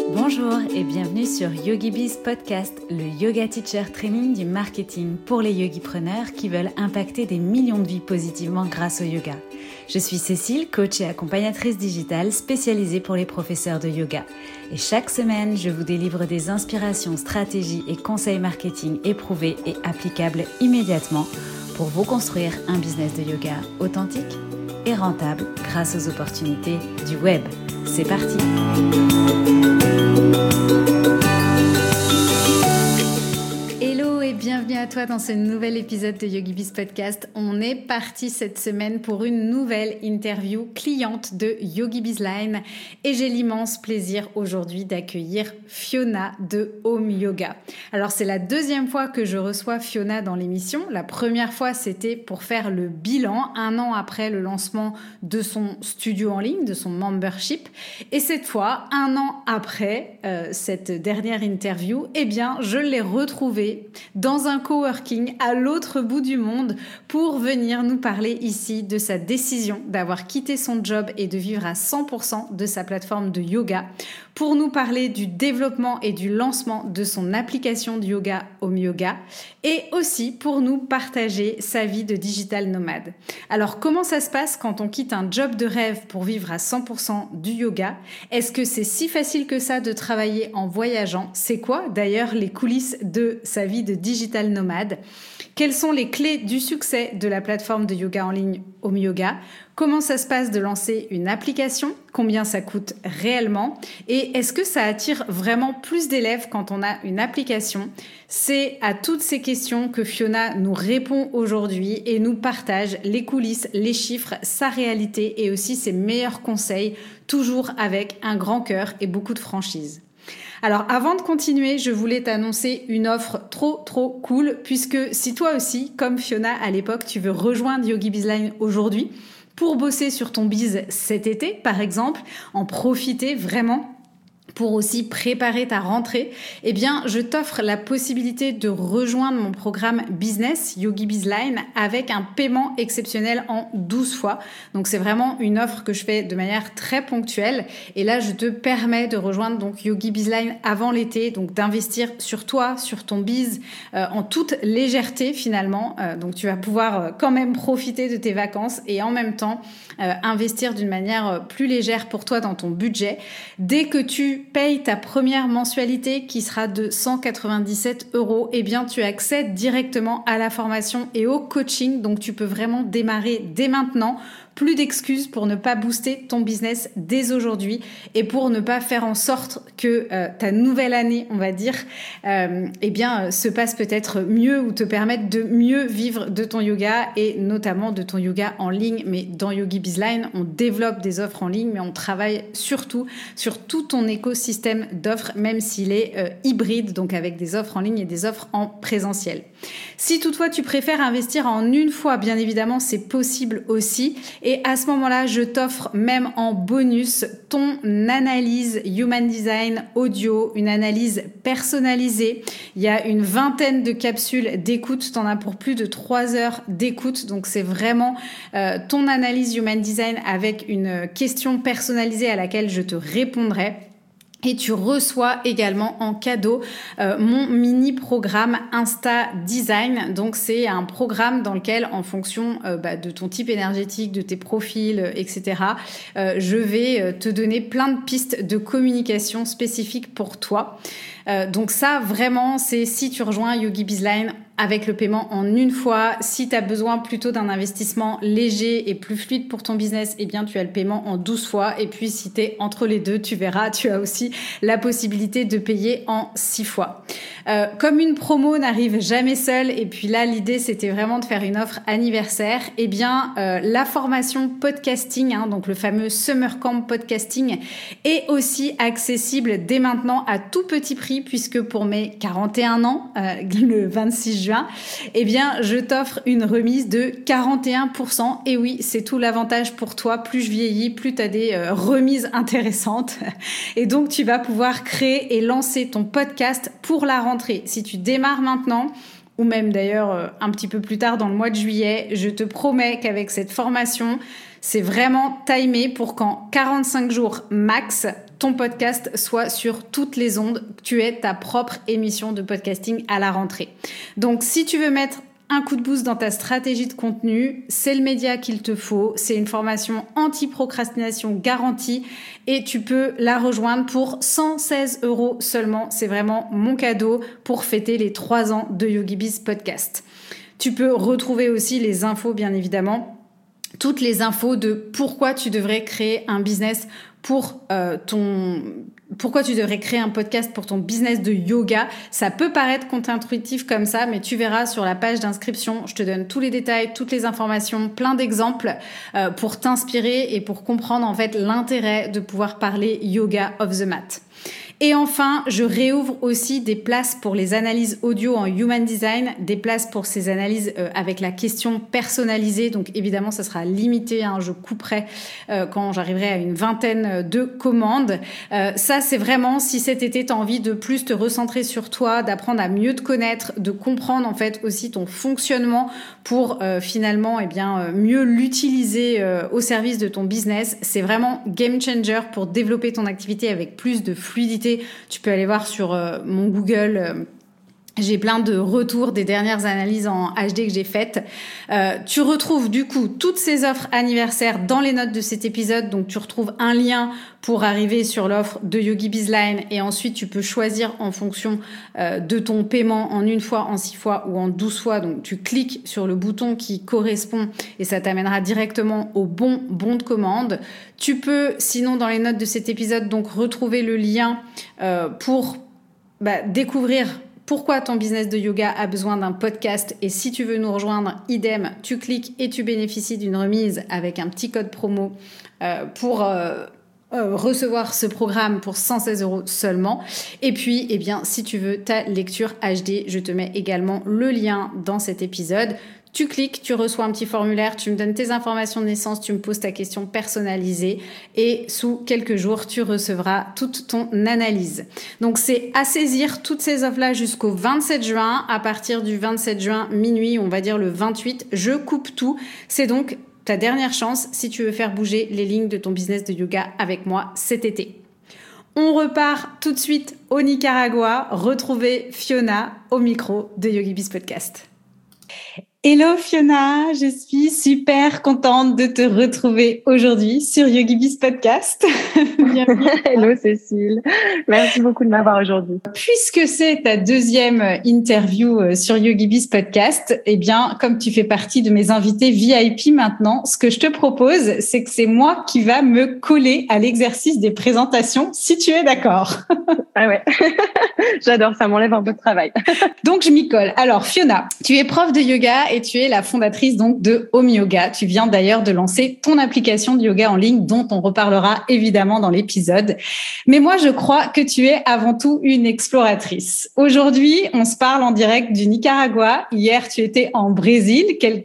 Bonjour et bienvenue sur YogiBiz Podcast, le yoga teacher training du marketing pour les yogipreneurs qui veulent impacter des millions de vies positivement grâce au yoga. Je suis Cécile, coach et accompagnatrice digitale spécialisée pour les professeurs de yoga. Et chaque semaine, je vous délivre des inspirations, stratégies et conseils marketing éprouvés et applicables immédiatement pour vous construire un business de yoga authentique et rentable grâce aux opportunités du web. C'est parti! Hello et bienvenue à toi dans ce nouvel épisode de YogiBiz Podcast. On est parti cette semaine pour une nouvelle interview cliente de YogiBiz Line et j'ai l'immense plaisir aujourd'hui d'accueillir Fiona de Home Yoga. Alors c'est la deuxième fois que je reçois Fiona dans l'émission. La première fois c'était pour faire le bilan 1 an après le lancement de son studio en ligne, de son membership. Et cette fois, 1 an après cette dernière interview, eh bien je l'ai retrouvée dans un coworking à l'autre bout du monde pour venir nous parler ici de sa décision d'avoir quitté son job et de vivre à 100% de sa plateforme de yoga, pour nous parler du développement et du lancement de son application de yoga Home Yoga et aussi pour nous partager sa vie de digital nomade. Alors comment ça se passe quand on quitte un job de rêve pour vivre à 100% du yoga? Est-ce que c'est si facile que ça de travailler en voyageant? C'est quoi d'ailleurs les coulisses de sa vie de digital nomade? Quelles sont les clés du succès de la plateforme de yoga en ligne Home Yoga? Comment ça se passe de lancer une application? Combien ça coûte réellement? Et est-ce que ça attire vraiment plus d'élèves quand on a une application? C'est à toutes ces questions que Fiona nous répond aujourd'hui et nous partage les coulisses, les chiffres, sa réalité et aussi ses meilleurs conseils, toujours avec un grand cœur et beaucoup de franchise. Alors avant de continuer, je voulais t'annoncer une offre trop cool puisque si toi aussi, comme Fiona à l'époque, tu veux rejoindre YogiBiz Line aujourd'hui pour bosser sur ton biz cet été par exemple, en profiter vraiment pour aussi préparer ta rentrée, eh bien, je t'offre la possibilité de rejoindre mon programme business YogiBiz Line avec un paiement exceptionnel en 12 fois. Donc, c'est vraiment une offre que je fais de manière très ponctuelle. Et là, je te permets de rejoindre donc YogiBiz Line avant l'été, donc d'investir sur toi, sur ton biz, en toute légèreté finalement. Donc, tu vas pouvoir quand même profiter de tes vacances et en même temps investir d'une manière plus légère pour toi dans ton budget. Dès que tu payes ta première mensualité qui sera de 197 €, eh bien tu accèdes directement à la formation et au coaching. Donc tu peux vraiment démarrer dès maintenant. Plus d'excuses pour ne pas booster ton business dès aujourd'hui et pour ne pas faire en sorte que ta nouvelle année, on va dire, se passe peut-être mieux ou te permette de mieux vivre de ton yoga et notamment de ton yoga en ligne. Mais dans YogiBiz Line, on développe des offres en ligne, mais on travaille surtout sur tout ton écosystème d'offres, même s'il est hybride, donc avec des offres en ligne et des offres en présentiel. Si toutefois tu préfères investir en une fois, bien évidemment, c'est possible aussi. Et à ce moment-là, je t'offre même en bonus ton analyse Human Design audio, une analyse personnalisée. Il y a une 20aine de capsules d'écoute. Tu en as pour plus de 3 heures d'écoute. Donc, c'est vraiment ton analyse Human Design avec une question personnalisée à laquelle je te répondrai. Et tu reçois également en cadeau mon mini-programme Insta Design. Donc, c'est un programme dans lequel, en fonction de ton type énergétique, de tes profils, etc., je vais te donner plein de pistes de communication spécifiques pour toi. Donc ça, vraiment, c'est si tu rejoins YogiBiz Line avec le paiement en une fois. Si tu as besoin plutôt d'un investissement léger et plus fluide pour ton business, eh bien, tu as le paiement en 12 fois. Et puis, si tu es entre les deux, tu verras, tu as aussi la possibilité de payer en 6 fois. Comme une promo n'arrive jamais seule, et puis là, l'idée, c'était vraiment de faire une offre anniversaire, eh bien, la formation podcasting, donc le fameux Summer Camp Podcasting, est aussi accessible dès maintenant à tout petit prix, puisque pour mes 41 ans, le 26 juin, eh bien, je t'offre une remise de 41%. Et oui, c'est tout l'avantage pour toi. Plus je vieillis, plus tu as des remises intéressantes. Et donc, tu vas pouvoir créer et lancer ton podcast pour la rentrée. Si tu démarres maintenant, ou même d'ailleurs un petit peu plus tard dans le mois de juillet, je te promets qu'avec cette formation, c'est vraiment timé pour qu'en 45 jours max, ton podcast soit sur toutes les ondes, tu aies ta propre émission de podcasting à la rentrée. Donc, si tu veux mettre un coup de boost dans ta stratégie de contenu, c'est le média qu'il te faut. C'est une formation anti-procrastination garantie et tu peux la rejoindre pour 116 € seulement. C'est vraiment mon cadeau pour fêter les 3 ans de YogiBiz Podcast. Tu peux retrouver aussi les infos, bien évidemment, toutes les infos de pourquoi tu devrais créer un business pourquoi tu devrais créer un podcast pour ton business de yoga. Ça peut paraître contre-intuitif comme ça, mais tu verras sur la page d'inscription, je te donne tous les détails, toutes les informations, plein d'exemples pour t'inspirer et pour comprendre en fait l'intérêt de pouvoir parler yoga off the mat. Et enfin, je réouvre aussi des places pour les analyses audio en Human Design, des places pour ces analyses avec la question personnalisée. Donc évidemment, ça sera limité, je couperai quand j'arriverai à une 20aine de commandes. Ça, c'est vraiment si cet été, tu as envie de plus te recentrer sur toi, d'apprendre à mieux te connaître, de comprendre en fait aussi ton fonctionnement pour finalement mieux l'utiliser au service de ton business. C'est vraiment game changer pour développer ton activité avec plus de fluidité. Tu peux aller voir sur mon Google, j'ai plein de retours des dernières analyses en HD que j'ai faites. Tu retrouves du coup toutes ces offres anniversaires dans les notes de cet épisode. Donc tu retrouves un lien pour arriver sur l'offre de YogiBiz Line et ensuite tu peux choisir en fonction de ton paiement en 1 fois, en 6 fois ou en 12 fois. Donc tu cliques sur le bouton qui correspond et ça t'amènera directement au bon de commande. Tu peux sinon dans les notes de cet épisode donc retrouver le lien pour découvrir pourquoi ton business de yoga a besoin d'un podcast. Et si tu veux nous rejoindre, idem, tu cliques et tu bénéficies d'une remise avec un petit code promo pour recevoir ce programme pour 116 € seulement. Et puis, si tu veux ta lecture HD, je te mets également le lien dans cet épisode. Tu cliques, tu reçois un petit formulaire, tu me donnes tes informations de naissance, tu me poses ta question personnalisée et sous quelques jours, tu recevras toute ton analyse. Donc, c'est à saisir toutes ces offres-là jusqu'au 27 juin. À partir du 27 juin, minuit, on va dire le 28, je coupe tout. C'est donc ta dernière chance si tu veux faire bouger les lignes de ton business de yoga avec moi cet été. On repart tout de suite au Nicaragua, retrouver Fiona au micro de YogiBiz Podcast. Hello Fiona, je suis super contente de te retrouver aujourd'hui sur YogiBiz Podcast. Bienvenue. Hello Cécile, merci beaucoup de m'avoir aujourd'hui. Puisque c'est ta 2e interview sur YogiBiz Podcast, comme tu fais partie de mes invités VIP maintenant, ce que je te propose, c'est que c'est moi qui va me coller à l'exercice des présentations, si tu es d'accord. Ah ouais, j'adore, ça m'enlève un peu de travail. Donc je m'y colle. Alors Fiona, tu es prof de yoga et tu es la fondatrice donc de Home Yoga. Tu viens d'ailleurs de lancer ton application de yoga en ligne dont on reparlera évidemment dans l'épisode. Mais moi, je crois que tu es avant tout une exploratrice. Aujourd'hui, on se parle en direct du Nicaragua. Hier, tu étais au Brésil,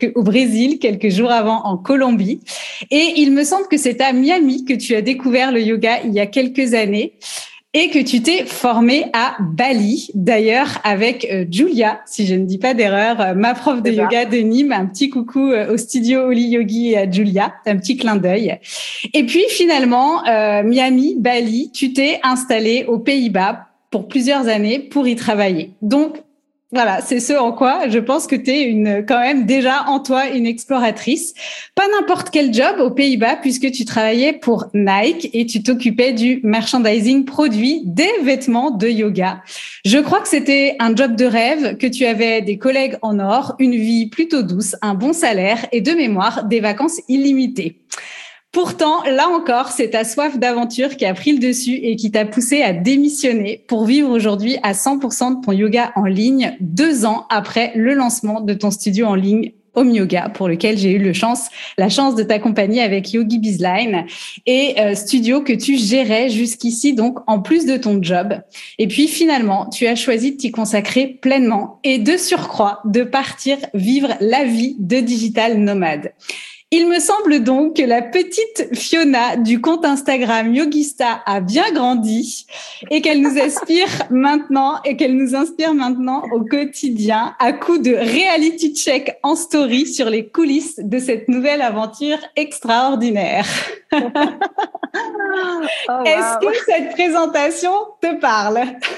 quelques jours avant en Colombie. Et il me semble que c'est à Miami que tu as découvert le yoga il y a quelques années. Et que tu t'es formée à Bali, d'ailleurs avec Julia, si je ne dis pas d'erreur, ma prof de yoga de Nîmes. Un petit coucou au studio Oli Yogi et à Julia, un petit clin d'œil. Et puis finalement, Miami, Bali, tu t'es installée aux Pays-Bas pour plusieurs années pour y travailler. Donc voilà, c'est ce en quoi je pense que tu es quand même déjà en toi une exploratrice. Pas n'importe quel job aux Pays-Bas puisque tu travaillais pour Nike et tu t'occupais du merchandising produit des vêtements de yoga. Je crois que c'était un job de rêve, que tu avais des collègues en or, une vie plutôt douce, un bon salaire et de mémoire des vacances illimitées. Pourtant, là encore, c'est ta soif d'aventure qui a pris le dessus et qui t'a poussé à démissionner pour vivre aujourd'hui à 100% de ton yoga en ligne 2 ans après le lancement de ton studio en ligne Home Yoga, pour lequel j'ai eu la chance de t'accompagner avec YogiBiz Line et studio que tu gérais jusqu'ici, donc en plus de ton job. Et puis finalement, tu as choisi de t'y consacrer pleinement et de surcroît de partir vivre la vie de digital nomade. Il me semble donc que la petite Fiona du compte Instagram Yogista a bien grandi et qu'elle nous inspire maintenant au quotidien à coup de reality check en story sur les coulisses de cette nouvelle aventure extraordinaire. Oh, wow. Est-ce que cette présentation te parle?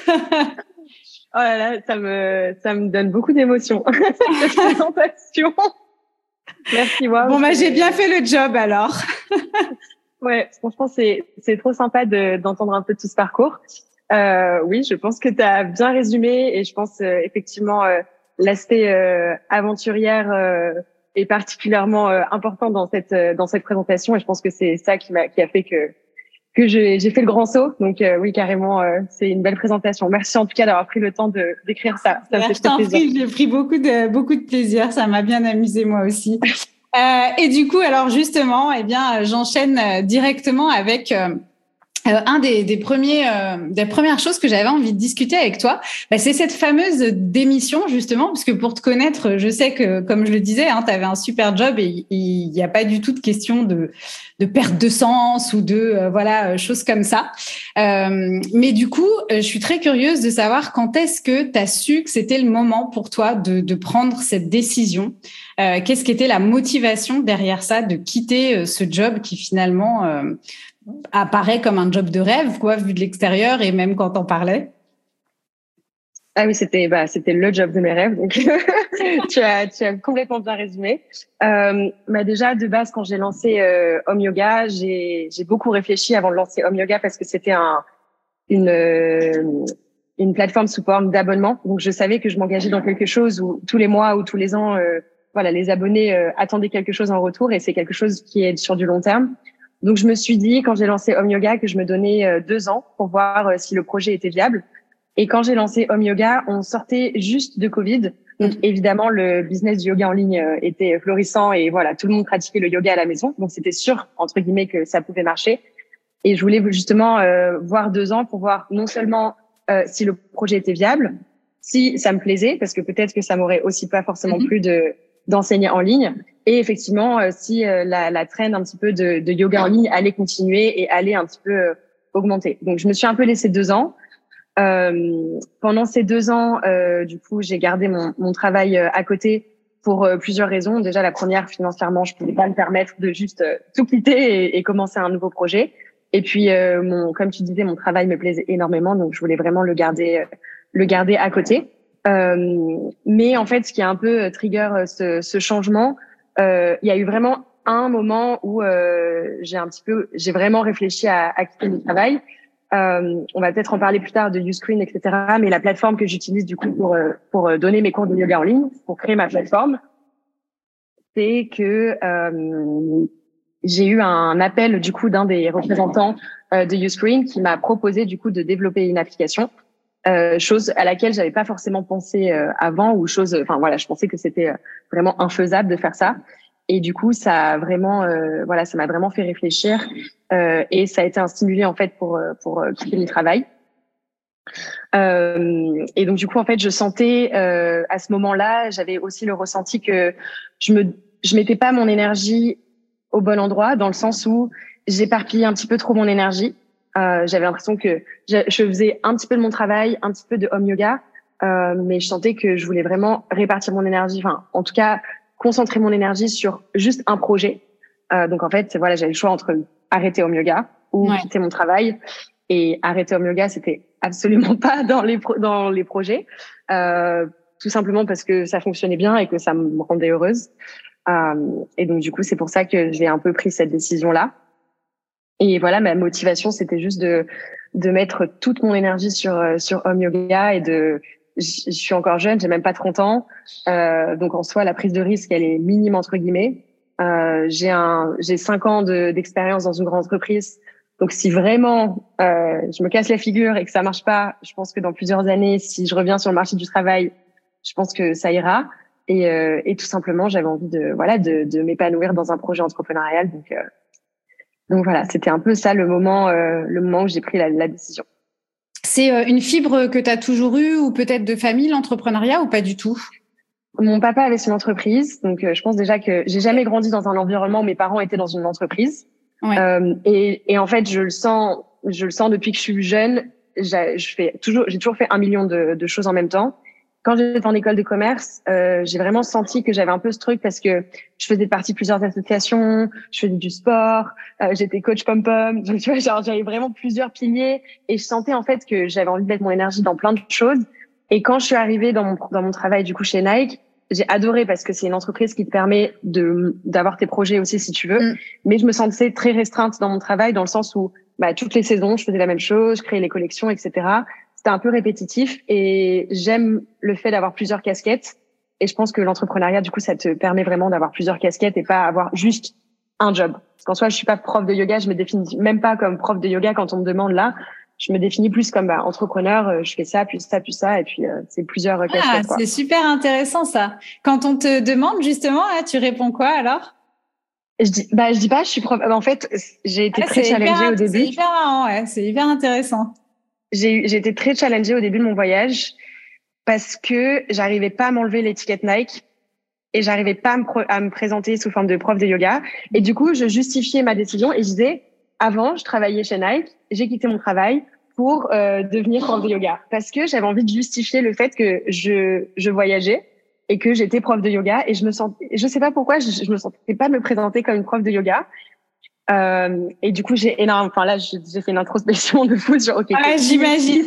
Oh là là, ça me donne beaucoup d'émotions, cette présentation. Merci, wow. Bon, j'ai bien fait le job alors. Ouais, franchement, c'est trop sympa d'entendre un peu tout ce parcours. Oui, je pense que tu as bien résumé et je pense effectivement l'aspect aventurière est particulièrement important dans cette présentation et je pense que c'est ça qui a fait que j'ai fait le grand saut. Donc oui, carrément, c'est une belle présentation. Merci en tout cas d'avoir pris le temps d'écrire ça. Ça me fait très plaisir. J'ai pris beaucoup de plaisir. Ça m'a bien amusé moi aussi. Et du coup, alors justement, j'enchaîne directement avec un des premières choses que j'avais envie de discuter avec toi, c'est cette fameuse démission justement, parce que pour te connaître, je sais que, comme je le disais, tu avais un super job et il n'y a pas du tout de question de perte de sens ou de choses comme ça. Mais du coup, je suis très curieuse de savoir quand est-ce que tu as su que c'était le moment pour toi de prendre cette décision. Qu'est-ce qui était la motivation derrière ça, de quitter ce job qui finalement apparaît comme un job de rêve, quoi, vu de l'extérieur et même quand on parlait? Ah oui, c'était le job de mes rêves. Donc, tu as complètement bien résumé. Déjà, de base, quand j'ai lancé Home Yoga, j'ai beaucoup réfléchi avant de lancer Home Yoga parce que c'était une plateforme sous forme d'abonnement. Donc, je savais que je m'engageais dans quelque chose où tous les mois ou tous les ans, les abonnés attendaient quelque chose en retour et c'est quelque chose qui est sur du long terme. Donc, je me suis dit, quand j'ai lancé Home Yoga, que je me donnais 2 ans pour voir si le projet était viable. Et quand j'ai lancé Home Yoga, on sortait juste de Covid. Donc, évidemment, le business du yoga en ligne était florissant et voilà, tout le monde pratiquait le yoga à la maison. Donc, c'était sûr, entre guillemets, que ça pouvait marcher. Et je voulais justement voir 2 ans pour voir non seulement si le projet était viable, si ça me plaisait, parce que peut-être que ça m'aurait aussi pas forcément plu d'enseigner en ligne. Et effectivement, si la trend un petit peu de yoga en ligne allait continuer et allait un petit peu augmenter. Donc, je me suis un peu laissé 2 ans. Pendant ces 2 ans, du coup, j'ai gardé mon travail à côté pour plusieurs raisons. Déjà, la première, financièrement, je pouvais pas me permettre de juste tout quitter et commencer un nouveau projet. Et puis, comme tu disais, mon travail me plaisait énormément, donc je voulais vraiment le garder à côté. Mais en fait, ce qui a un peu trigger ce changement, il y a eu vraiment un moment où j'ai vraiment réfléchi à quitter le travail. On va peut-être en parler plus tard de Uscreen, etc. Mais la plateforme que j'utilise du coup pour donner mes cours de yoga en ligne, pour créer ma plateforme, c'est que j'ai eu un appel du coup d'un des représentants de Uscreen qui m'a proposé du coup de développer une application. Chose à laquelle j'avais pas forcément pensé avant ou je pensais que c'était vraiment infaisable de faire ça. Et du coup, ça a vraiment, ça m'a vraiment fait réfléchir et ça a été un stimulé en fait pour quitter le travail. Et donc du coup, en fait, je sentais à ce moment-là, j'avais aussi le ressenti que je mettais pas mon énergie au bon endroit, dans le sens où j'éparpillais un petit peu trop mon énergie. J'avais l'impression que je faisais un petit peu de mon travail, un petit peu de home yoga, mais je sentais que je voulais vraiment répartir mon énergie, en tout cas concentrer mon énergie sur juste un projet. Donc en fait, j'avais le choix entre arrêter home yoga ou quitter mon travail. Et arrêter home yoga, c'était absolument pas dans les projets, tout simplement parce que ça fonctionnait bien et que ça me rendait heureuse. Et donc du coup, c'est pour ça que j'ai un peu pris cette décision-là. Et voilà, ma motivation, c'était juste de mettre toute mon énergie sur home yoga et je suis encore jeune, j'ai même pas 30 ans. Donc en soi, la prise de risque, elle est minime entre guillemets. J'ai 5 ans d'expérience dans une grande entreprise. Donc si vraiment je me casse la figure et que ça marche pas, je pense que dans plusieurs années, si je reviens sur le marché du travail, je pense que ça ira. Et tout simplement, j'avais envie de m'épanouir dans un projet entrepreneurial. Donc voilà, c'était un peu ça le moment où j'ai pris la décision. C'est une fibre que tu as toujours eue ou peut-être de famille, l'entrepreneuriat, ou pas du tout? Mon papa avait son entreprise, donc je pense déjà que j'ai jamais grandi dans un environnement où mes parents étaient dans une entreprise. Ouais. Et en fait, je le sens depuis que je suis jeune. J'ai toujours fait 1 million de choses en même temps. Quand j'étais en école de commerce, j'ai vraiment senti que j'avais un peu ce truc parce que je faisais partie de plusieurs associations, je faisais du sport, j'étais coach pom-pom. Donc, tu vois, genre, j'avais vraiment plusieurs piliers et je sentais en fait que j'avais envie de mettre mon énergie dans plein de choses. Et quand je suis arrivée dans mon travail du coup chez Nike, j'ai adoré parce que c'est une entreprise qui te permet d'avoir tes projets aussi si tu veux. Mais je me sentais très restreinte dans mon travail dans le sens où toutes les saisons, je faisais la même chose, je créais les collections, etc. C'était un peu répétitif et j'aime le fait d'avoir plusieurs casquettes. Et je pense que l'entrepreneuriat, du coup, ça te permet vraiment d'avoir plusieurs casquettes et pas avoir juste un job. Parce qu'en soi, je suis pas prof de yoga, je me définis même pas comme prof de yoga quand on me demande là. Je me définis plus comme entrepreneur, je fais ça, puis ça, puis ça, et puis c'est plusieurs casquettes. C'est super intéressant ça. Quand on te demande justement, là, tu réponds quoi alors? Je dis pas, je suis prof. En fait, j'ai été très challengée au début. C'est hyper marrant, ouais, c'est hyper intéressant. J'ai été très challengée au début de mon voyage parce que j'arrivais pas à m'enlever l'étiquette Nike et j'arrivais pas à me présenter sous forme de prof de yoga. Et du coup, je justifiais ma décision et je disais, avant, je travaillais chez Nike, j'ai quitté mon travail pour devenir prof de yoga parce que j'avais envie de justifier le fait que je voyageais et que j'étais prof de yoga et je sais pas pourquoi, je me sentais pas me présenter comme une prof de yoga. Et du coup, j'ai fait une introspection de fou sur, OK. Ouais, j'imagine.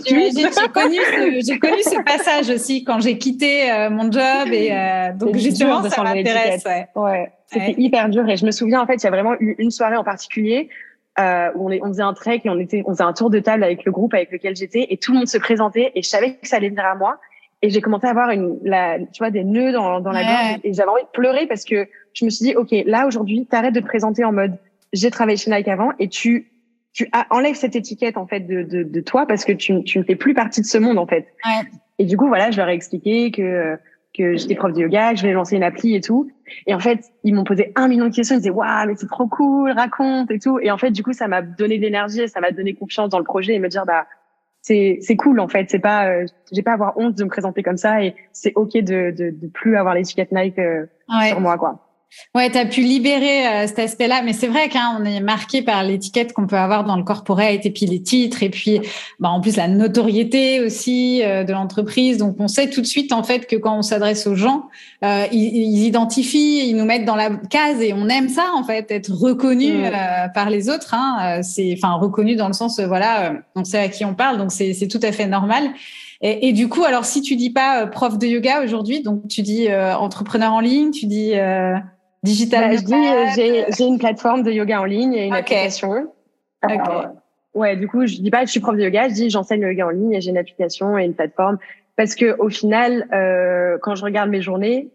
J'ai connu ce passage aussi quand j'ai quitté mon job et donc justement, ça m'intéresse. Ouais. C'était hyper dur et je me souviens, en fait, il y a vraiment eu une soirée en particulier, où on faisait un trek et on faisait un tour de table avec le groupe avec lequel j'étais et tout le monde se présentait et je savais que ça allait venir à moi et j'ai commencé à avoir des nœuds dans la gorge et j'avais envie de pleurer parce que je me suis dit, OK, là, aujourd'hui, t'arrêtes de te présenter en mode j'ai travaillé chez Nike avant et tu enlèves cette étiquette en fait de toi parce que tu ne fais plus partie de ce monde en fait. Ouais. Et du coup voilà, je leur ai expliqué que j'étais prof de yoga, que je voulais lancer une appli et tout. Et en fait, ils m'ont posé 1 million de questions, ils disaient waouh, mais c'est trop cool, raconte et tout. Et en fait, du coup, ça m'a donné de l'énergie, ça m'a donné confiance dans le projet et me dire c'est cool en fait, c'est pas j'ai pas à avoir honte de me présenter comme ça et c'est OK de plus avoir l'étiquette Nike sur moi quoi. Ouais, t'as pu libérer cet aspect-là, mais c'est vrai qu'on est marqué par l'étiquette qu'on peut avoir dans le corporate et puis les titres et puis en plus la notoriété aussi de l'entreprise. Donc on sait tout de suite en fait que quand on s'adresse aux gens, ils identifient, ils nous mettent dans la case et on aime ça en fait, être reconnu par les autres. C'est reconnu dans le sens on sait à qui on parle, donc c'est tout à fait normal. Et du coup, alors si tu dis pas prof de yoga aujourd'hui, donc tu dis entrepreneur en ligne, tu dis digital. Je dis j'ai une plateforme de yoga en ligne et une application. Ouais, du coup, je dis pas que je suis prof de yoga, je dis j'enseigne le yoga en ligne et j'ai une application et une plateforme parce que au final, quand je regarde mes journées,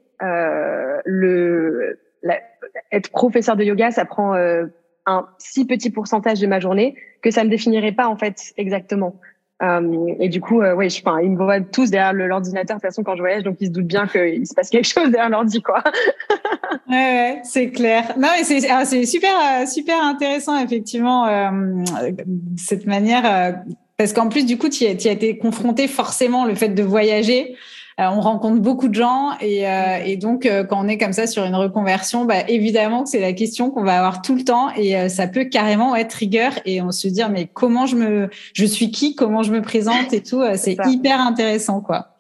être professeur de yoga, ça prend un si petit pourcentage de ma journée que ça me définirait pas en fait exactement. Et du coup, ils me voient tous derrière l'ordinateur de toute façon quand je voyage, donc ils se doutent bien qu'il se passe quelque chose derrière l'ordi, quoi. Ouais, c'est clair. Non, mais c'est super intéressant effectivement cette manière parce qu'en plus du coup, tu y as été confronté forcément le fait de voyager. On rencontre beaucoup de gens et donc quand on est comme ça sur une reconversion, évidemment que c'est la question qu'on va avoir tout le temps et ça peut carrément être trigger et on se dit mais comment je suis qui, comment je me présente et tout, c'est hyper intéressant quoi.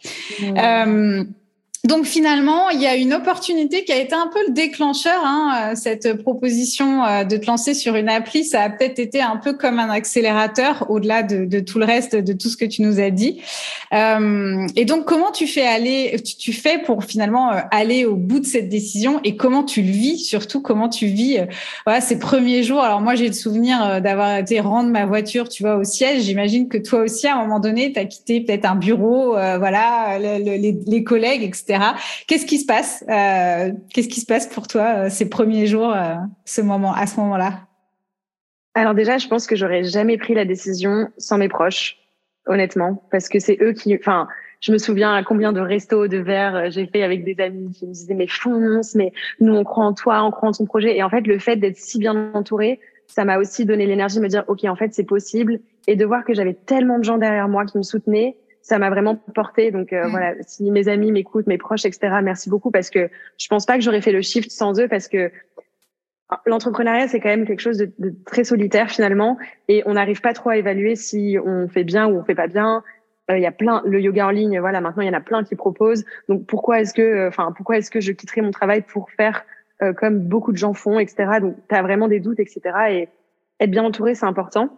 Donc finalement, il y a une opportunité qui a été un peu le déclencheur. Cette proposition de te lancer sur une appli, ça a peut-être été un peu comme un accélérateur au-delà de tout le reste, de tout ce que tu nous as dit. Et donc, comment tu fais pour finalement aller au bout de cette décision et comment tu le vis, surtout comment tu vis ces premiers jours. Alors moi, j'ai le souvenir d'avoir été rendre ma voiture, tu vois, au siège. J'imagine que toi aussi, à un moment donné, tu as quitté peut-être un bureau, les collègues, etc. Qu'est-ce qui se passe Qu'est-ce qui se passe pour toi ces premiers jours, à ce moment-là? Alors déjà, je pense que j'aurais jamais pris la décision sans mes proches, honnêtement, parce que c'est eux qui. Enfin, je me souviens à combien de restos, de verres j'ai fait avec des amis qui me disaient mais fonce, mais nous on croit en toi, on croit en ton projet. Et en fait, le fait d'être si bien entourée, ça m'a aussi donné l'énergie de me dire ok, en fait c'est possible, et de voir que j'avais tellement de gens derrière moi qui me soutenaient. ça m'a vraiment porté. Donc voilà, si mes amis m'écoutent, mes proches, etc., merci beaucoup, parce que je pense pas que j'aurais fait le shift sans eux, parce que l'entrepreneuriat, c'est quand même quelque chose de très solitaire finalement, et on n'arrive pas trop à évaluer si on fait bien ou on fait pas bien. Il y a le yoga en ligne, voilà, maintenant il y en a plein qui proposent. Donc pourquoi est-ce que je quitterais mon travail pour faire comme beaucoup de gens font, etc. Donc tu as vraiment des doutes, etc. Et être bien entouré, c'est important.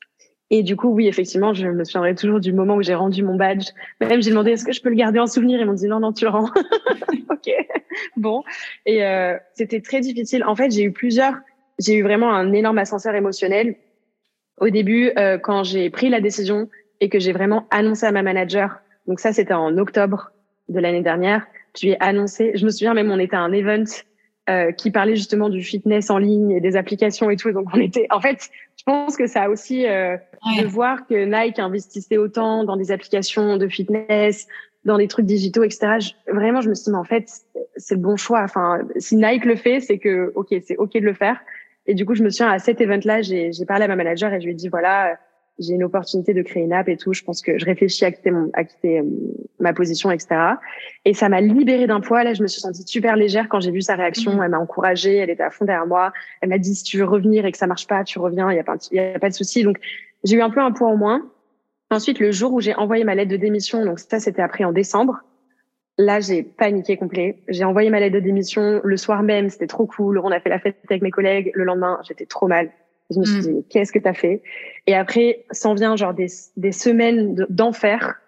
Et du coup, oui, effectivement, je me souviendrai toujours du moment où j'ai rendu mon badge. Même j'ai demandé est-ce que je peux le garder en souvenir. Ils m'ont dit non, tu le rends. Ok, bon. Et c'était très difficile. En fait, j'ai eu vraiment un énorme ascenseur émotionnel au début quand j'ai pris la décision et que j'ai vraiment annoncé à ma manager. Donc ça, c'était en octobre de l'année dernière. Je lui ai annoncé. Je me souviens même, on était à un event qui parlait justement du fitness en ligne et des applications et tout. Donc on était, en fait, je pense que ça a aussi de voir que Nike investissait autant dans des applications de fitness, dans des trucs digitaux, etc. Vraiment, je me suis dit, mais en fait, c'est le bon choix. Enfin, si Nike le fait, c'est que c'est ok de le faire. Et du coup, je me souviens à cet event-là, j'ai parlé à ma manager et je lui ai dit voilà, j'ai une opportunité de créer une app et tout. Je pense que je réfléchis à quitter ma position, etc. Et ça m'a libérée d'un poids. Là, je me suis sentie super légère quand j'ai vu sa réaction. Elle m'a encouragée, elle était à fond derrière moi. Elle m'a dit si tu veux revenir et que ça marche pas, tu reviens. Il y a pas de souci. Donc, j'ai eu un peu un poids en moins. Ensuite, le jour où j'ai envoyé ma lettre de démission, donc ça, c'était après en décembre. Là, j'ai paniqué complet. J'ai envoyé ma lettre de démission le soir même. C'était trop cool. On a fait la fête avec mes collègues. Le lendemain, j'étais trop mal. Je me suis dit, qu'est-ce que t'as fait? Et après, s'en vient genre des semaines d'enfer.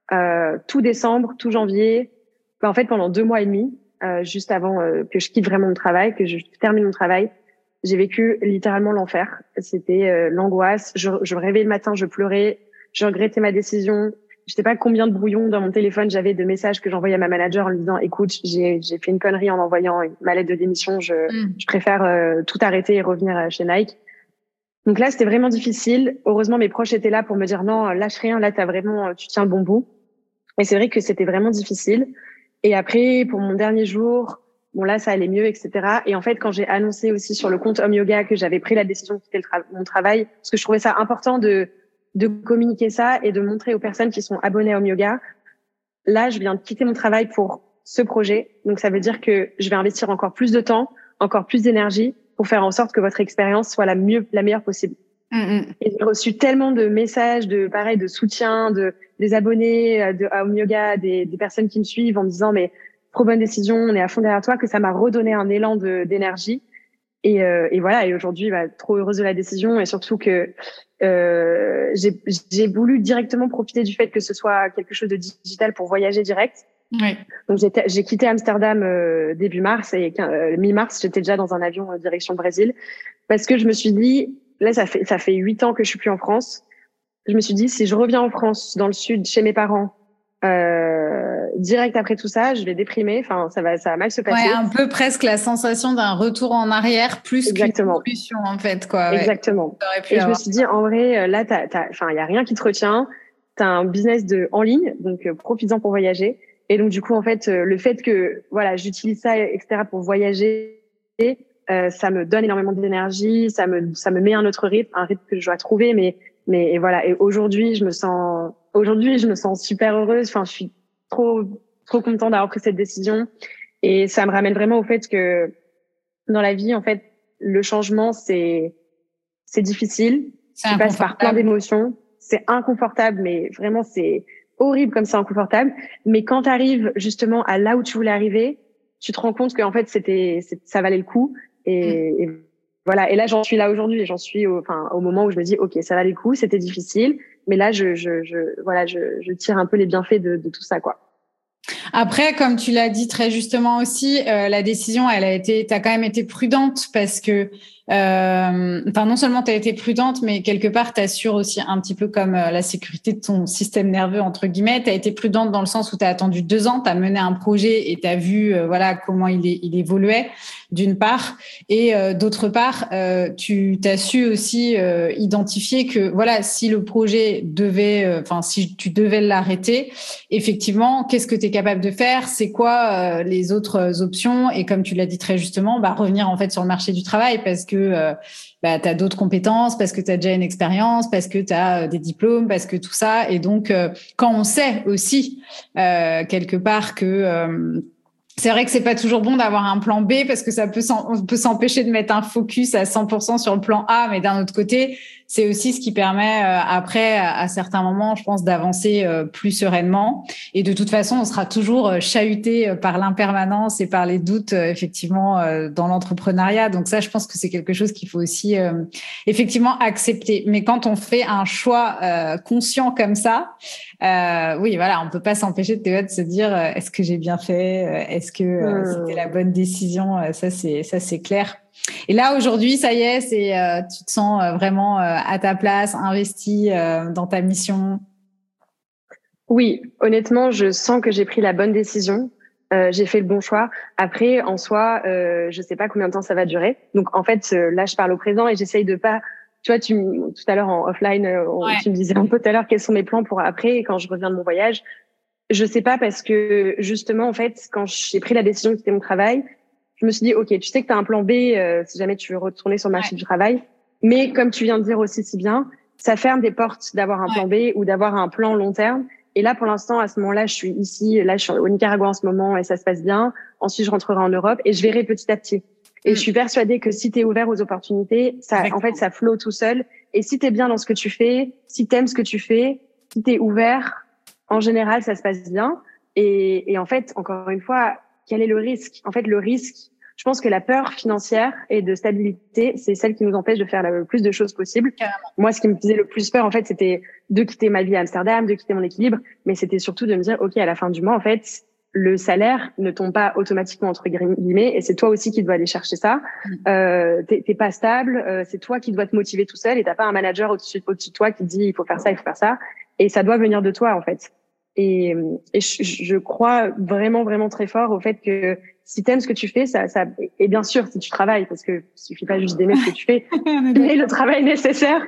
Tout décembre, tout janvier. En fait, pendant 2 mois et demi, juste avant que je quitte vraiment mon travail, que je termine mon travail, j'ai vécu littéralement l'enfer. C'était l'angoisse. Je me réveillais le matin, je pleurais. Je regrettais ma décision. Je sais pas combien de brouillons dans mon téléphone j'avais de messages que j'envoyais à ma manager en lui disant écoute, j'ai fait une connerie en envoyant ma lettre de démission, je préfère tout arrêter et revenir chez Nike. Donc là, c'était vraiment difficile. Heureusement, mes proches étaient là pour me dire non, lâche rien, là tu tiens le bon bout. Et c'est vrai que c'était vraiment difficile. Et après, pour mon dernier jour, bon là, ça allait mieux, etc. Et en fait, quand j'ai annoncé aussi sur le compte Home Yoga que j'avais pris la décision de quitter mon travail, parce que je trouvais ça important de communiquer ça et de montrer aux personnes qui sont abonnées à Home Yoga, là, je viens de quitter mon travail pour ce projet. Donc, ça veut dire que je vais investir encore plus de temps, encore plus d'énergie pour faire en sorte que votre expérience soit la meilleure possible. Et j'ai reçu tellement de messages de soutien, des abonnés à Home Yoga, des personnes qui me suivent en me disant, mais trop bonne décision, on est à fond derrière toi, que ça m'a redonné un élan d'énergie. Et voilà. Et aujourd'hui, trop heureuse de la décision et surtout que j'ai voulu directement profiter du fait que ce soit quelque chose de digital pour voyager direct. Oui. Donc j'ai quitté Amsterdam début mars et mi-mars, j'étais déjà dans un avion direction Brésil parce que je me suis dit là ça fait 8 ans que je suis plus en France. Je me suis dit si je reviens en France dans le sud chez mes parents direct après tout ça, je vais déprimer. Enfin, ça va mal se passer. Ouais, un peu presque la sensation d'un retour en arrière plus qu'une évolution en fait, quoi. Exactement. Et je me suis dit, en vrai, là, il y a rien qui te retient. T'as un business en ligne, donc profites-en pour voyager. Et donc du coup, en fait, le fait que voilà, j'utilise ça, etc. pour voyager, ça me donne énormément d'énergie, ça me met un autre rythme, un rythme que je dois trouver. Mais et voilà. Et aujourd'hui, je me sens super heureuse. Enfin, je suis trop contente d'avoir pris cette décision. Et ça me ramène vraiment au fait que dans la vie, en fait, le changement, c'est difficile. Tu passes par plein d'émotions. C'est inconfortable, mais vraiment, c'est horrible comme c'est inconfortable. Mais quand tu arrives justement à là où tu voulais arriver, tu te rends compte qu'en fait, ça valait le coup. Et voilà. Et là, j'en suis là aujourd'hui. J'en suis au moment où je me dis, OK, ça valait le coup. C'était difficile. Mais là, je tire un peu les bienfaits de tout ça, quoi. Après, comme tu l'as dit très justement aussi, la décision, t'as quand même été prudente parce que, non seulement t'as été prudente, mais quelque part t'assures aussi un petit peu comme la sécurité de ton système nerveux entre guillemets. T'as été prudente dans le sens où t'as attendu 2 ans, t'as mené un projet et t'as vu comment il évoluait d'une part, et d'autre part, tu t'as su aussi identifier que si le projet si tu devais l'arrêter, effectivement, qu'est-ce que tu es capable capable de faire, c'est quoi les autres options. Et comme tu l'as dit très justement, revenir en fait sur le marché du travail parce que tu as d'autres compétences, parce que tu as déjà une expérience, parce que tu as des diplômes, parce que tout ça. Et donc, quand on sait aussi quelque part que c'est vrai que c'est pas toujours bon d'avoir un plan B parce que on peut s'empêcher de mettre un focus à 100% sur le plan A, mais d'un autre côté, c'est aussi ce qui permet après, à certains moments, je pense, d'avancer plus sereinement. Et de toute façon, on sera toujours chahuté par l'impermanence et par les doutes, effectivement, dans l'entrepreneuriat. Donc ça, je pense que c'est quelque chose qu'il faut aussi effectivement accepter. Mais quand on fait un choix conscient comme ça, oui, voilà, on peut pas s'empêcher de se dire est-ce que j'ai bien fait, est-ce que c'était la bonne décision. Ça c'est clair. Et là aujourd'hui, ça y est, tu te sens vraiment à ta place, investi dans ta mission. Oui, honnêtement, je sens que j'ai pris la bonne décision. J'ai fait le bon choix. Après, en soi, je sais pas combien de temps ça va durer. Donc en fait, là, je parle au présent et j'essaye de pas. Tu vois, tout à l'heure en offline, tu me disais un peu tout à l'heure quels sont mes plans pour après quand je reviens de mon voyage. Je sais pas parce que justement, en fait, quand j'ai pris la décision de quitter mon travail, je me suis dit, OK, tu sais que tu as un plan B si jamais tu veux retourner sur le marché du travail. Mais comme tu viens de dire aussi si bien, ça ferme des portes d'avoir un plan B ou d'avoir un plan long terme. Et là, pour l'instant, à ce moment-là, je suis ici. Là, je suis au Nicaragua en ce moment et ça se passe bien. Ensuite, je rentrerai en Europe et je verrai petit à petit. Et je suis persuadée que si tu es ouvert aux opportunités, en fait, ça flotte tout seul. Et si tu es bien dans ce que tu fais, si tu aimes ce que tu fais, si tu es ouvert, en général, ça se passe bien. Et en fait, encore une fois, quel est le risque? En fait, le risque, je pense que la peur financière et de stabilité, c'est celle qui nous empêche de faire le plus de choses possibles. Moi, ce qui me faisait le plus peur, en fait, c'était de quitter ma vie à Amsterdam, de quitter mon équilibre, mais c'était surtout de me dire, OK, à la fin du mois, en fait, le salaire ne tombe pas automatiquement entre guillemets, et c'est toi aussi qui dois aller chercher ça. T'es pas stable, c'est toi qui dois te motiver tout seul, et t'as pas un manager au-dessus de toi qui te dit il faut faire ça, il faut faire ça, et ça doit venir de toi en fait. Et je crois vraiment vraiment très fort au fait que si t'aimes ce que tu fais, ça et bien sûr si tu travailles, parce que il suffit pas juste d'aimer ce que tu fais, mais le travail nécessaire,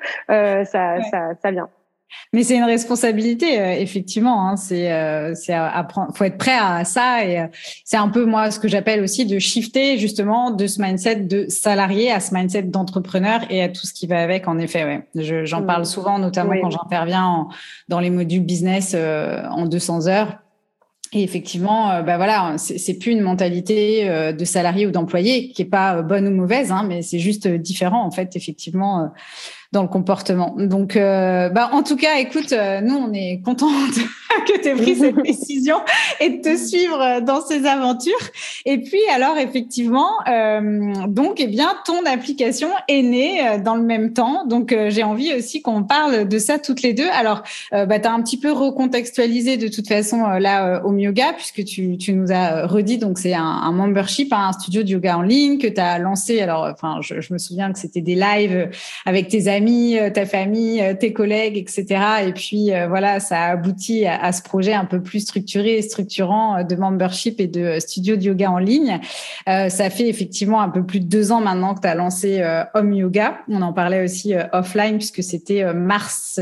ça vient. Mais c'est une responsabilité, effectivement. Hein, c'est apprendre. Faut être prêt à ça et c'est un peu moi ce que j'appelle aussi de shifter justement de ce mindset de salarié à ce mindset d'entrepreneur et à tout ce qui va avec. En effet, ouais. J'en parle souvent, notamment quand j'interviens dans les modules business en 200 heures. Et effectivement, voilà, c'est plus une mentalité de salarié ou d'employé qui est pas bonne ou mauvaise, hein, mais c'est juste différent en fait, effectivement. Dans le comportement. Donc, en tout cas, écoute, nous, on est contents que tu aies pris cette décision et de te suivre dans ces aventures. Et puis, alors, effectivement, donc, eh bien, ton application est née dans le même temps. Donc, j'ai envie aussi qu'on parle de ça toutes les deux. Alors, tu as un petit peu recontextualisé de toute façon là Home Yoga, puisque tu nous as redit, donc c'est un membership, un studio de yoga en ligne que tu as lancé. Alors, enfin, je me souviens que c'était des lives avec tes amis, ta famille, tes collègues, etc. Et puis voilà, ça a abouti à ce projet un peu plus structuré et structurant de membership et de studio de yoga en ligne. Ça fait effectivement un peu plus de 2 ans maintenant que tu as lancé Home Yoga. On en parlait aussi offline puisque c'était mars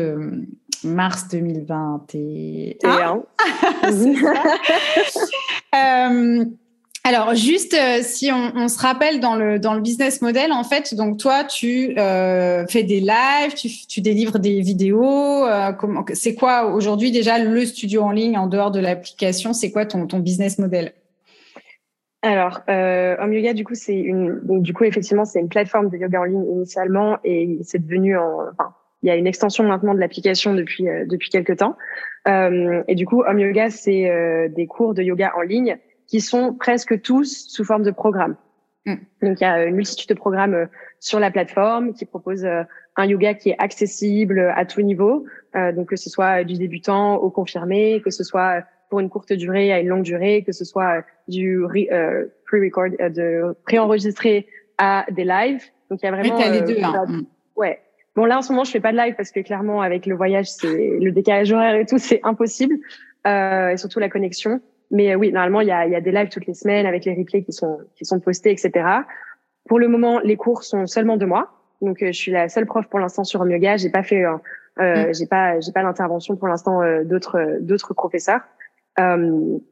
2021. C'est ça. Alors, juste si on se rappelle dans le business model, en fait, donc toi, tu fais des lives, tu délivres des vidéos. C'est quoi aujourd'hui déjà le studio en ligne en dehors de l'application? C'est quoi ton business model? Alors, Home Yoga, du coup, effectivement, c'est une plateforme de yoga en ligne initialement et c'est devenu il y a une extension maintenant de l'application depuis quelques temps. Et du coup, Home Yoga, c'est des cours de yoga en ligne qui sont presque tous sous forme de programmes. Donc, il y a une multitude de programmes sur la plateforme qui proposent un yoga qui est accessible à tout niveau, donc que ce soit du débutant au confirmé, que ce soit pour une courte durée à une longue durée, que ce soit du pre-record, de préenregistré à des lives. Donc, il y a vraiment... Oui, t'as les deux, hein. Ouais. Bon, là, en ce moment, je fais pas de live parce que clairement, avec le voyage, c'est le décalage horaire et tout, c'est impossible. Et surtout la connexion. Mais oui, normalement, il y a des lives toutes les semaines avec les replays qui sont postés, etc. Pour le moment, les cours sont seulement 2 mois. Donc, je suis la seule prof pour l'instant sur Home Yoga. J'ai pas fait, j'ai pas l'intervention pour l'instant d'autres professeurs.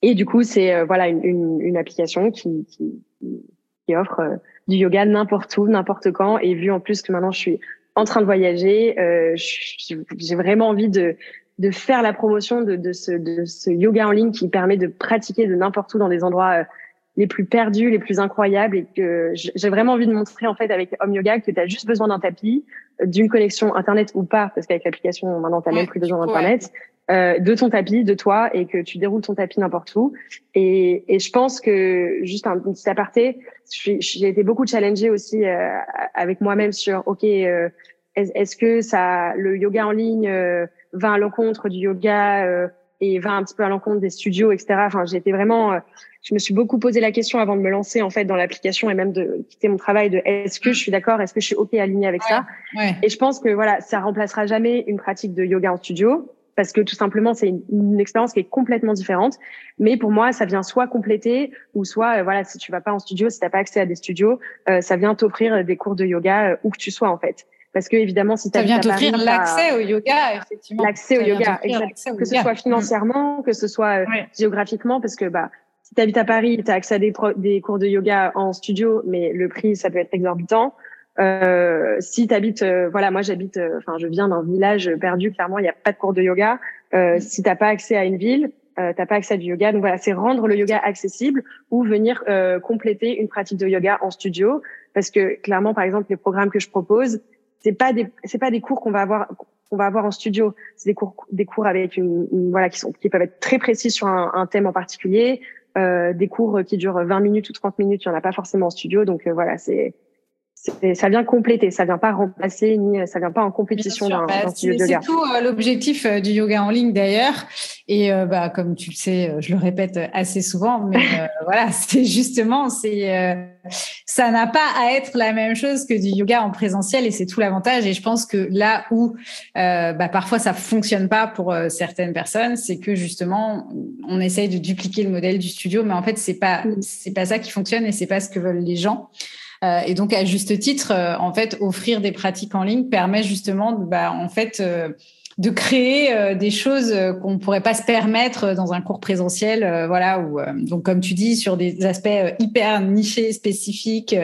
Et du coup, c'est voilà une application qui offre du yoga n'importe où, n'importe quand. Et vu en plus que maintenant je suis en train de voyager, j'ai vraiment envie de faire la promotion de ce yoga en ligne qui permet de pratiquer de n'importe où dans des endroits les plus perdus, les plus incroyables, et que j'ai vraiment envie de montrer en fait avec Home Yoga que tu as juste besoin d'un tapis, d'une connexion internet ou pas, parce qu'avec l'application maintenant tu n'as même plus besoin d'internet, de ton tapis, de toi, et que tu déroules ton tapis n'importe où. Et je pense que juste un petit aparté, j'ai été beaucoup challengée aussi avec moi-même sur est-ce que le yoga en ligne va à l'encontre du yoga et va un petit peu à l'encontre des studios, etc. Enfin, j'ai été vraiment je me suis beaucoup posé la question avant de me lancer en fait dans l'application et même de quitter mon travail de est-ce que je suis d'accord, est-ce que je suis OK alignée avec ça. Et je pense que voilà, ça remplacera jamais une pratique de yoga en studio parce que tout simplement c'est une expérience qui est complètement différente. Mais pour moi, ça vient soit compléter ou soit voilà, si tu vas pas en studio, si t'as pas accès à des studios, ça vient t'offrir des cours de yoga où que tu sois en fait. Parce que évidemment, si tu vient t'offrir l'accès au yoga, effectivement. L'accès au yoga, exact. Que ce soit financièrement, que ce soit géographiquement, parce que si tu habites à Paris, tu as accès à des cours de yoga en studio, mais le prix, ça peut être exorbitant. Si tu habites, moi j'habite, je viens d'un village perdu, clairement, il n'y a pas de cours de yoga. Si t'as pas accès à une ville, t'as pas accès à du yoga. Donc voilà, c'est rendre le yoga accessible ou venir compléter une pratique de yoga en studio. Parce que clairement, par exemple, les programmes que je propose, c'est pas des cours qu'on va avoir en studio. C'est des cours avec qui peuvent être très précis sur un thème en particulier. Des cours qui durent 20 minutes ou 30 minutes, il y en a pas forcément en studio. Donc voilà, ça vient compléter, ça vient pas remplacer ni ça vient pas en compétition d'un studio de yoga. C'est tout l'objectif du yoga en ligne d'ailleurs. Et comme tu le sais, je le répète assez souvent, mais voilà, c'est justement ça n'a pas à être la même chose que du yoga en présentiel et c'est tout l'avantage. Et je pense que là où parfois ça fonctionne pas pour certaines personnes, c'est que justement on essaye de dupliquer le modèle du studio, mais en fait c'est pas ça qui fonctionne et c'est pas ce que veulent les gens. Et donc à juste titre, en fait, offrir des pratiques en ligne permet justement de créer des choses qu'on ne pourrait pas se permettre dans un cours présentiel, donc comme tu dis, sur des aspects hyper nichés, spécifiques,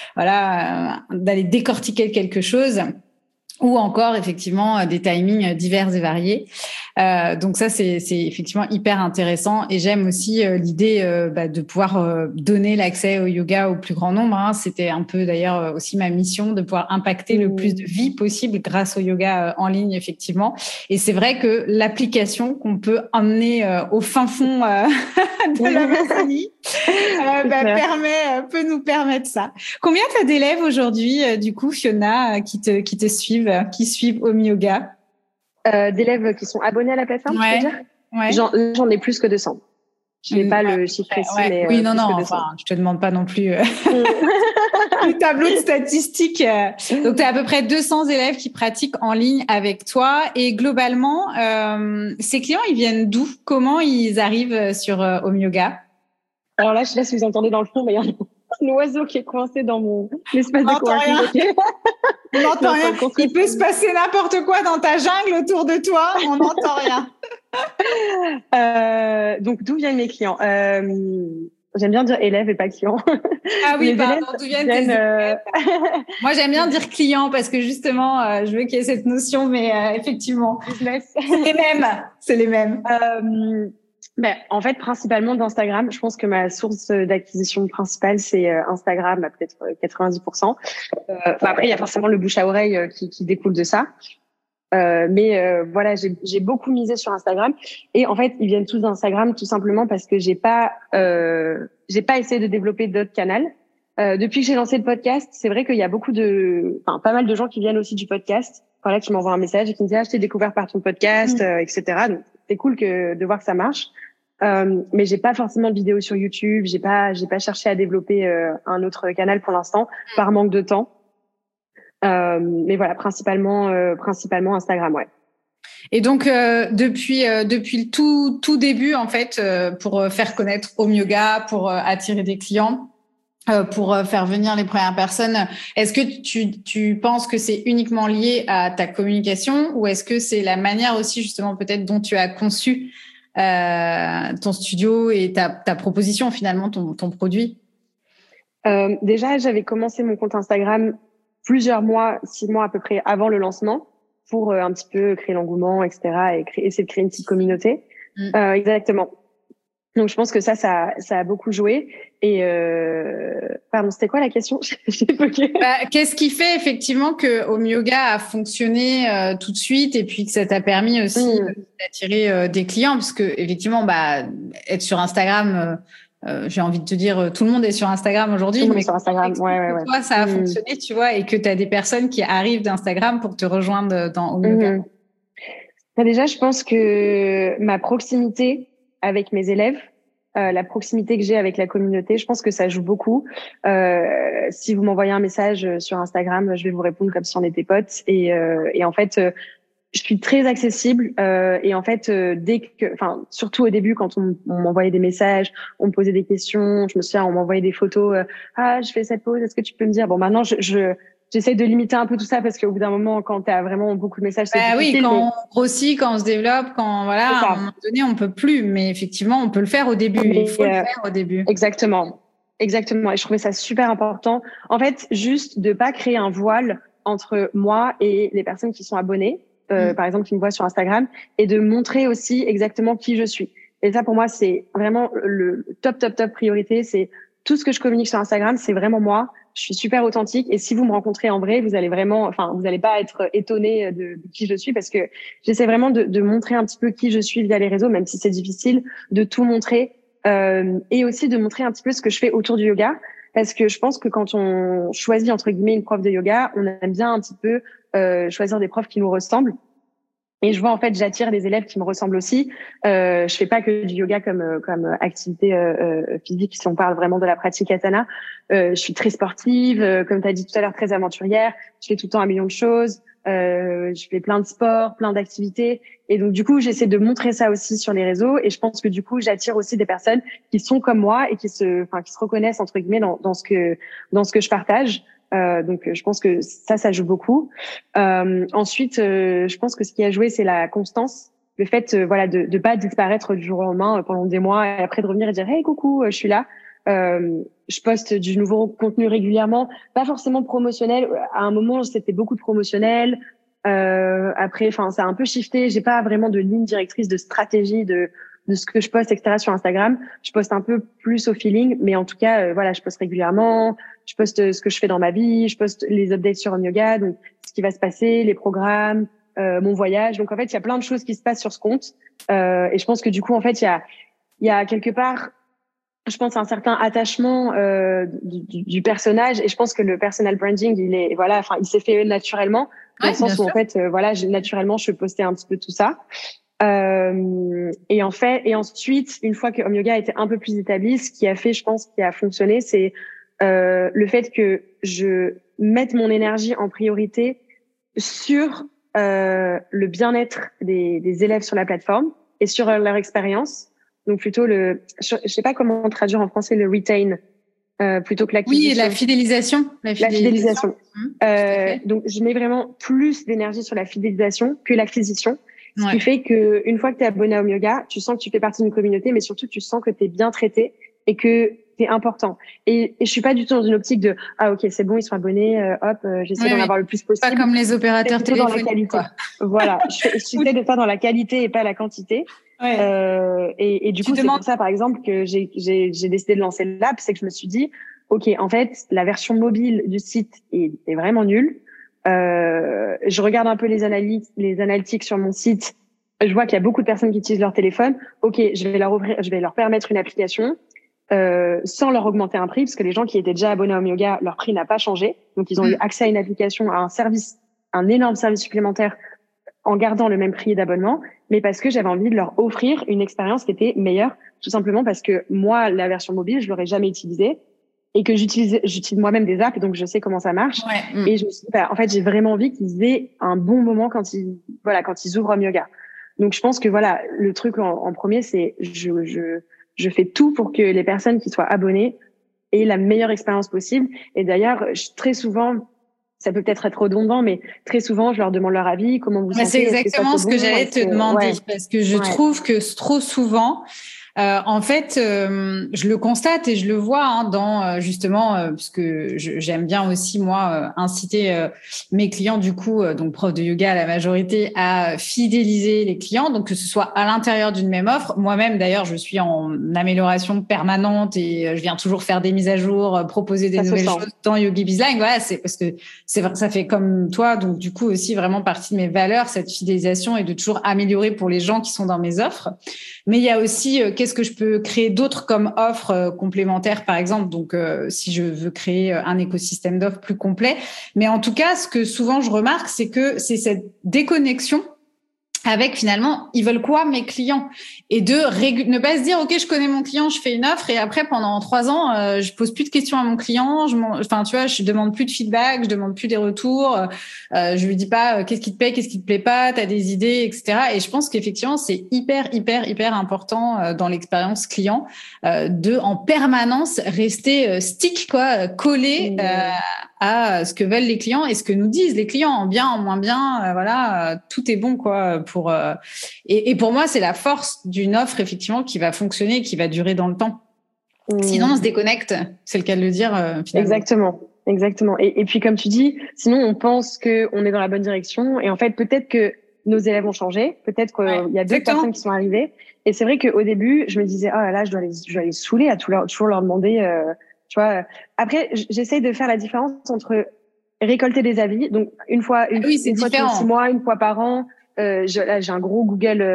d'aller décortiquer quelque chose. Ou encore effectivement des timings divers et variés. Donc ça c'est effectivement hyper intéressant et j'aime aussi l'idée de pouvoir donner l'accès au yoga au plus grand nombre. Hein. C'était un peu d'ailleurs aussi ma mission de pouvoir impacter le plus de vies possible grâce au yoga en ligne effectivement. Et c'est vrai que l'application qu'on peut emmener au fin fond de l'Amazonie peut nous permettre ça. Combien tu as d'élèves aujourd'hui du coup Fiona qui te suivent, qui suivent Home Yoga? D'élèves qui sont abonnés à la plateforme, tu veux dire? J'en ai plus que 200. Je n'ai pas le chiffre précis, mais oui, non, je te demande pas non plus le tableau de statistiques. Donc, tu as à peu près 200 élèves qui pratiquent en ligne avec toi. Et globalement, ces clients, ils viennent d'où? Comment ils arrivent sur Home Yoga? Alors là, je sais pas si vous entendez dans le fond, mais il y a un oiseau qui est coincé dans mon espace de coworking. On n'entend rien. Il peut se passer n'importe quoi dans ta jungle autour de toi. On n'entend rien. Donc, d'où viennent mes clients? J'aime bien dire élèves et pas clients. Ah oui, pardon, d'où viennent tes élèves? Moi, j'aime bien dire clients parce que justement, je veux qu'il y ait cette notion, mais effectivement, c'est les mêmes. En fait, principalement d'Instagram. Je pense que ma source d'acquisition principale, c'est Instagram, peut-être 90%. Après, il y a forcément le bouche à oreille qui découle de ça. J'ai beaucoup misé sur Instagram. Et en fait, ils viennent tous d'Instagram tout simplement parce que j'ai pas essayé de développer d'autres canaux. Depuis que j'ai lancé le podcast, c'est vrai qu'il y a pas mal de gens qui viennent aussi du podcast. Voilà, qui m'envoient un message et qui me disent, je t'ai découvert par ton podcast, etc. Donc, c'est cool de voir que ça marche. Mais j'ai pas forcément de vidéos sur YouTube. J'ai pas cherché à développer un autre canal pour l'instant par manque de temps. Mais voilà, principalement Instagram, ouais. Et donc depuis le tout début en fait, pour faire connaître Home Yoga, pour attirer des clients, pour faire venir les premières personnes, est-ce que tu penses que c'est uniquement lié à ta communication ou est-ce que c'est la manière aussi justement peut-être dont tu as conçu ton studio et ta proposition finalement, ton produit? Déjà, j'avais commencé mon compte Instagram plusieurs mois, 6 mois à peu près avant le lancement pour un petit peu créer l'engouement, etc. et essayer de créer une petite communauté. Exactement. Donc, je pense que ça a beaucoup joué. Et pardon, c'était quoi la question? J'ai bloqué. Qu'est-ce qui fait effectivement que Home Yoga a fonctionné tout de suite et puis que ça t'a permis aussi d'attirer des clients? Parce que effectivement, être sur Instagram, j'ai envie de te dire, tout le monde est sur Instagram aujourd'hui. Tout le monde est sur Instagram, ouais. Toi, ça a fonctionné, tu vois, et que tu as des personnes qui arrivent d'Instagram pour te rejoindre dans Home Yoga. Déjà, je pense que ma proximité avec mes élèves, la proximité que j'ai avec la communauté, je pense que ça joue beaucoup. Si vous m'envoyez un message sur Instagram, je vais vous répondre comme si on était potes. Et en fait, je suis très accessible. Et en fait, surtout au début, quand on m'envoyait des messages, on me posait des questions. Je me souviens, on m'envoyait des photos. Je fais cette pause. Est-ce que tu peux me dire? Bon, maintenant, j'essaie de limiter un peu tout ça parce qu'au bout d'un moment, quand tu as vraiment beaucoup de messages, c'est difficile. Oui, quand on grossit, quand on se développe, à un moment donné, on peut plus. Mais effectivement, on peut le faire au début. Il faut le faire au début. Exactement. Et je trouvais ça super important. En fait, juste de pas créer un voile entre moi et les personnes qui sont abonnées, par exemple, qui me voient sur Instagram, et de montrer aussi exactement qui je suis. Et ça, pour moi, c'est vraiment le top priorité. C'est tout ce que je communique sur Instagram, c'est vraiment moi. Je suis super authentique. Et si vous me rencontrez en vrai, vous allez pas être étonné de qui je suis parce que j'essaie vraiment de montrer un petit peu qui je suis via les réseaux, même si c'est difficile de tout montrer. Et aussi de montrer un petit peu ce que je fais autour du yoga. Parce que je pense que quand on choisit, entre guillemets, une prof de yoga, on aime bien un petit peu choisir des profs qui nous ressemblent. Et je vois, en fait, j'attire des élèves qui me ressemblent aussi. Je fais pas que du yoga comme activité physique, si on parle vraiment de la pratique asana. Je suis très sportive, comme tu as dit tout à l'heure, très aventurière. Je fais tout le temps un million de choses. Je fais plein de sports, plein d'activités. Et donc, du coup, j'essaie de montrer ça aussi sur les réseaux. Et je pense que, du coup, j'attire aussi des personnes qui sont comme moi et qui se reconnaissent, entre guillemets, dans ce que je partage. Donc, je pense que ça joue beaucoup. Ensuite, je pense que ce qui a joué, c'est la constance. Le fait, de pas disparaître du jour au lendemain pendant des mois et après de revenir et dire, hey, coucou, je suis là. Je poste du nouveau contenu régulièrement, pas forcément promotionnel. À un moment, c'était beaucoup de promotionnel. Après, ça a un peu shifté. J'ai pas vraiment de ligne directrice, de stratégie de ce que je poste, etc. sur Instagram. Je poste un peu plus au feeling, mais en tout cas, je poste régulièrement. Je poste ce que je fais dans ma vie. Je poste les updates sur Home Yoga, donc ce qui va se passer, les programmes, mon voyage. Donc en fait, il y a plein de choses qui se passent sur ce compte. Et je pense que du coup, en fait, il y a quelque part, je pense, un certain attachement du personnage. Et je pense que le personal branding, il s'est fait naturellement, dans le sens où en fait, naturellement, je postais un petit peu tout ça. Et ensuite, une fois que Home Yoga était un peu plus établi, ce qui a fait, je pense, qui a fonctionné, c'est le fait que je mette mon énergie en priorité sur le bien-être des élèves sur la plateforme et sur leur expérience. Donc plutôt je sais pas comment traduire en français le retain plutôt que l'acquisition. Oui, la fidélisation. La fidélisation. Donc je mets vraiment plus d'énergie sur la fidélisation que l'acquisition. Ce qui fait que une fois que tu es abonné à Home Yoga, tu sens que tu fais partie d'une communauté, mais surtout tu sens que tu es bien traité et que t'es important. Et je suis pas du tout dans une optique de ok, c'est bon, ils sont abonnés, j'essaie d'en avoir le plus possible. Pas comme les opérateurs téléphoniques. Dans la qualité. Voilà, j'essaie de faire dans la qualité et pas la quantité. Et du coup, c'est pour ça, par exemple, que j'ai décidé de lancer l'app, c'est que je me suis dit, ok, en fait, la version mobile du site est vraiment nulle. Je regarde un peu les analytics sur mon site. Je vois qu'il y a beaucoup de personnes qui utilisent leur téléphone. Ok, je vais leur permettre une application sans leur augmenter un prix, parce que les gens qui étaient déjà abonnés à Home Yoga, leur prix n'a pas changé. Donc, ils ont eu accès à une application, à un énorme service supplémentaire en gardant le même prix d'abonnement, mais parce que j'avais envie de leur offrir une expérience qui était meilleure, tout simplement parce que moi, la version mobile, je l'aurais jamais utilisée et que j'utilise moi-même des apps, donc je sais comment ça marche. Et je me suis dit, en fait, j'ai vraiment envie qu'ils aient un bon moment quand ils ouvrent Home Yoga. Donc, je pense que le truc en premier, c'est je fais tout pour que les personnes qui soient abonnées aient la meilleure expérience possible. Et d'ailleurs, très souvent, ça peut peut-être être redondant, mais très souvent, je leur demande leur avis, comment vous sentez. C'est exactement ce que j'allais te demander, parce que je trouve que trop souvent, en fait, je le constate et je le vois dans justement, parce que j'aime bien aussi moi inciter mes clients du coup, donc profs de yoga à la majorité, à fidéliser les clients, donc que ce soit à l'intérieur d'une même offre. Moi-même d'ailleurs, je suis en amélioration permanente et je viens toujours faire des mises à jour, proposer des nouvelles choses dans Yogi Bizline. Voilà, c'est parce que ça fait comme toi, donc du coup aussi vraiment partie de mes valeurs, cette fidélisation et de toujours améliorer pour les gens qui sont dans mes offres. Mais il y a aussi qu'est-ce que je peux créer d'autres comme offres complémentaires, par exemple. Donc, si je veux créer un écosystème d'offres plus complet. Mais en tout cas, ce que souvent je remarque, c'est que c'est cette déconnexion avec finalement, ils veulent quoi mes clients, et ne pas se dire ok, je connais mon client, je fais une offre et après pendant 3 ans je pose plus de questions à mon client, je demande plus de feedback, je demande plus des retours, je lui dis pas qu'est-ce qui te plaît, qu'est-ce qui te plaît pas, t'as des idées, etc. Et je pense qu'effectivement c'est hyper important dans l'expérience client de en permanence rester stick collé à ce que veulent les clients et ce que nous disent les clients, en bien, en moins bien, tout est bon et pour moi c'est la force d'une offre effectivement qui va fonctionner, qui va durer dans le temps. Sinon on se déconnecte, c'est le cas de le dire finalement. Exactement. Et puis comme tu dis, sinon on pense que on est dans la bonne direction et en fait peut-être que nos élèves ont changé, peut-être qu'il y a d'autres personnes qui sont arrivées. Et c'est vrai qu'au début je me disais oh là là, je dois les saouler à toujours leur demander. Tu vois. Après, j'essaie de faire la différence entre récolter des avis, donc une fois tous les 6 mois, une fois par an. J'ai un gros Google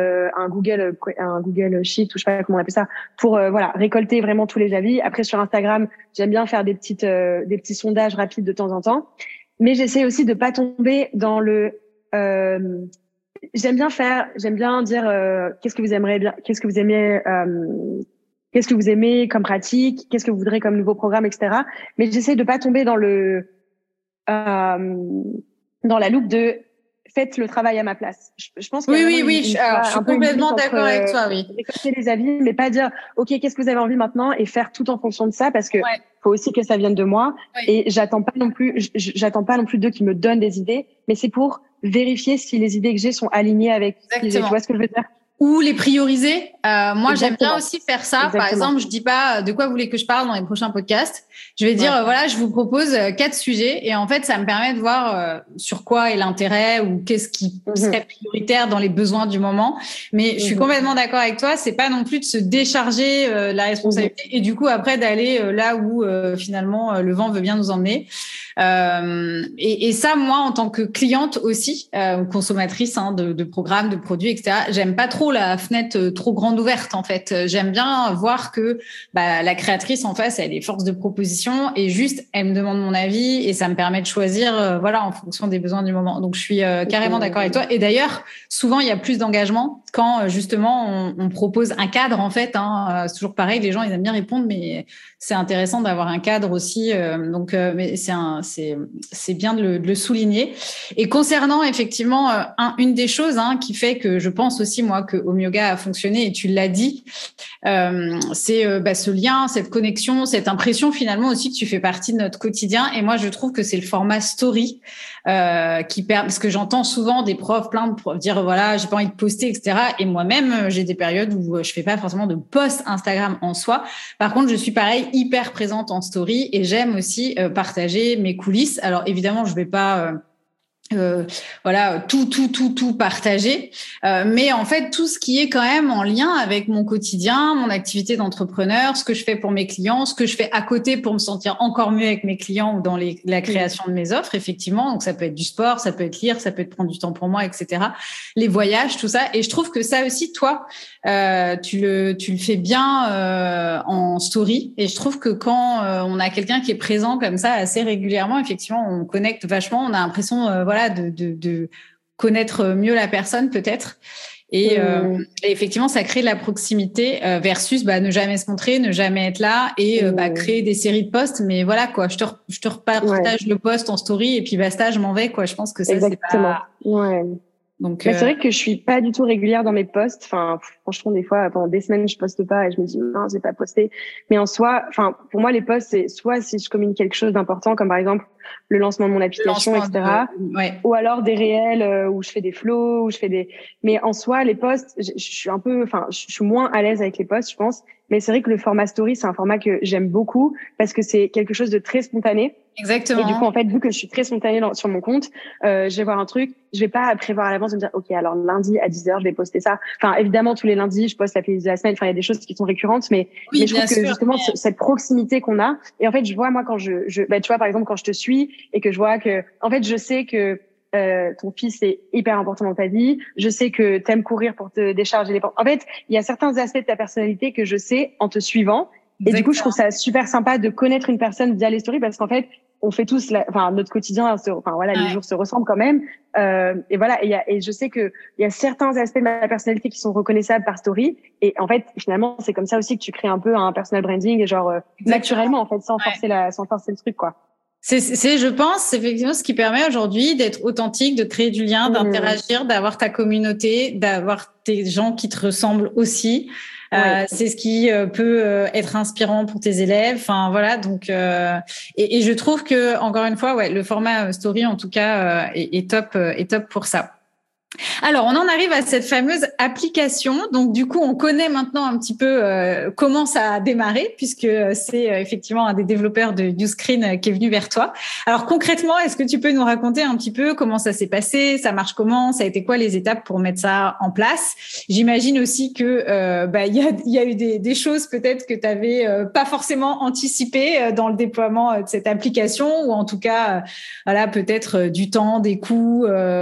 Sheet, ou je sais pas comment on appelle ça, pour récolter vraiment tous les avis. Après sur Instagram, j'aime bien faire des petits sondages rapides de temps en temps, mais j'essaie aussi de pas tomber dans le j'aime bien dire qu'est-ce que vous aimeriez bien, qu'est-ce que vous aimez comme pratique, qu'est-ce que vous voudrez comme nouveau programme, etc. Mais j'essaie de pas tomber dans la loupe de faites le travail à ma place. Je pense que je suis complètement d'accord avec toi, oui. Récolter les avis, mais pas dire ok, qu'est-ce que vous avez envie maintenant et faire tout en fonction de ça, parce que faut aussi que ça vienne de moi. Et j'attends pas non plus d'eux qui me donnent des idées, mais c'est pour vérifier si les idées que j'ai sont alignées avec ce que j'ai. Tu vois ce que je veux dire? Ou les prioriser. Moi, j'aime bien aussi faire ça. Exactement. Par exemple, je dis pas de quoi vous voulez que je parle dans les prochains podcasts. Je vais dire, je vous propose 4 sujets. Et en fait, ça me permet de voir sur quoi est l'intérêt ou qu'est-ce qui serait prioritaire dans les besoins du moment. Mais je suis complètement d'accord avec toi. C'est pas non plus de se décharger la responsabilité et du coup, après, d'aller là où finalement le vent veut bien nous emmener. Et ça, moi, en tant que cliente aussi, consommatrice de programmes, de produits, etc., j'aime pas trop la fenêtre trop grande ouverte, en fait. J'aime bien voir que la créatrice en face, elle est force de proposition et juste, elle me demande mon avis et ça me permet de choisir, en fonction des besoins du moment. Donc, je suis carrément d'accord avec toi. Et d'ailleurs, souvent, il y a plus d'engagement quand justement on propose un cadre, en fait. C'est toujours pareil, les gens, ils aiment bien répondre, mais c'est intéressant d'avoir un cadre aussi. Mais c'est bien de le souligner. Et concernant effectivement une des choses qui fait que je pense aussi moi que Home Yoga a fonctionné, et tu l'as dit, c'est ce lien, cette connexion, cette impression finalement aussi que tu fais partie de notre quotidien. Et moi je trouve que c'est le format story qui permet, parce que j'entends souvent des profs, plein de profs dire j'ai pas envie de poster, etc. Et moi-même j'ai des périodes où je fais pas forcément de post Instagram en soi. Par contre je suis pareil hyper présente en story et j'aime aussi partager mes coulisses. Alors évidemment je vais pas tout partager, mais en fait tout ce qui est quand même en lien avec mon quotidien, mon activité d'entrepreneur, ce que je fais pour mes clients, ce que je fais à côté pour me sentir encore mieux avec mes clients ou dans la création de mes offres, effectivement. Donc ça peut être du sport, ça peut être lire, ça peut être prendre du temps pour moi, etc. Les voyages, tout ça. Et je trouve que ça aussi, toi, tu le fais bien en story. Et je trouve que quand on a quelqu'un qui est présent comme ça assez régulièrement, effectivement, on connecte vachement. On a l'impression, de connaître mieux la personne peut-être. Et effectivement, ça crée de la proximité versus ne jamais se montrer, ne jamais être là et créer des séries de posts. Mais voilà quoi, je te repartage le post en story et puis basta, je m'en vais quoi. Je pense que ça exactement. C'est pas... Donc, Mais c'est vrai que je suis pas du tout régulière dans mes posts. Enfin, franchement, des fois, pendant des semaines, je poste pas et je me dis non, j'ai pas posté. Mais en soi, enfin, pour moi, les posts, c'est soit si je communique quelque chose d'important, comme par exemple le lancement de mon application, etc. Ouais. Ou alors des réels où je fais des flows, où je fais des. Mais en soi, les posts, je suis un peu, enfin, je suis moins à l'aise avec les posts, je pense. Mais c'est vrai que le format story, c'est un format que j'aime beaucoup parce que c'est quelque chose de très spontané. Exactement. Et du coup, en fait, vu que je suis très spontanée sur mon compte, je vais voir un truc, je vais pas prévoir à l'avance de me dire, OK, alors lundi à 10h, je vais poster ça. Enfin, évidemment, tous les lundis, je poste la playlist de la semaine. Enfin, il y a des choses qui sont récurrentes, mais je trouve que justement, cette proximité qu'on a, et en fait, je vois, moi, quand bah, tu vois, par exemple, quand je te suis et que je vois que, en fait, je sais que ton fils est hyper important dans ta vie. Je sais que t'aimes courir pour te décharger les pensées. En fait, il y a certains aspects de ta personnalité que je sais en te suivant. Et du coup, je trouve ça super sympa de connaître une personne via les stories parce qu'en fait, on fait tous, enfin, notre quotidien, enfin voilà, les jours se ressemblent quand même. Et voilà, et je sais que il y a certains aspects de ma personnalité qui sont reconnaissables par story. Et en fait, finalement, c'est comme ça aussi que tu crées un peu un personal branding, genre naturellement en fait, sans forcer le truc, quoi. C'est, je pense, effectivement ce qui permet aujourd'hui d'être authentique, de créer du lien, d'interagir, d'avoir ta communauté, d'avoir tes gens qui te ressemblent aussi. C'est ce qui peut être inspirant pour tes élèves. Enfin voilà, donc et je trouve que encore une fois, ouais, le format story en tout cas est top pour ça. Alors, on en arrive à cette fameuse application. Donc, du coup, on connaît maintenant un petit peu comment ça a démarré, puisque c'est effectivement un des développeurs de Uscreen qui est venu vers toi. Alors, concrètement, est-ce que tu peux nous raconter un petit peu comment ça s'est passé, ça marche comment, ça a été quoi les étapes pour mettre ça en place? J'imagine aussi que il y a eu des choses peut-être que tu avais pas forcément anticipées dans le déploiement de cette application, ou en tout cas, voilà, peut-être du temps, des coûts,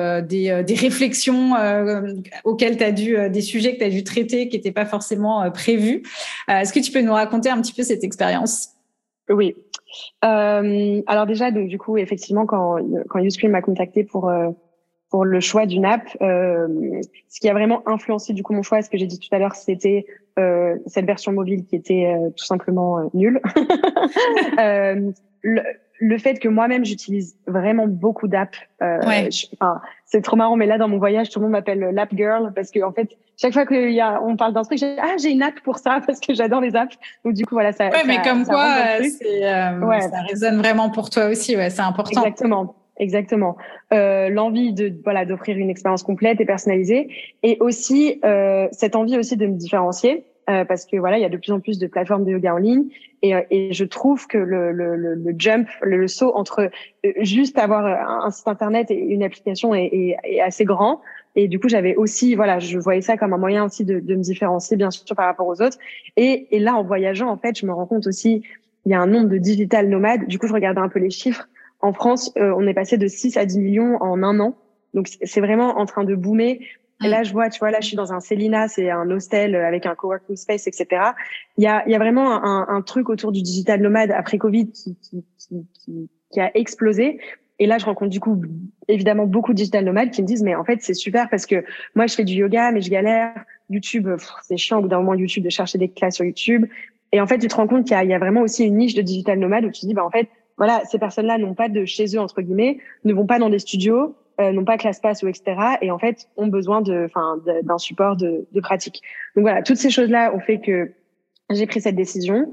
des réflexions auxquels tu as dû, des sujets que tu as dû traiter qui n'étaient pas forcément prévus. Est-ce que tu peux nous raconter un petit peu cette expérience? Oui. Alors déjà, donc du coup, effectivement, quand Uscreen m'a contacté pour le choix d'une app, ce qui a vraiment influencé du coup mon choix, ce que j'ai dit tout à l'heure, c'était cette version mobile qui était tout simplement nulle. Le fait que moi-même j'utilise vraiment beaucoup d'apps, c'est trop marrant, mais là dans mon voyage tout le monde m'appelle l'app girl parce que en fait chaque fois on parle d'un truc, j'ai une app pour ça parce que j'adore les apps. Donc du coup voilà ça. Ouais, mais comme quoi, ça résonne vraiment pour toi aussi, ouais, c'est important. Exactement. L'envie d'offrir une expérience complète et personnalisée, et aussi cette envie aussi de me différencier. Parce que voilà, il y a de plus en plus de plateformes de yoga en ligne, et je trouve que le jump, le saut entre juste avoir un site internet et une application est assez grand. Et du coup, j'avais aussi, voilà, je voyais ça comme un moyen aussi de me différencier, bien sûr, par rapport aux autres. Et là, en voyageant, en fait, je me rends compte aussi, il y a un nombre de digital nomades. Du coup, je regardais un peu les chiffres. En France, on est passé de 6 à 10 millions en un an. Donc, c'est vraiment en train de boomer. Et là, là, je suis dans un Célina, c'est un hostel avec un coworking space, etc. Il y a vraiment un truc autour du digital nomade après Covid qui a explosé. Et là, je rencontre du coup, évidemment, beaucoup de digital nomades qui me disent, mais en fait, c'est super parce que moi, je fais du yoga, mais je galère. YouTube, c'est chiant au bout d'un moment, YouTube, de chercher des classes sur YouTube. Et en fait, tu te rends compte qu'il y a vraiment aussi une niche de digital nomade où tu te dis, en fait, voilà, ces personnes-là n'ont pas de chez eux, entre guillemets, ne vont pas dans des studios, n'ont pas ClassPass ou etc. Et en fait, ont besoin d'un support de pratique. Donc voilà, toutes ces choses-là ont fait que j'ai pris cette décision.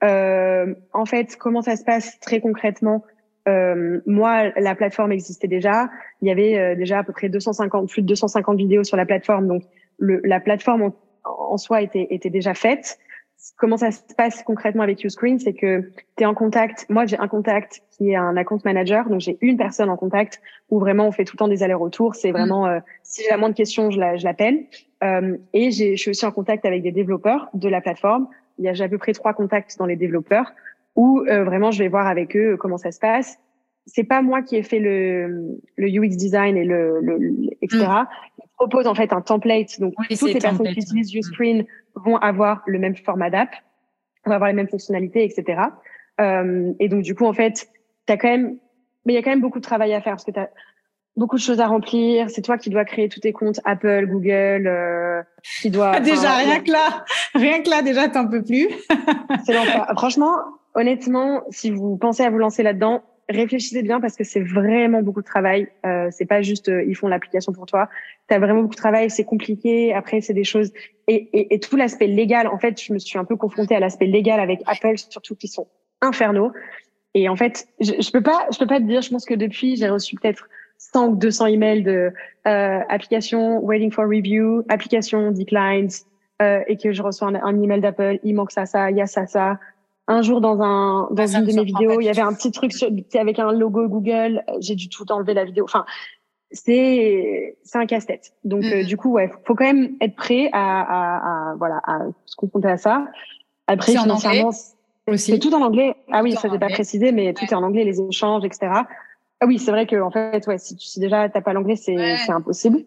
En fait, comment ça se passe très concrètement? Moi, la plateforme existait déjà. Il y avait déjà à peu près plus de 250 vidéos sur la plateforme. Donc, la plateforme en soi était déjà faite. Comment ça se passe concrètement avec Uscreen, c'est que tu es en contact. Moi, j'ai un contact qui est un account manager, donc j'ai une personne en contact où vraiment on fait tout le temps des allers-retours. C'est vraiment si j'ai la moindre question, je l'appelle. Et je suis aussi en contact avec des développeurs de la plateforme. J'ai à peu près 3 contacts dans les développeurs où vraiment je vais voir avec eux comment ça se passe. C'est pas moi qui ai fait le UX design et etc. Je propose en fait un template. Donc toutes les personnes qui utilisent Uscreen vont avoir le même format d'app, vont avoir les mêmes fonctionnalités, etc. Et donc du coup en fait, mais il y a quand même beaucoup de travail à faire parce que t'as beaucoup de choses à remplir. C'est toi qui dois créer tous tes comptes Apple, Google, qui doit. Déjà rien que là, déjà t'en peux plus. C'est l'enfer. Franchement, honnêtement, si vous pensez à vous lancer là-dedans, réfléchissez bien parce que c'est vraiment beaucoup de travail. C'est pas juste ils font l'application pour toi. T'as vraiment beaucoup de travail, c'est compliqué. Après, c'est des choses et tout l'aspect légal. En fait, je me suis un peu confrontée à l'aspect légal avec Apple, surtout qui sont infernaux. Et en fait, je peux pas te dire. Je pense que depuis, j'ai reçu peut-être 100 ou 200 emails de application waiting for review, application declined, et que je reçois un email d'Apple. Il manque ça, il y a ça. Un jour, dans une de mes vidéos, il y avait un petit truc avec un logo Google. J'ai dû tout enlever la vidéo. Enfin, c'est un casse-tête. Donc, du coup, ouais, faut quand même être prêt à se confronter à ça. Après, c'est financièrement, c'est tout en anglais. Ah oui, tout ça, j'ai pas précisé, mais tout est en anglais, les échanges, etc. Ah oui, c'est vrai que, en fait, ouais, si déjà t'as pas l'anglais, c'est impossible.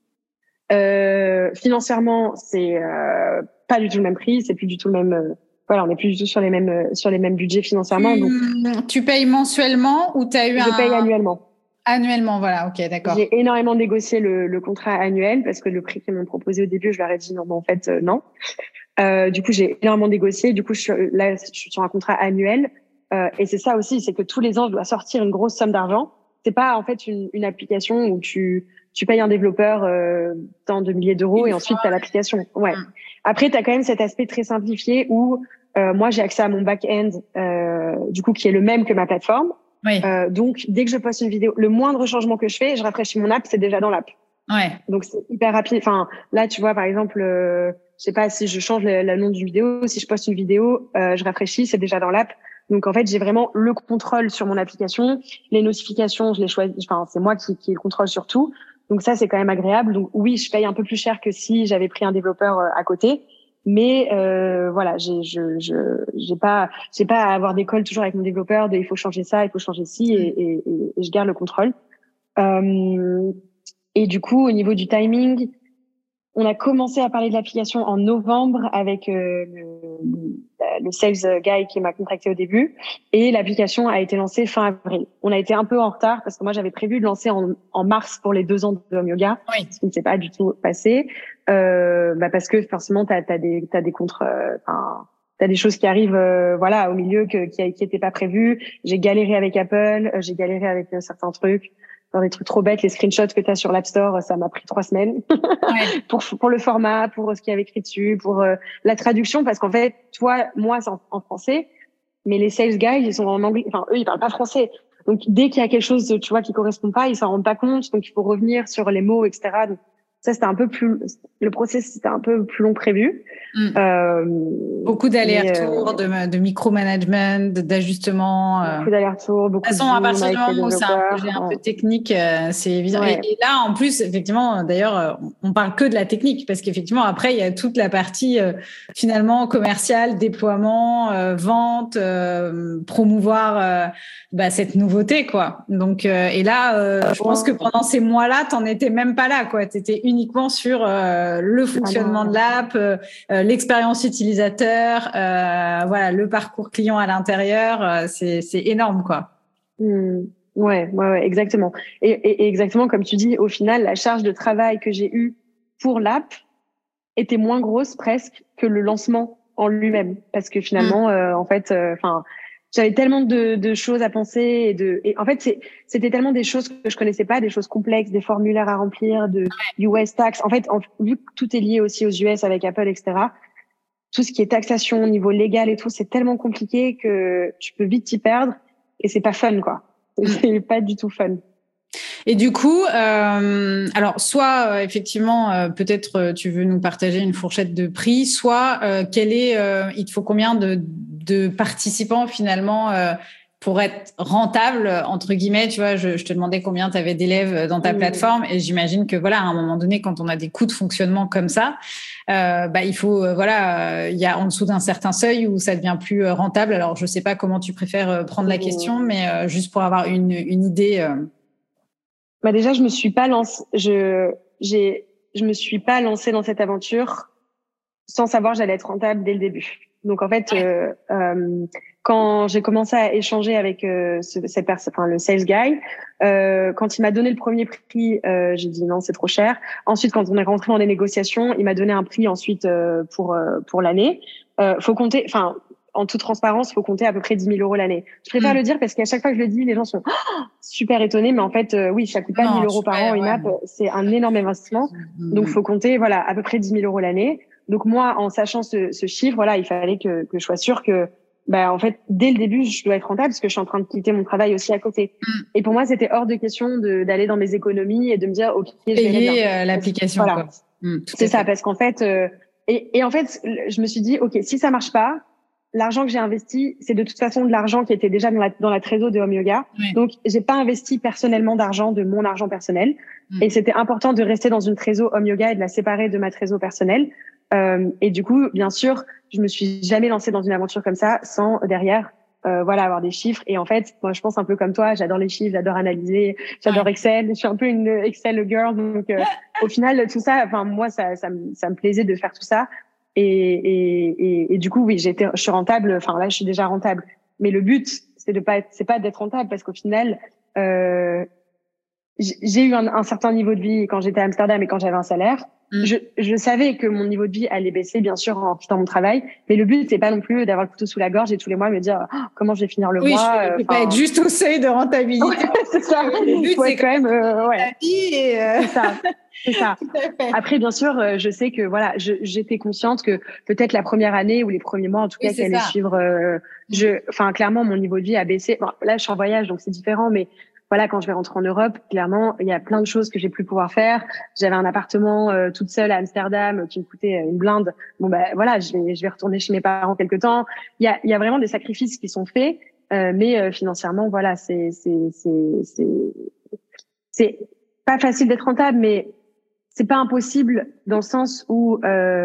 Financièrement, c'est pas du tout le même prix, c'est plus du tout le même. Voilà, on n'est plus du tout sur les mêmes budgets financièrement. Tu payes mensuellement ou t'as eu je paye annuellement. Annuellement, voilà, ok, d'accord. J'ai énormément négocié le contrat annuel parce que le prix qu'ils m'ont proposé au début, je leur ai dit non, mais en fait, non. Du coup, j'ai énormément négocié. Du coup, je suis sur un contrat annuel. Et c'est ça aussi, c'est que tous les ans, je dois sortir une grosse somme d'argent. C'est pas en fait une application où tu payes un développeur tant de milliers d'euros et ensuite tu as l'application. Ouais. Après, tu as quand même cet aspect très simplifié où moi, j'ai accès à mon back-end, du coup, qui est le même que ma plateforme. Oui. Donc, dès que je poste une vidéo, le moindre changement que je fais, je rafraîchis mon app, c'est déjà dans l'app. Ouais. Donc, c'est hyper rapide. Enfin, là, tu vois, par exemple, je sais pas si je change le nom d'une vidéo, si je poste une vidéo, je rafraîchis, c'est déjà dans l'app. Donc, en fait, j'ai vraiment le contrôle sur mon application. Les notifications, je les choisis. Enfin, c'est moi qui ai le contrôle sur tout. Donc, ça, c'est quand même agréable. Donc, oui, je paye un peu plus cher que si j'avais pris un développeur à côté. Mais voilà, j'ai pas à avoir des calls toujours avec mon développeur de il faut changer ça, il faut changer ci, et je garde le contrôle. Et du coup, au niveau du timing, on a commencé à parler de l'application en novembre avec le sales guy qui m'a contacté au début, et l'application a été lancée fin avril. On a été un peu en retard parce que moi j'avais prévu de lancer en mars pour les 2 ans de Home Yoga, ce qui ne s'est pas du tout passé, parce que forcément t'as des t'as des choses qui arrivent voilà au milieu qui étaient pas prévues. J'ai galéré avec Apple, j'ai galéré avec certains trucs. Dans des trucs trop bêtes, les screenshots que tu as sur l'App Store, ça m'a pris 3 semaines pour le format, pour ce qu'il y avait écrit dessus, pour la traduction, parce qu'en fait, moi, c'est en français, mais les sales guys, ils sont en anglais. Enfin, eux, ils parlent pas français. Donc, dès qu'il y a quelque chose, tu vois, qui correspond pas, ils s'en rendent pas compte. Donc, il faut revenir sur les mots, etc. Donc, ça, c'était un peu plus, le process, c'était un peu plus long que prévu. Beaucoup d'allers-retours, de micromanagement, d'ajustements. Beaucoup d'allers-retours, beaucoup de toute façon, à partir du moment où c'est un projet un peu technique, c'est évident. Ouais. Et là, en plus, effectivement, d'ailleurs, on parle que de la technique parce qu'effectivement, après, il y a toute la partie finalement commerciale, déploiement, vente, promouvoir cette nouveauté, quoi. Donc, et là, je pense que pendant ces mois-là, t'en étais même pas là, quoi. T'étais uniquement sur le fonctionnement de l'app, l'expérience utilisateur, voilà, le parcours client à l'intérieur. C'est énorme, quoi. Ouais, exactement. Et exactement comme tu dis, au final, la charge de travail que j'ai eue pour l'app était moins grosse presque que le lancement en lui-même, parce que finalement, en fait, j'avais tellement de choses à penser et en fait, c'était tellement des choses que je connaissais pas, des choses complexes, des formulaires à remplir, de US tax. En fait, vu que tout est lié aussi aux US avec Apple, etc. Tout ce qui est taxation au niveau légal et tout, c'est tellement compliqué que tu peux vite t'y perdre et c'est pas fun, quoi. C'est pas du tout fun. Et du coup, alors soit effectivement, peut-être tu veux nous partager une fourchette de prix, soit il te faut combien de participants finalement pour être rentable entre guillemets, tu vois, je te demandais combien tu avais d'élèves dans ta plateforme et j'imagine que voilà, à un moment donné, quand on a des coûts de fonctionnement comme ça, il faut il y a en dessous d'un certain seuil où ça devient plus rentable. Alors je sais pas comment tu préfères prendre la question, mais juste pour avoir une idée. Déjà, je me suis pas lancée. Je me suis pas lancée dans cette aventure sans savoir que j'allais être rentable dès le début. Donc en fait, quand j'ai commencé à échanger avec le sales guy, quand il m'a donné le premier prix, j'ai dit non, c'est trop cher. Ensuite, quand on est rentré dans les négociations, il m'a donné un prix ensuite pour l'année. Faut compter. Enfin, en toute transparence, il faut compter à peu près 10 000 euros l'année. Je préfère le dire parce qu'à chaque fois que je le dis, les gens sont super étonnés. Mais en fait, oui, ça coûte pas 1 000 euros par an une app. C'est un énorme investissement. Donc, faut compter, voilà, à peu près 10 000 euros l'année. Donc, moi, en sachant ce chiffre, voilà, il fallait que je sois sûre que, en fait, dès le début, je dois être rentable parce que je suis en train de quitter mon travail aussi à côté. Et pour moi, c'était hors de question d'aller dans mes économies et de me dire, OK, je vais payer l'application. Voilà. C'est ça, parce qu'en fait, et en fait, je me suis dit, OK, si ça marche pas, l'argent que j'ai investi, c'est de toute façon de l'argent qui était déjà dans la trésor de Home Yoga. Oui. Donc, j'ai pas investi personnellement d'argent, de mon argent personnel. Et c'était important de rester dans une trésor Home Yoga et de la séparer de ma trésor personnelle. Et du coup, bien sûr, je me suis jamais lancée dans une aventure comme ça sans derrière, avoir des chiffres. Et en fait, moi, je pense un peu comme toi, j'adore les chiffres, j'adore analyser, j'adore Excel. Je suis un peu une Excel girl. Donc, au final, tout ça, enfin, moi, ça me plaisait de faire tout ça. Et du coup, oui, je suis rentable. Enfin, là, je suis déjà rentable. Mais le but, c'est pas d'être rentable parce qu'au final, j'ai eu un certain niveau de vie quand j'étais à Amsterdam et quand j'avais un salaire. Je savais que mon niveau de vie allait baisser, bien sûr, en quittant mon travail. Mais le but, c'est pas non plus d'avoir le couteau sous la gorge et tous les mois me dire comment je vais finir le mois. Oui, pas être juste au seuil de rentabilité. Ouais, c'est ça. Le but, c'est quand même la vie et C'est ça. C'est ça. Après, bien sûr, je sais que voilà, j'étais consciente que peut-être la première année ou les premiers mois, en tout cas, qui allaient suivre, clairement, mon niveau de vie a baissé. Bon, là, je suis en voyage, donc c'est différent, mais voilà, quand je vais rentrer en Europe, clairement, il y a plein de choses que j'ai plus pouvoir faire. J'avais un appartement toute seule à Amsterdam qui me coûtait une blinde. Bon, voilà, je vais retourner chez mes parents quelque temps. Il y a vraiment des sacrifices qui sont faits, mais financièrement, voilà, c'est pas facile d'être rentable, mais c'est pas impossible dans le sens où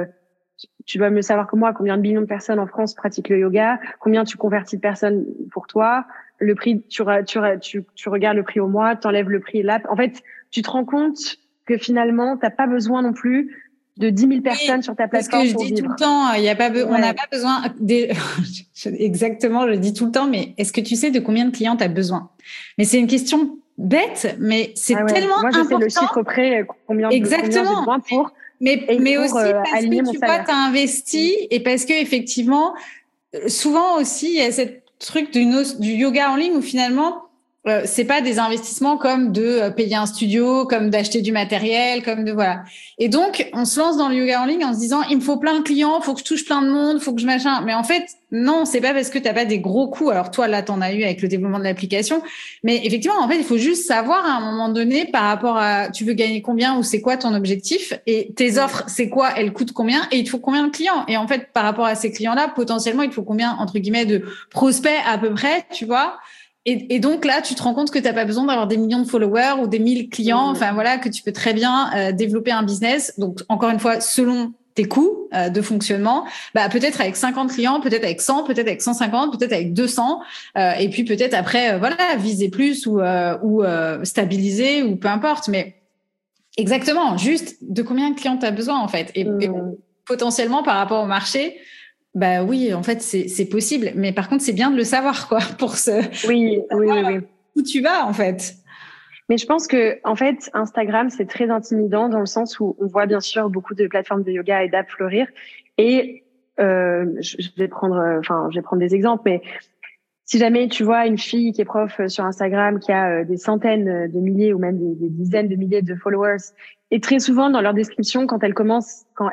tu dois mieux savoir que moi combien de millions de personnes en France pratiquent le yoga, combien tu convertis de personnes pour toi, le prix, tu regardes le prix au mois, t'enlèves le prix là. En fait, tu te rends compte que finalement, t'as pas besoin non plus de 10 000 personnes sur ta plateforme pour vivre. C'est ce que je dis tout le temps. Il y a pas on n'a pas besoin exactement, je le dis tout le temps, mais est-ce que tu sais de combien de clients tu as besoin? Mais c'est une question bête, mais c'est tellement important. Moi, je sais le chiffre près, combien j'ai besoin pour. Mais aussi parce que tu vois, tu as investi et parce que effectivement, souvent aussi, il y a cette truc du yoga en ligne où finalement, c'est pas des investissements comme de payer un studio, comme d'acheter du matériel, comme de voilà. Et donc, on se lance dans le yoga en ligne en se disant, il me faut plein de clients, faut que je touche plein de monde, faut que je machin. Mais en fait, non, c'est pas parce que t'as pas des gros coûts. Alors toi, là, t'en as eu avec le développement de l'application. Mais effectivement, en fait, il faut juste savoir à un moment donné par rapport à, tu veux gagner combien ou c'est quoi ton objectif et tes offres, c'est quoi, elles coûtent combien et il te faut combien de clients. Et en fait, par rapport à ces clients-là, potentiellement, il te faut combien, entre guillemets, de prospects à peu près, tu vois. Et donc là, tu te rends compte que t'as pas besoin d'avoir des millions de followers ou des 1000 clients. Enfin voilà, que tu peux très bien développer un business. Donc encore une fois, selon tes coûts de fonctionnement, peut-être avec 50 clients, peut-être avec 100, peut-être avec 150, peut-être avec 200, et puis peut-être après viser plus ou stabiliser ou peu importe. Mais exactement, juste de combien de clients t'as besoin en fait, et potentiellement par rapport au marché. Oui, en fait, c'est possible. Mais par contre, c'est bien de le savoir, quoi, pour Oui. Où tu vas, en fait. Mais je pense que, en fait, Instagram, c'est très intimidant dans le sens où on voit bien sûr beaucoup de plateformes de yoga et d'apps fleurir. Et, je vais prendre des exemples, mais si jamais tu vois une fille qui est prof sur Instagram, qui a des centaines de milliers ou même des dizaines de milliers de followers, et très souvent dans leur description, quand elle commence, quand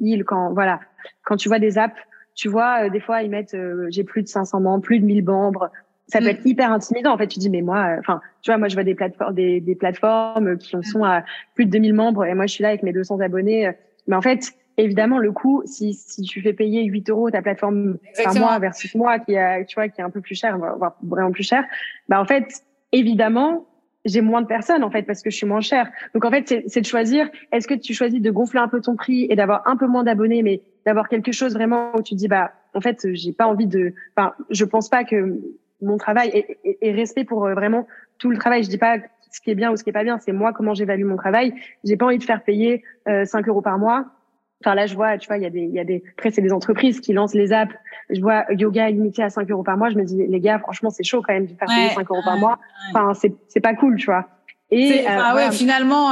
tu vois des apps, tu vois, des fois, ils mettent j'ai plus de 500 membres, plus de 1000 membres. Ça peut être hyper intimidant. En fait, tu dis, mais moi, tu vois, moi, je vois des plateformes qui en sont à plus de 2000 membres et moi, je suis là avec mes 200 abonnés. Mais en fait, évidemment, le coût, si tu fais payer 8 € ta plateforme par mois versus moi, qui est un peu plus cher, voire vraiment plus cher, en fait, évidemment, j'ai moins de personnes, en fait, parce que je suis moins chère. Donc, en fait, c'est de choisir, est-ce que tu choisis de gonfler un peu ton prix et d'avoir un peu moins d'abonnés, mais d'avoir quelque chose vraiment où tu te dis, en fait, j'ai pas envie je pense pas que mon travail est respect pour vraiment tout le travail. Je dis pas ce qui est bien ou ce qui est pas bien. C'est moi, comment j'évalue mon travail. J'ai pas envie de faire payer 5 € par mois. Enfin, là, je vois, tu vois, après, c'est des entreprises qui lancent les apps. Je vois yoga illimité à 5 € par mois. Je me dis, les gars, franchement, c'est chaud quand même de faire payer 5 € par mois. Enfin, c'est pas cool, tu vois. Ouais, finalement,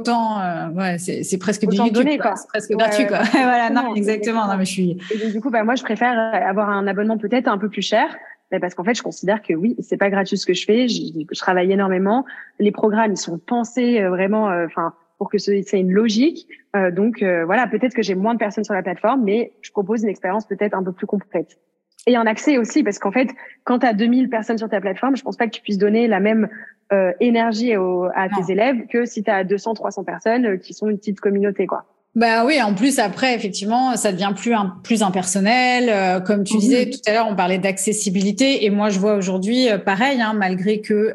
c'est presque du YouTube, donner, quoi. C'est presque gratuit, quoi. Voilà, non, exactement. Non, mais Et donc, du coup, moi, je préfère avoir un abonnement peut-être un peu plus cher, parce qu'en fait, je considère que oui, c'est pas gratuit ce que je fais. Je travaille énormément. Les programmes, ils sont pensés vraiment, pour que c'est une logique. Donc, voilà, peut-être que j'ai moins de personnes sur la plateforme, mais je propose une expérience peut-être un peu plus complète. Et en accès aussi, parce qu'en fait, quand tu as 2000 personnes sur ta plateforme, je pense pas que tu puisses donner la même énergie à tes élèves que si tu as 200, 300 personnes qui sont une petite communauté, quoi. Bah oui, en plus après effectivement, ça devient plus impersonnel. Comme tu disais tout à l'heure, on parlait d'accessibilité et moi je vois aujourd'hui pareil, hein, malgré que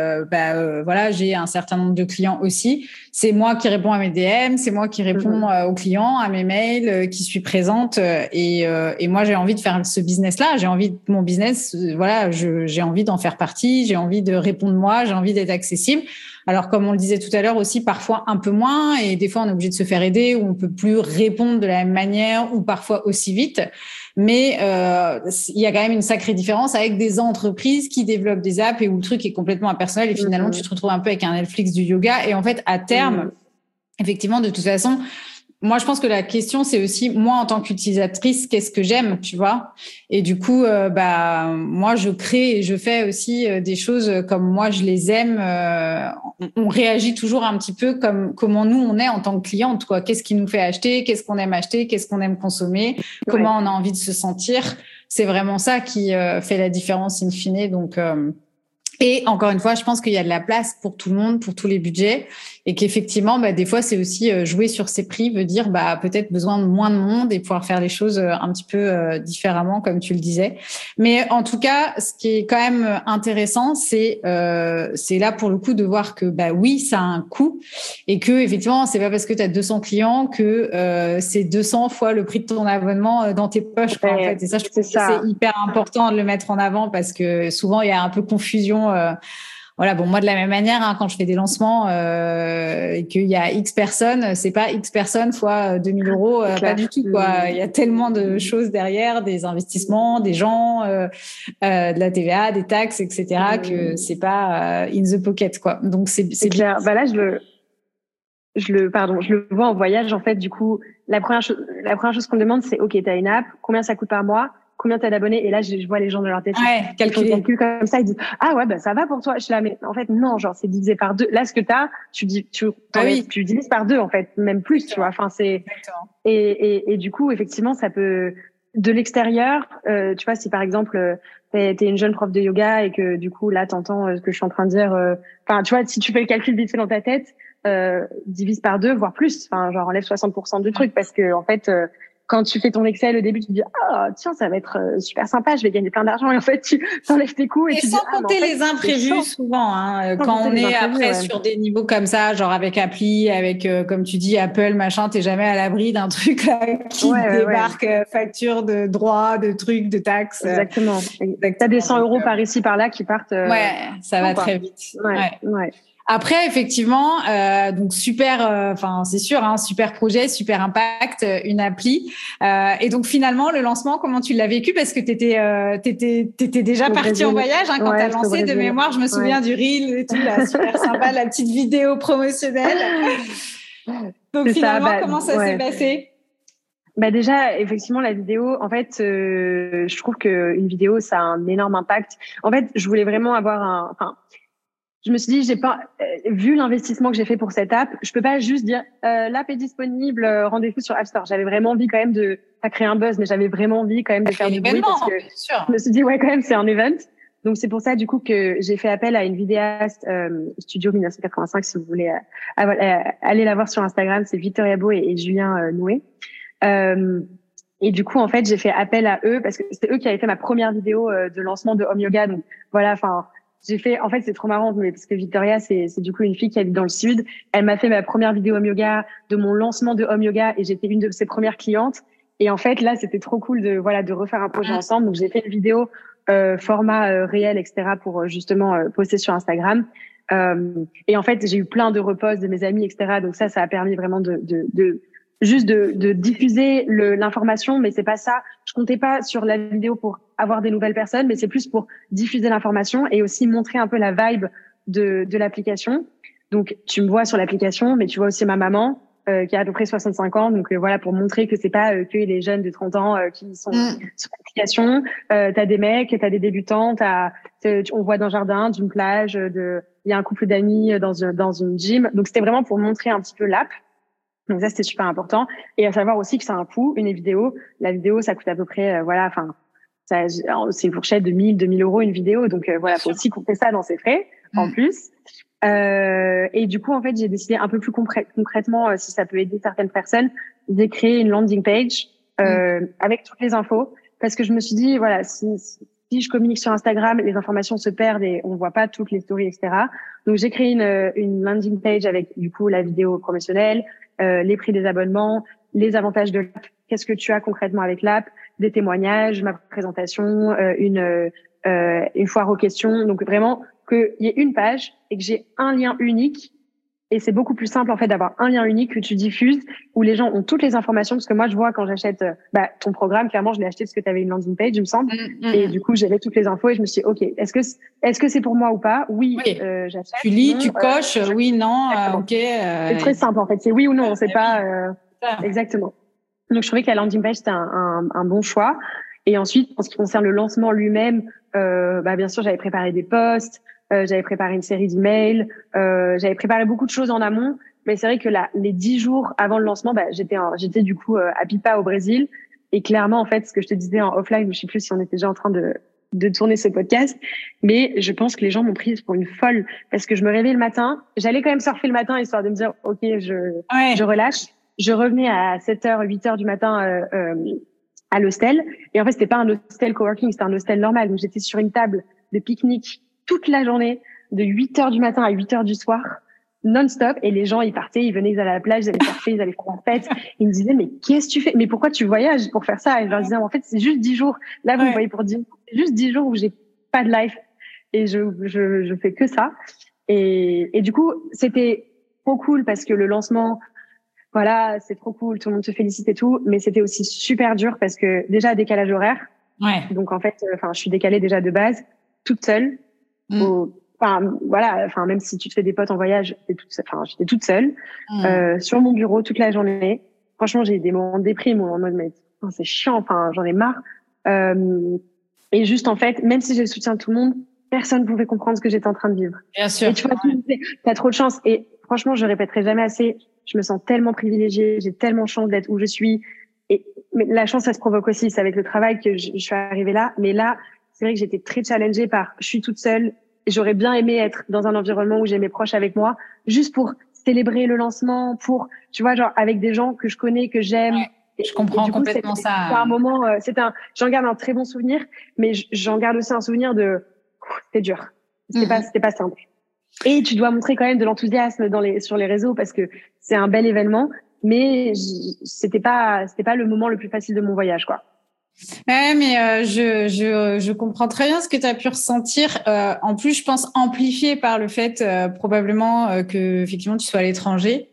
voilà, j'ai un certain nombre de clients aussi. C'est moi qui réponds à mes DM, c'est moi qui réponds aux clients, à mes mails, qui suis présente et moi j'ai envie de faire ce business-là. J'ai envie de mon business, voilà, j'ai envie d'en faire partie, j'ai envie de répondre moi, j'ai envie d'être accessible. Alors, comme on le disait tout à l'heure aussi, parfois un peu moins, et des fois on est obligé de se faire aider, ou on peut plus répondre de la même manière, ou parfois aussi vite. Mais il y a quand même une sacrée différence avec des entreprises qui développent des apps et où le truc est complètement impersonnel, et finalement tu te retrouves un peu avec un Netflix du yoga. Et en fait, à terme, effectivement, de toute façon, moi, je pense que la question, c'est aussi, moi, en tant qu'utilisatrice, qu'est-ce que j'aime, tu vois? Et du coup, moi, je crée et je fais aussi des choses comme moi, je les aime. On réagit toujours un petit peu comme comment nous, on est en tant que cliente, quoi. Qu'est-ce qui nous fait acheter? Qu'est-ce qu'on aime acheter? Qu'est-ce qu'on aime consommer? Comment on a envie de se sentir? C'est vraiment ça qui fait la différence in fine. Donc, et encore une fois, je pense qu'il y a de la place pour tout le monde, pour tous les budgets, et qu'effectivement, des fois, c'est aussi jouer sur ces prix, veut dire peut-être besoin de moins de monde et pouvoir faire les choses un petit peu différemment, comme tu le disais. Mais en tout cas, ce qui est quand même intéressant, c'est là pour le coup de voir que oui, ça a un coût et que effectivement, c'est pas parce que tu as 200 clients que c'est 200 fois le prix de ton abonnement dans tes poches, quoi, en fait. Et ça, je trouve que c'est hyper important de le mettre en avant parce que souvent il y a un peu confusion. Voilà, bon, moi de la même manière, hein, quand je fais des lancements et qu'il y a X personnes, c'est pas X personnes fois 2000 euros, pas du tout, quoi. Il y a tellement de choses derrière, des investissements, des gens, de la TVA, des taxes, etc., que c'est pas in the pocket, quoi. Donc c'est clair. Là, je le vois en voyage, en fait. Du coup, la première chose qu'on me demande, c'est, OK, t'as une app, combien ça coûte par mois? Combien t'as d'abonnés? Et là, je vois les gens de leur tête. Calculer comme ça, ils disent, ah ouais, ça va pour toi. Je suis là, mais en fait, non, genre, c'est divisé par 2. Là, ce que t'as, tu divises par 2, en fait, même plus, tu vois. Enfin, c'est, et du coup, effectivement, ça peut, de l'extérieur, tu vois, si par exemple, t'es une jeune prof de yoga et que, du coup, là, t'entends ce que je suis en train de dire, tu vois, si tu fais le calcul vite fait dans ta tête, divise par 2, voire plus. Enfin, genre, enlève 60% du truc parce que, en fait, quand tu fais ton Excel au début, tu te dis tiens, ça va être super sympa, je vais gagner plein d'argent, et en fait tu t'enlèves tes coûts et tu sans compter les imprévus souvent, hein, quand on est après sur des niveaux comme ça, genre avec appli, avec comme tu dis Apple machin, t'es jamais à l'abri d'un truc là qui débarque, facture de droits, de trucs, de taxes. Exactement. T'as des 100 euros par ici par là qui partent. Ça va très vite. Après, effectivement, donc super, c'est sûr, hein, super projet, super impact, une appli. Et donc finalement, le lancement, comment tu l'as vécu? Parce que t'étais déjà partie en voyage hein, quand t'as lancé. De mémoire, je me souviens du reel et tout, là, super sympa, la petite vidéo promotionnelle. Donc finalement, comment ça s'est passé? Déjà, effectivement, la vidéo, en fait, je trouve que une vidéo, ça a un énorme impact. En fait, je voulais vraiment avoir je me suis dit, j'ai pas vu l'investissement que j'ai fait pour cette app, je peux pas juste dire l'app est disponible, rendez-vous sur App Store. J'avais vraiment envie quand même de pas créer un buzz, mais j'avais vraiment envie quand même de faire du bruit parce que je me suis dit quand même c'est un event. Donc c'est pour ça du coup que j'ai fait appel à une vidéaste Studio 1985 si vous voulez aller la voir sur Instagram, c'est Victoria Beau et Julien Noué. Et du coup en fait j'ai fait appel à eux parce que c'est eux qui avaient fait ma première vidéo de lancement de Home Yoga. Donc voilà, en fait, c'est trop marrant, parce que Victoria, c'est du coup une fille qui habite dans le sud. Elle m'a fait ma première vidéo Home Yoga de mon lancement de Home Yoga et j'étais une de ses premières clientes. Et en fait, là, c'était trop cool de refaire un projet ensemble. Donc, j'ai fait une vidéo, format réel, etc. pour justement poster sur Instagram. Et en fait, j'ai eu plein de reposts de mes amis, etc. Donc ça a permis vraiment de diffuser l'information, mais c'est pas ça. Je comptais pas sur la vidéo pour avoir des nouvelles personnes, mais c'est plus pour diffuser l'information et aussi montrer un peu la vibe de l'application. Donc, tu me vois sur l'application, mais tu vois aussi ma maman, qui a à peu près 65 ans. Donc, voilà, pour montrer que c'est pas que les jeunes de 30 ans qui sont sur l'application. T'as des mecs, t'as des débutants, on voit d'un jardin, d'une plage, il y a un couple d'amis dans une gym. Donc, c'était vraiment pour montrer un petit peu l'app. Donc, ça, c'était super important. Et à savoir aussi que ça a un coût, une vidéo. La vidéo, ça coûte à peu près, c'est une fourchette de 2000 euros une vidéo. Donc, voilà, faut aussi compter ça dans ses frais, en plus. Et du coup, en fait, j'ai décidé un peu plus concrètement, si ça peut aider certaines personnes, de créer une landing page avec toutes les infos, parce que je me suis dit, voilà, si je communique sur Instagram, les informations se perdent et on voit pas toutes les stories, etc. Donc, j'ai créé une landing page avec du coup la vidéo promotionnelle, les prix des abonnements, les avantages de l'app, qu'est-ce que tu as concrètement avec l'app, des témoignages, ma présentation, une foire aux questions. Donc, vraiment qu'il y ait une page et que j'ai un lien unique. Et c'est beaucoup plus simple, en fait, d'avoir un lien unique que tu diffuses, où les gens ont toutes les informations. Parce que moi, je vois quand j'achète ton programme, clairement, je l'ai acheté parce que tu avais une landing page, il me semble. Et du coup, j'avais toutes les infos et je me suis dit, OK, est-ce que c'est pour moi ou pas? Oui, j'achète. Tu lis, tu coches, oui, non, OK. C'est très simple, en fait. C'est oui ou non, c'est pas... Exactement. Donc, je trouvais que la landing page, c'était un bon choix. Et ensuite, en ce qui concerne le lancement lui-même, bien sûr, j'avais préparé des posts, j'avais préparé une série d'emails, j'avais préparé beaucoup de choses en amont. Mais c'est vrai que les 10 jours avant le lancement, j'étais du coup à Pipa au Brésil. Et clairement, en fait, ce que je te disais en offline, je sais plus si on était déjà en train de tourner ce podcast, mais je pense que les gens m'ont prise pour une folle parce que je me réveillais le matin, j'allais quand même surfer le matin histoire de me dire, OK, je relâche. Je revenais à 7h, 8h du matin à l'hostel. Et en fait, c'était pas un hostel coworking, c'était un hostel normal. Donc, j'étais sur une table de pique-nique toute la journée, de 8h du matin à 8h du soir, non-stop. Et les gens, ils partaient, ils venaient, ils allaient à la plage, ils allaient surfer, ils allaient faire la fête. Ils me disaient, mais qu'est-ce que tu fais? Mais pourquoi tu voyages pour faire ça? Et je leur disais, en fait, c'est juste 10 jours. Là, vous me voyez pour 10 jours. C'est juste 10 jours où j'ai pas de life. Et je fais que ça. Et du coup, c'était trop cool parce que le lancement, voilà, c'est trop cool, tout le monde te félicite et tout, mais c'était aussi super dur parce que déjà décalage horaire. Donc en fait, je suis décalée déjà de base, toute seule. Même si tu te fais des potes en voyage, j'étais toute seule sur mon bureau toute la journée. Franchement, j'ai eu des moments de déprime en mode mais c'est chiant, j'en ai marre. Et juste en fait, même si j'ai le soutien de tout le monde, personne ne pouvait comprendre ce que j'étais en train de vivre. Bien sûr. Et tu vois, t'as trop de chance. Et franchement, je répéterai jamais assez. Je me sens tellement privilégiée, j'ai tellement chance d'être où je suis. Mais la chance, ça se provoque aussi. C'est avec le travail que je suis arrivée là. Mais là, c'est vrai que j'étais très challengée je suis toute seule. J'aurais bien aimé être dans un environnement où j'ai mes proches avec moi, juste pour célébrer le lancement, tu vois, genre avec des gens que je connais, que j'aime. Je comprends complètement ça. C'était un moment, j'en garde un très bon souvenir, mais j'en garde aussi un souvenir c'était dur. C'était pas simple. Et tu dois montrer quand même de l'enthousiasme sur les réseaux parce que c'est un bel événement, mais c'était pas le moment le plus facile de mon voyage, quoi. Ouais, mais je comprends très bien ce que tu as pu ressentir. En plus, je pense amplifié par le fait probablement que effectivement tu sois à l'étranger.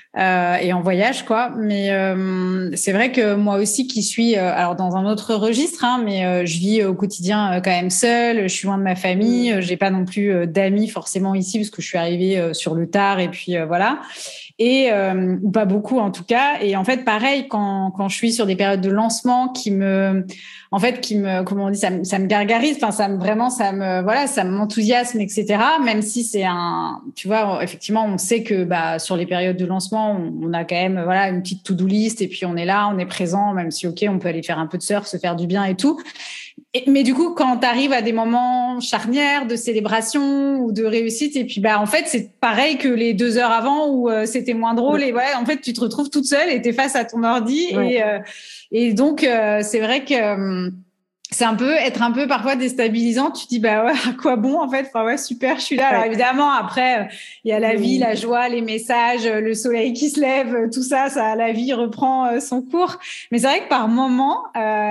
Et en voyage, quoi. Mais c'est vrai que moi aussi, qui suis alors dans un autre registre, mais je vis au quotidien quand même seule. Je suis loin de ma famille. J'ai pas non plus d'amis forcément ici parce que je suis arrivée sur le tard et puis voilà. Et ou pas beaucoup en tout cas. Et en fait, pareil quand je suis sur des périodes de lancement comment on dit, ça me gargarise. Enfin, ça m'enthousiasme, etc. Même si c'est tu vois, effectivement, on sait que sur les périodes de lancement, on a quand même une petite to-do list et puis on est là, on est présent, même si on peut aller faire un peu de surf, se faire du bien et tout. Mais du coup, quand tu arrives à des moments charnières de célébration ou de réussite, et puis en fait, c'est pareil que les 2 heures avant où c'était moins drôle. Et en fait, tu te retrouves toute seule et t'es face à ton ordi. Ouais. Et donc, c'est vrai que c'est être un peu parfois déstabilisant. Tu te dis, à quoi bon, en fait? Enfin, super, je suis là. Alors, évidemment, après, il y a la vie, la joie, les messages, le soleil qui se lève, tout ça, la vie reprend son cours. Mais c'est vrai que par moment,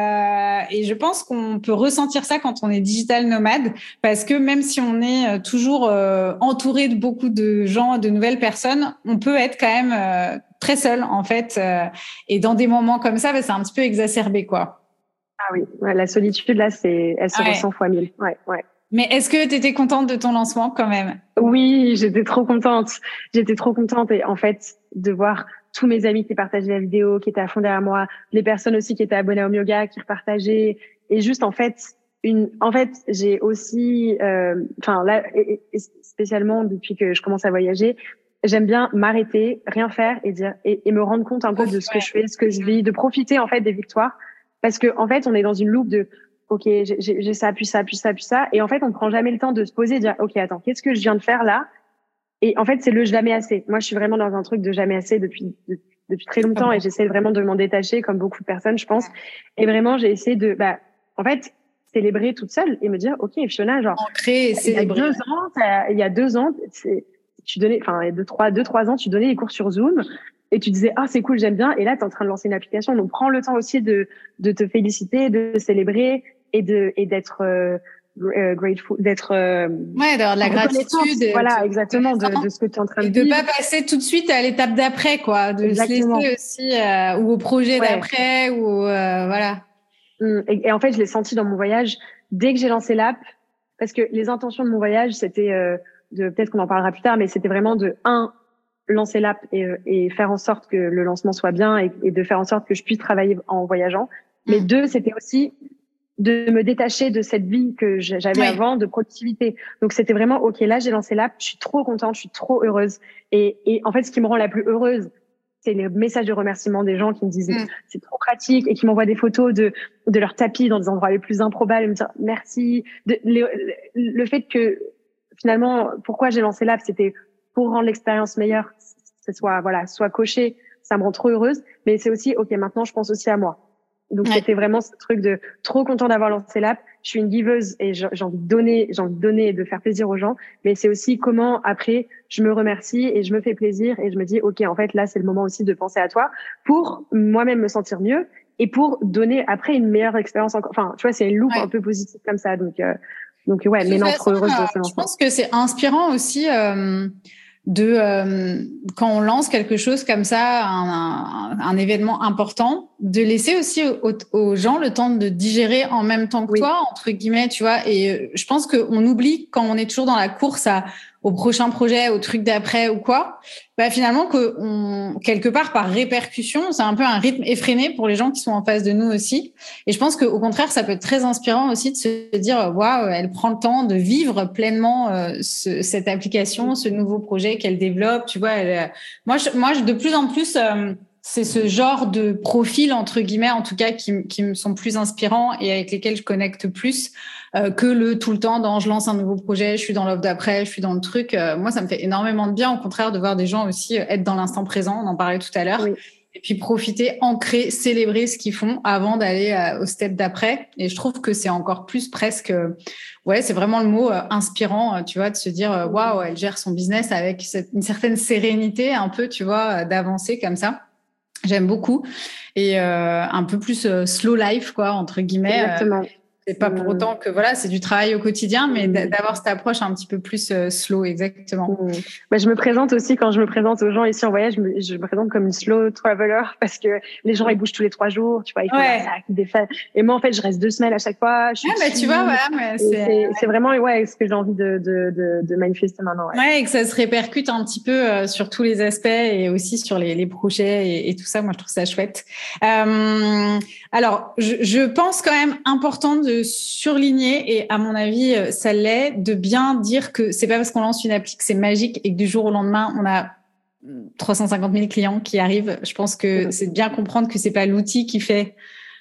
et je pense qu'on peut ressentir ça quand on est digital nomade, parce que même si on est toujours entouré de beaucoup de gens, de nouvelles personnes, on peut être quand même très seul, en fait. Et dans des moments comme ça, c'est un petit peu exacerbé, quoi. Ah oui, la solitude, là, elle se ressent fois 1000. Ouais. Mais est-ce que tu étais contente de ton lancement quand même? Oui, j'étais trop contente. J'étais trop contente. Et en fait, de voir tous mes amis qui partageaient la vidéo, qui étaient à fond derrière moi, les personnes aussi qui étaient abonnées au yoga, qui repartageaient. Et juste, en fait, j'ai aussi, là, et spécialement depuis que je commence à voyager, j'aime bien m'arrêter, rien faire et dire, et me rendre compte un peu de ce que je fais, ce que je vis, de profiter, en fait, des victoires. Parce que, en fait, on est dans une loupe de, OK, j'ai ça, puis ça, puis ça, puis ça. Et en fait, on prend jamais le temps de se poser et dire, OK, attends, qu'est-ce que je viens de faire là? Et en fait, c'est le jamais assez. Moi, je suis vraiment dans un truc de jamais assez depuis très longtemps et j'essaie vraiment de m'en détacher comme beaucoup de personnes, je pense. Et vraiment, j'ai essayé de, en fait, célébrer toute seule et me dire, OK, Fiona, genre, ancrer et célébrer. Il y a 2 ans, tu donnais, enfin, il y a 2-3 ans, tu donnais les cours sur Zoom et tu disais, ah, c'est cool, j'aime bien. Et là, tu es en train de lancer une application. Donc, prends le temps aussi de te féliciter, de célébrer et d'être, grateful, d'être d'avoir de la gratitude. Voilà, exactement, de ce que tu es en train de vivre. Et de pas passer tout de suite à l'étape d'après, quoi. De exactement. Se laisser aussi, ou au projet d'après, ou voilà. Et en fait, je l'ai senti dans mon voyage dès que j'ai lancé l'app, parce que les intentions de mon voyage, c'était peut-être qu'on en parlera plus tard, mais c'était vraiment de lancer l'app et faire en sorte que le lancement soit bien et de faire en sorte que je puisse travailler en voyageant. Mais 2, c'était aussi de me détacher de cette vie que j'avais avant de productivité. Donc, c'était vraiment, OK, là, j'ai lancé l'app, je suis trop contente, je suis trop heureuse. Et en fait, ce qui me rend la plus heureuse, c'est les messages de remerciement des gens qui me disent c'est trop pratique et qui m'envoient des photos de leur tapis dans des endroits les plus improbables et me dire merci. Le fait que, finalement, pourquoi j'ai lancé l'app, c'était pour rendre l'expérience meilleure, que soit coché, ça me rend trop heureuse, mais c'est aussi, OK, maintenant, je pense aussi à moi. Donc, c'était vraiment ce truc de trop content d'avoir lancé l'app. Je suis une giveuse et j'ai envie de donner et de faire plaisir aux gens. Mais c'est aussi comment, après, je me remercie et je me fais plaisir et je me dis, OK, en fait, là, c'est le moment aussi de penser à toi pour moi-même me sentir mieux et pour donner après une meilleure expérience encore. Enfin, tu vois, c'est une loupe un peu positive comme ça. Donc ouais, mais non, trop heureuse de ce lancement. Je pense que c'est inspirant aussi, quand on lance quelque chose comme ça, un événement important, de laisser aussi aux gens le temps de digérer en même temps que toi, entre guillemets, tu vois. Et je pense qu'on oublie quand on est toujours dans la course au prochain projet, au truc d'après ou quoi, finalement, quelque part, par répercussion, c'est un peu un rythme effréné pour les gens qui sont en face de nous aussi. Et je pense qu'au contraire, ça peut être très inspirant aussi de se dire, waouh, elle prend le temps de vivre pleinement cette application, ce nouveau projet qu'elle développe. Tu vois, moi, de plus en plus, c'est ce genre de profil, entre guillemets, en tout cas, qui me sont plus inspirants et avec lesquels je connecte plus que tout le temps je lance un nouveau projet, je suis dans l'offre d'après, je suis dans le truc. Moi, ça me fait énormément de bien, au contraire, de voir des gens aussi être dans l'instant présent, on en parlait tout à l'heure, et puis profiter, ancrer, célébrer ce qu'ils font avant d'aller au step d'après. Et je trouve que c'est encore plus presque... c'est vraiment le mot inspirant, tu vois, de se dire, waouh, elle gère son business avec une certaine sérénité, un peu, tu vois, d'avancer comme ça. J'aime beaucoup. Et un peu plus slow life, quoi, entre guillemets. Exactement. C'est pas pour autant que c'est du travail au quotidien, mais d'avoir cette approche un petit peu plus slow, exactement. Je me présente aussi, quand je me présente aux gens ici en voyage, je me présente comme une slow traveler parce que les gens, ils bougent tous les 3 jours, tu vois, ils font leur sac, des fêtes. Et moi, en fait, je reste 2 semaines à chaque fois. Tu vois, voilà. C'est vraiment, ce que j'ai envie de manifester maintenant. Et que ça se répercute un petit peu sur tous les aspects et aussi sur les projets et tout ça. Moi, je trouve ça chouette. Alors, je pense quand même important de surligner, et à mon avis, ça l'est, de bien dire que c'est pas parce qu'on lance une appli que c'est magique et que du jour au lendemain, on a 350 000 clients qui arrivent. Je pense que c'est de bien comprendre que c'est pas l'outil qui fait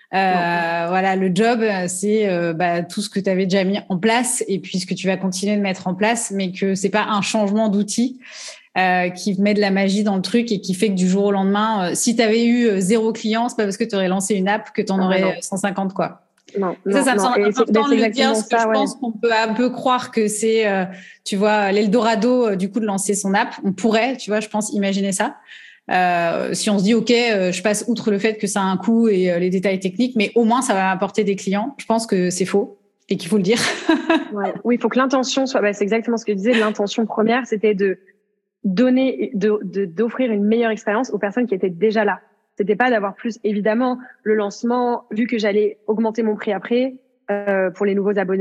le job, c'est tout ce que tu avais déjà mis en place et puis ce que tu vas continuer de mettre en place, mais que c'est pas un changement d'outil qui met de la magie dans le truc et qui fait que du jour au lendemain, si tu avais eu 0 client, c'est pas parce que tu aurais lancé une app que tu en aurais 150, quoi. Non, ça me semble important de le dire, parce que je pense qu'on peut un peu croire que c'est, tu vois, l'Eldorado du coup de lancer son app. On pourrait, tu vois, je pense, imaginer ça. Si on se dit, OK, je passe outre le fait que ça a un coût et les détails techniques, mais au moins ça va m'apporter des clients. Je pense que c'est faux et qu'il faut le dire. Oui, il faut que l'intention soit, c'est exactement ce que je disais, l'intention première, c'était de donner, d'offrir une meilleure expérience aux personnes qui étaient déjà là. C'était pas d'avoir plus, évidemment, le lancement, vu que j'allais augmenter mon prix après, pour les nouveaux abonnés,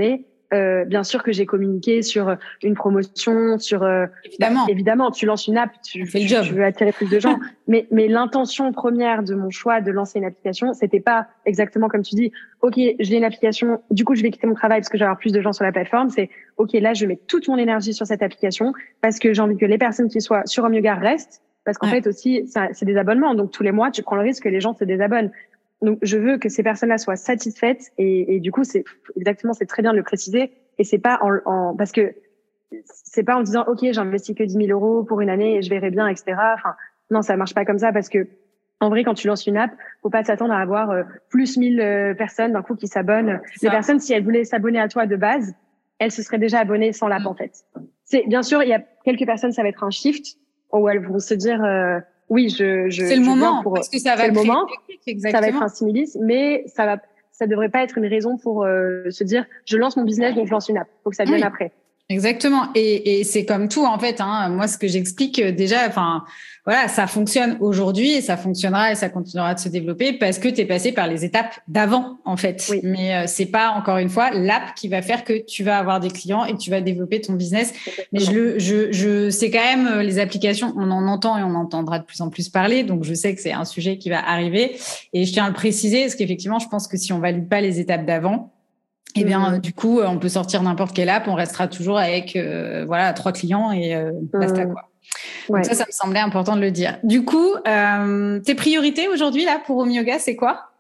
bien sûr que j'ai communiqué sur une promotion, sur évidemment, tu lances une app, tu veux attirer plus de gens, mais l'intention première de mon choix de lancer une application, c'était pas exactement comme tu dis. Ok, j'ai une application, du coup je vais quitter mon travail parce que j'ai avoir plus de gens sur la plateforme. C'est ok, là je mets toute mon énergie sur cette application parce que j'ai envie que les personnes qui soient sur Home Yoga restent, parce qu'en fait aussi c'est des abonnements, donc tous les mois tu prends le risque que les gens se désabonnent. Donc, je veux que ces personnes-là soient satisfaites et du coup, c'est très bien de le préciser. Et c'est pas parce que c'est pas en disant, OK, j'investis que 10 000 euros pour une année et je verrai bien, etc. Enfin, non, ça marche pas comme ça parce que, en vrai, quand tu lances une app, faut pas s'attendre à avoir plus 1000 personnes d'un coup qui s'abonnent. Les personnes, si elles voulaient s'abonner à toi de base, elles se seraient déjà abonnées sans l'app, en fait. Bien sûr, il y a quelques personnes, ça va être un shift où elles vont se dire, oui, c'est le moment parce que ça va créer ça va être un stimulus, mais ça devrait pas être une raison pour se dire je lance mon business donc je lance une app. Faut que ça vienne après. Exactement. Et c'est comme tout, en fait, hein. Moi, ce que j'explique déjà, enfin, voilà, ça fonctionne aujourd'hui et ça fonctionnera et ça continuera de se développer parce que tu es passé par les étapes d'avant, en fait. Oui. Mais c'est pas, encore une fois, l'app qui va faire que tu vas avoir des clients et que tu vas développer ton business. Mais c'est quand même les applications, on en entend et on entendra de plus en plus parler. Donc, je sais que c'est un sujet qui va arriver. Et je tiens à le préciser parce qu'effectivement, je pense que si on valide pas les étapes d'avant, eh bien, du coup, on peut sortir n'importe quelle app, on restera toujours avec 3 clients et basta, quoi. Ouais. Donc ça me semblait important de le dire. Du coup, tes priorités aujourd'hui là pour Home Yoga, c'est quoi?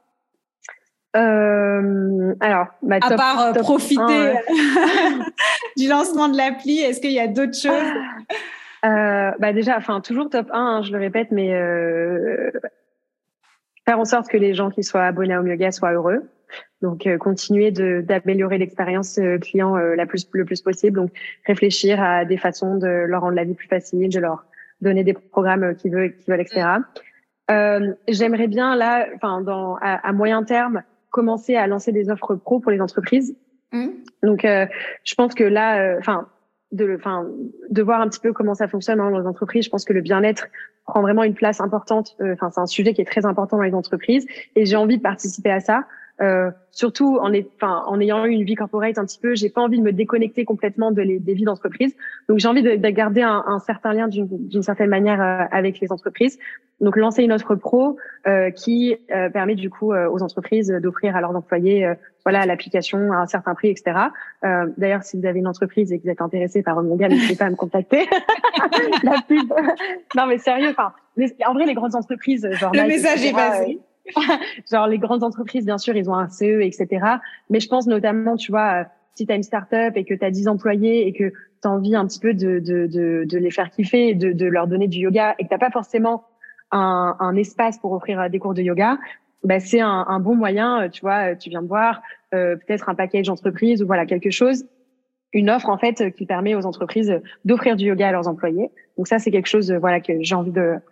Alors, à part profiter du lancement de l'appli, est-ce qu'il y a d'autres choses? Déjà, toujours top 1, hein, je le répète, mais faire en sorte que les gens qui soient abonnés à Home Yoga soient heureux. Donc, continuer d'améliorer l'expérience client le plus possible. Donc, réfléchir à des façons de leur rendre la vie plus facile, de leur donner des programmes qu'ils veulent, etc. J'aimerais bien là, à moyen terme, commencer à lancer des offres pro pour les entreprises. Donc, je pense que là, de voir un petit peu comment ça fonctionne dans les entreprises. Je pense que le bien-être prend vraiment une place importante. C'est un sujet qui est très important dans les entreprises et j'ai envie de participer à ça. Surtout en ayant eu une vie corporate un petit peu, j'ai pas envie de me déconnecter complètement des vies d'entreprise. Donc j'ai envie de garder un certain lien d'une certaine manière avec les entreprises. Donc lancer une offre pro qui permet du coup aux entreprises d'offrir à leurs employés l'application à un certain prix, etc. D'ailleurs, si vous avez une entreprise et que vous êtes intéressé par Home Yoga, n'hésitez pas à me contacter. La pub. Non mais sérieux, en vrai les grandes entreprises, genre le message est passé. Genre les grandes entreprises, bien sûr, ils ont un CE, etc. Mais je pense notamment, tu vois, si tu as une start-up et que tu as 10 employés et que tu as envie un petit peu de les faire kiffer, de leur donner du yoga et que t'as pas forcément un espace pour offrir des cours de yoga, c'est un bon moyen, tu vois, tu viens de voir, peut-être un package entreprise ou voilà, quelque chose, une offre en fait qui permet aux entreprises d'offrir du yoga à leurs employés. Donc ça, c'est quelque chose que j'ai envie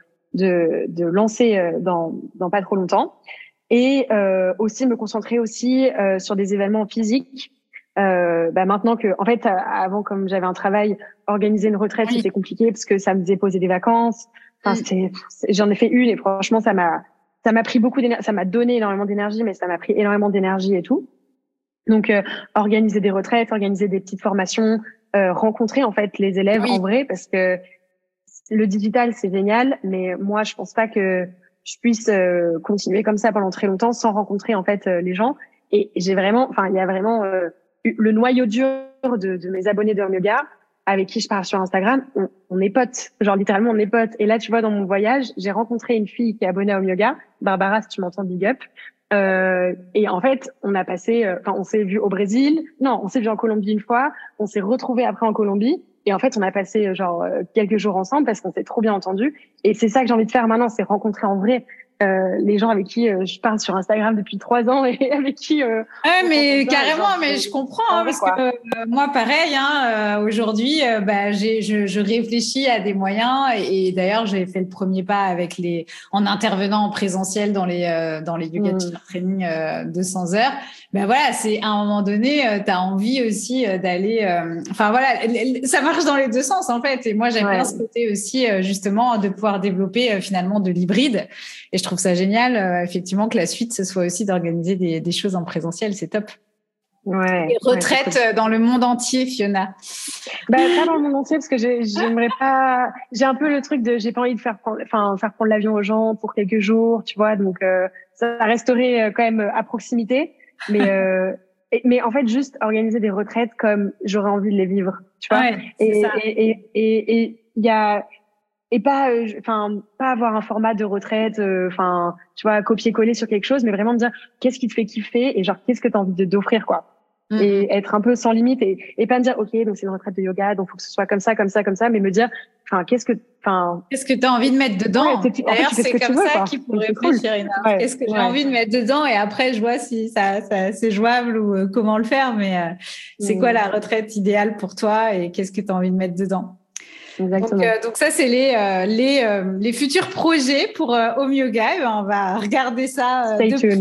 de lancer dans pas trop longtemps et aussi me concentrer aussi sur des événements physiques. Maintenant que en fait avant comme j'avais un travail, organiser une retraite c'était compliqué parce que ça me faisait poser des vacances. J'en ai fait une et franchement ça m'a pris beaucoup d'énergie, ça m'a donné énormément d'énergie mais ça m'a pris énormément d'énergie et tout. Donc organiser des retraites, organiser des petites formations, rencontrer en fait les élèves en vrai parce que le digital, c'est génial, mais moi, je pense pas que je puisse continuer comme ça pendant très longtemps sans rencontrer en fait les gens. Et il y a vraiment le noyau dur de mes abonnés de Home Yoga avec qui je parle sur Instagram. On est potes, genre littéralement on est potes. Et là, tu vois, dans mon voyage, j'ai rencontré une fille qui est abonnée à Home Yoga, Barbara, si tu m'entends, big up. Et en fait, on s'est vu au Brésil. Non, on s'est vu en Colombie une fois. On s'est retrouvés après en Colombie. Et en fait, on a passé quelques jours ensemble parce qu'on s'est trop bien entendus. Et c'est ça que j'ai envie de faire maintenant, c'est rencontrer en vrai les gens avec qui je parle sur Instagram depuis 3 ans et avec qui. Mais carrément, mais je comprends parce que moi, pareil. Aujourd'hui, je réfléchis à des moyens et d'ailleurs, j'ai fait le premier pas en intervenant en présentiel dans les yoga teacher training 200 heures. C'est à un moment donné, tu as envie aussi d'aller. Ça marche dans les deux sens en fait. Et moi, j'aime bien ce côté aussi justement de pouvoir développer finalement de l'hybride. Et je trouve ça génial, effectivement, que la suite ce soit aussi d'organiser des choses en présentiel. C'est top. Ouais. Et retraite dans le monde entier, Fiona. Pas dans le monde entier parce que j'aimerais pas. J'ai un peu le truc de j'ai pas envie de faire prendre l'avion aux gens pour quelques jours, tu vois. Donc ça resterait quand même à proximité, mais en fait juste organiser des retraites comme j'aurais envie de les vivre, tu vois. Ouais, c'est ça. Et il y a pas pas avoir un format de retraite tu vois, copier-coller sur quelque chose, mais vraiment me dire qu'est-ce qui te fait kiffer et genre qu'est-ce que tu as envie d'offrir, quoi. Et être un peu sans limite et pas me dire OK, donc c'est une retraite de yoga, donc faut que ce soit comme ça, mais me dire qu'est-ce que tu as envie de mettre dedans? Ouais, d'ailleurs, c'est comme ça qu'il faut réfléchir. Ouais, qu'est-ce que j'ai envie de mettre dedans? Et après, je vois si ça c'est jouable ou comment le faire. Mais c'est quoi la retraite idéale pour toi et qu'est-ce que tu as envie de mettre dedans? Exactement. Donc ça, c'est les futurs projets pour Home Yoga. On va regarder ça Stay tuned.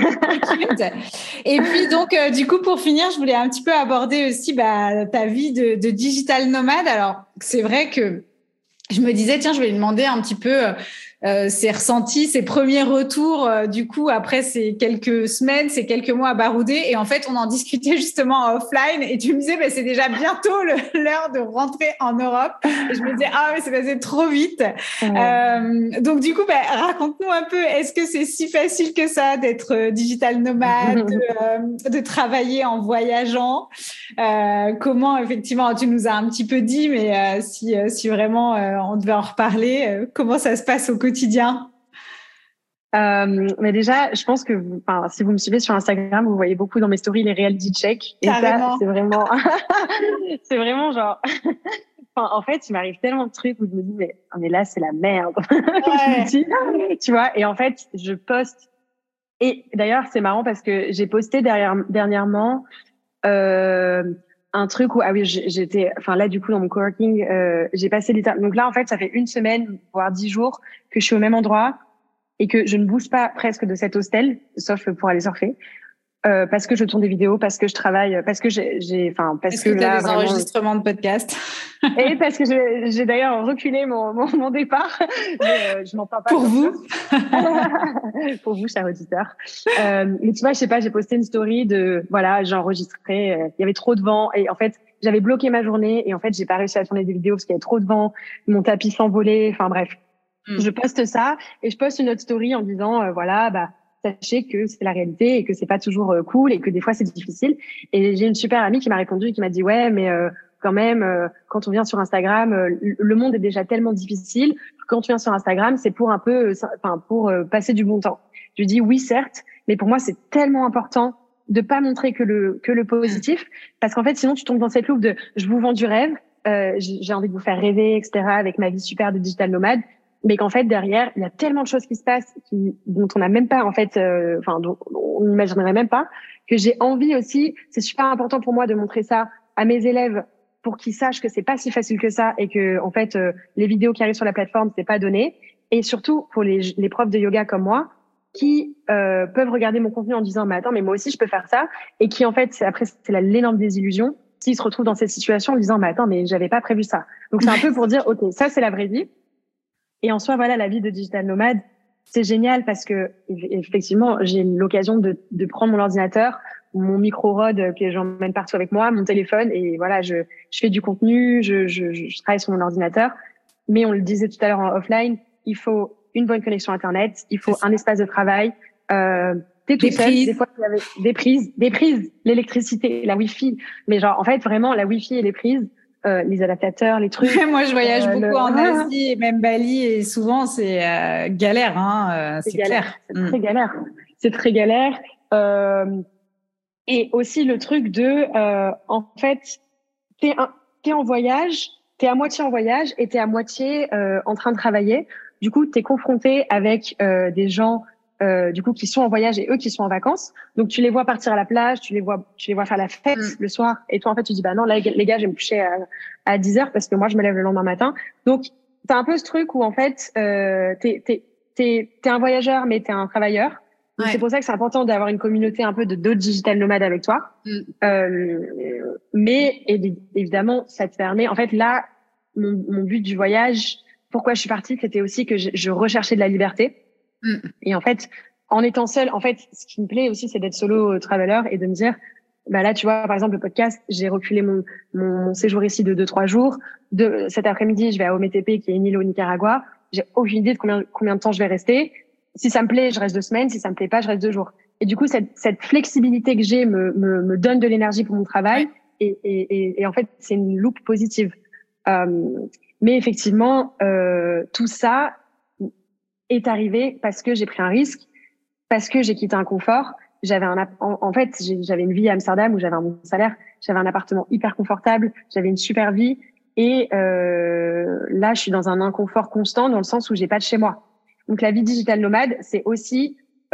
Et puis donc, du coup, pour finir, je voulais un petit peu aborder aussi ta vie de digital nomade. Alors, c'est vrai que je me disais, tiens, je vais lui demander un petit peu ses ressentis, ses premiers retours, du coup, après ces quelques semaines, ces quelques mois à barouder. Et en fait, on en discutait justement en offline et tu me disais, c'est déjà bientôt l'heure de rentrer en Europe. Et je me disais, mais c'est passé trop vite. Donc, du coup, raconte-nous un peu, est-ce que c'est si facile que ça d'être digital nomade, de travailler en voyageant? Comment, effectivement, tu nous as un petit peu dit, mais si vraiment on devait en reparler, comment ça se passe au quotidien? Mais déjà, je pense que si vous me suivez sur Instagram, vous voyez beaucoup dans mes stories les reality checks. Et carrément. Ça, c'est vraiment genre, en fait, il m'arrive tellement de trucs où je me dis, mais là, c'est la merde. Ouais. Tu vois, et en fait, je poste. Et d'ailleurs, c'est marrant parce que j'ai posté dernièrement, un truc où, j'étais, là, du coup, dans mon coworking, j'ai passé donc là, en fait, ça fait une semaine, voire 10 jours que je suis au même endroit et que je ne bouge pas presque de cet hostel, sauf pour aller surfer, parce que je tourne des vidéos, parce que je travaille, parce que parce que là, t'as des enregistrements de podcasts. Et parce que j'ai d'ailleurs reculé mon départ, mais je m'en plains pas. Pour vous. Pour vous, chers auditeurs. Mais tu vois, je sais pas, j'ai posté une story j'ai enregistré, il y avait trop de vent et en fait, j'avais bloqué ma journée et en fait, j'ai pas réussi à tourner des vidéos parce qu'il y avait trop de vent, mon tapis s'envolait, bref. Je poste ça et je poste une autre story en disant sachez que c'est la réalité et que c'est pas toujours cool et que des fois c'est difficile. Et j'ai une super amie qui m'a répondu et qui m'a dit ouais, mais quand même, quand on vient sur Instagram, le monde est déjà tellement difficile. Quand tu viens sur Instagram, c'est pour un peu, pour passer du bon temps. Je lui dis oui, certes, mais pour moi c'est tellement important de pas montrer que le positif, parce qu'en fait sinon tu tombes dans cette loupe de je vous vends du rêve, j'ai envie de vous faire rêver, etc. avec ma vie super de digital nomade. Mais qu'en fait derrière il y a tellement de choses qui se passent dont on n'a même pas dont on n'imaginerait même pas, que j'ai envie aussi, c'est super important pour moi de montrer ça à mes élèves pour qu'ils sachent que c'est pas si facile que ça et que en fait les vidéos qui arrivent sur la plateforme c'est pas donné, et surtout pour les profs de yoga comme moi qui peuvent regarder mon contenu en disant mais attends, mais moi aussi je peux faire ça, et qui en fait c'est l'énorme désillusion s'ils se retrouvent dans cette situation en disant mais attends, mais j'avais pas prévu ça. Donc c'est un peu pour dire ok, ça c'est la vraie vie. Et en soi, voilà, la vie de digital nomade, c'est génial parce que effectivement, j'ai l'occasion de prendre mon ordinateur, mon micro rod que j'emmène partout avec moi, mon téléphone, et voilà, je fais du contenu, je travaille sur mon ordinateur. Mais on le disait tout à l'heure en offline, il faut une bonne connexion Internet, il faut un espace de travail. T'es tout seul, des fois il y avait des prises, l'électricité, la Wi-Fi. Mais genre, en fait, vraiment, la Wi-Fi et les prises, les adaptateurs, les trucs. Moi, je voyage beaucoup en Asie et même Bali, et souvent c'est galère, c'est clair. C'est très galère. C'est très galère. Et aussi le truc de, en fait, t'es en voyage, t'es à moitié en voyage et t'es à moitié en train de travailler. Du coup, t'es confronté avec des gens du coup qui sont en voyage et eux qui sont en vacances. Donc tu les vois partir à la plage, tu les vois faire la fête le soir, et toi en fait tu dis bah non là, les gars, je vais me coucher à 10h parce que moi je me lève le lendemain matin. Donc t'as un peu ce truc où en fait t'es un voyageur mais t'es un travailleur. Donc c'est pour ça que c'est important d'avoir une communauté un peu d'autres digital nomades avec toi. Mais évidemment ça te permet, en fait là mon but du voyage, pourquoi je suis partie, c'était aussi que je recherchais de la liberté. Et en fait, en étant seule, en fait, ce qui me plaît aussi, c'est d'être solo traveler et de me dire, bah là, tu vois, par exemple, le podcast, j'ai reculé mon séjour ici de 2-3 jours. Cet après-midi, je vais à Ometepe, qui est une île au Nicaragua. J'ai aucune idée de combien de temps je vais rester. Si ça me plaît, je reste 2 semaines. Si ça me plaît pas, je reste 2 jours. Et du coup, cette flexibilité que j'ai me donne de l'énergie pour mon travail. Et en fait, c'est une loupe positive. Mais effectivement, tout ça est arrivé parce que j'ai pris un risque, parce que j'ai quitté un confort. En fait, j'avais une vie à Amsterdam où j'avais un bon salaire, j'avais un appartement hyper confortable, j'avais une super vie. Et là, je suis dans un inconfort constant dans le sens où j'ai pas de chez moi. Donc, la vie digital nomade, c'est aussi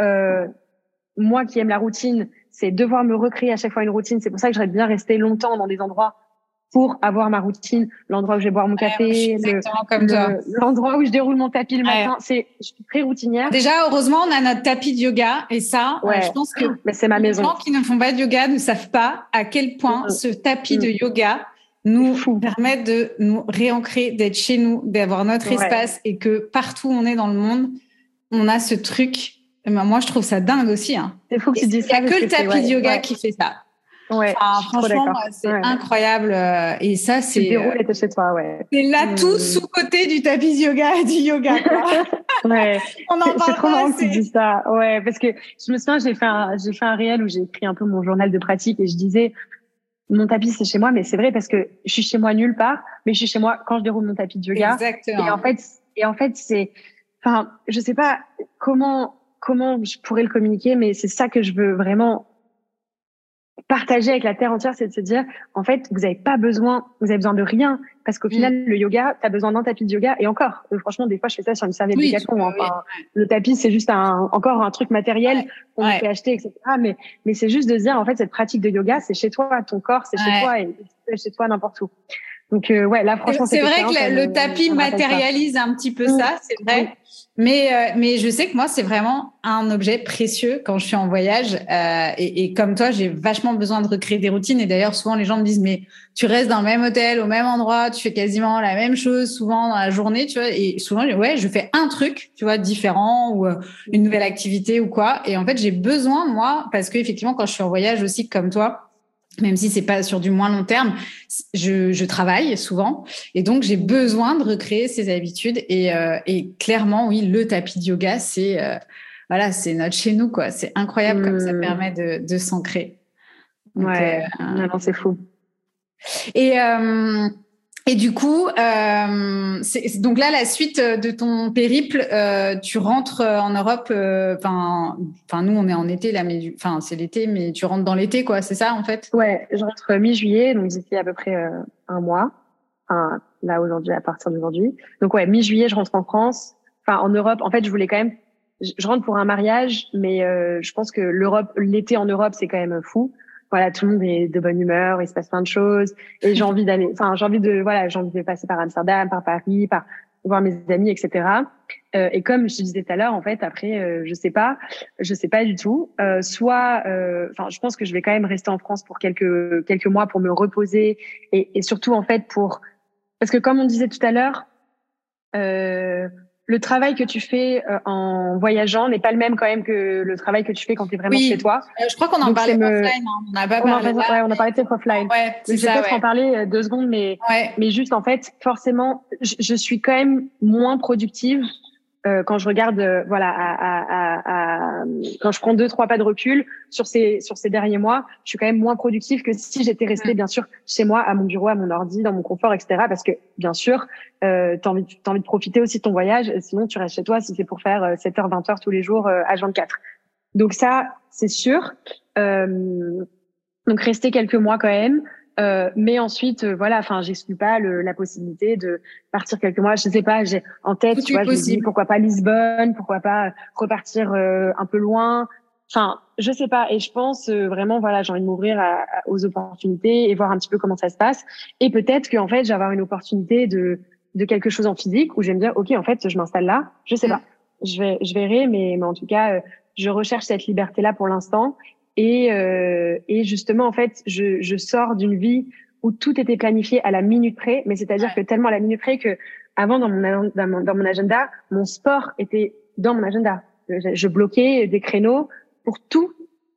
moi qui aime la routine, c'est devoir me recréer à chaque fois une routine. C'est pour ça que j'aurais bien resté longtemps dans des endroits pour avoir ma routine, l'endroit où je vais boire mon café, l'endroit où je déroule mon tapis le matin. Je suis très routinière. Déjà, heureusement, on a notre tapis de yoga et ça, je pense que mais c'est ma maison. Les gens qui ne font pas de yoga ne savent pas à quel point ce tapis de yoga nous permet de nous réancrer, d'être chez nous, d'avoir notre espace et que partout où on est dans le monde, on a ce truc. Moi, je trouve ça dingue aussi. Hein. C'est fou que tu dises ça. Il n'y a que le tapis de yoga qui fait ça. Ouais, franchement, c'est incroyable. Et ça, c'est. Tu déroules et t'es chez toi, C'est là tout sous-côté du tapis de yoga et du yoga. Quoi. On en parle. C'est trop marrant que tu dis ça. Ouais, parce que je me souviens, j'ai fait un réel où j'ai écrit un peu mon journal de pratique et je disais, mon tapis c'est chez moi, mais c'est vrai parce que je suis chez moi nulle part, mais je suis chez moi quand je déroule mon tapis de yoga. Exactement. Et en fait, c'est, enfin, je sais pas comment je pourrais le communiquer, mais c'est ça que je veux vraiment partager avec la terre entière, c'est de se dire, en fait, vous avez besoin de rien, parce qu'au final, le yoga, t'as besoin d'un tapis de yoga, et encore, franchement, des fois, je fais ça sur une serviette de Decathlon. Le tapis, c'est juste encore un truc matériel qu'on peut acheter, etc. Mais c'est juste de se dire, en fait, cette pratique de yoga, c'est chez toi, ton corps, c'est chez toi, et c'est chez toi n'importe où. Donc, là, franchement, c'est vrai que le tapis matérialise un petit peu ça, c'est vrai. Mais je sais que moi, c'est vraiment un objet précieux quand je suis en voyage. Et comme toi, j'ai vachement besoin de recréer des routines. Et d'ailleurs, souvent, les gens me disent, mais tu restes dans le même hôtel, au même endroit, tu fais quasiment la même chose souvent dans la journée, tu vois. Et souvent, je fais un truc, tu vois, différent ou une nouvelle activité ou quoi. Et en fait, j'ai besoin, moi, parce que effectivement, quand je suis en voyage aussi, comme toi, même si c'est pas sur du moins long terme, je travaille souvent et donc j'ai besoin de recréer ces habitudes et clairement oui, le tapis de yoga c'est c'est notre chez nous quoi, c'est incroyable comme ça permet de s'ancrer. Donc, non, c'est fou. Et du coup, donc là, la suite de ton périple, tu rentres en Europe. Enfin, nous, on est en été là, mais c'est l'été, mais tu rentres dans l'été, quoi. C'est ça, en fait. Ouais, je rentre mi-juillet, donc d'ici à peu près un mois. Enfin, là aujourd'hui, à partir d'aujourd'hui. Donc ouais, mi-juillet, je rentre en France. Enfin, en Europe. En fait, je voulais quand même. Je rentre pour un mariage, mais je pense que l'été en Europe, c'est quand même fou. Voilà, tout le monde est de bonne humeur, il se passe plein de choses et j'ai envie de passer par Amsterdam, par Paris, par voir mes amis, etc. Et comme je te disais tout à l'heure, en fait, après, je sais pas du tout. Je pense que je vais quand même rester en France pour quelques mois pour me reposer et surtout en fait parce que comme on disait tout à l'heure, le travail que tu fais en voyageant n'est pas le même quand même que le travail que tu fais quand tu es vraiment chez toi. Je crois qu'on en parlait offline. On n'a pas parlé on a parlé de offline. Ouais, je vais peut-être en parler 2 secondes, mais juste en fait, forcément, je suis quand même moins productive quand je regarde, quand je prends 2-3 pas de recul sur ces derniers mois, je suis quand même moins productive que si j'étais restée, bien sûr, chez moi, à mon bureau, à mon ordi, dans mon confort, etc. Parce que, bien sûr, t'as envie de profiter aussi de ton voyage. Sinon, tu restes chez toi si c'est pour faire 7h, 20h tous les jours, H24. Donc ça, c'est sûr. Donc, rester quelques mois quand même. Mais ensuite, j'exclus pas la possibilité de partir quelques mois. Je sais pas, j'ai en tête, tu vois, je me dis pourquoi pas Lisbonne, pourquoi pas repartir un peu loin. Enfin, je sais pas. Et je pense vraiment, j'ai envie de m'ouvrir aux opportunités et voir un petit peu comment ça se passe. Et peut-être qu'en fait, j'ai avoir une opportunité de quelque chose en physique où je vais me dire, ok, en fait, je m'installe là. Je sais pas. Je verrai, mais en tout cas, je recherche cette liberté-là pour l'instant. Et justement, en fait, je sors d'une vie où tout était planifié à la minute près, mais c'est-à-dire que tellement à la minute près que avant, dans mon agenda, mon sport était dans mon agenda. Je bloquais des créneaux pour tout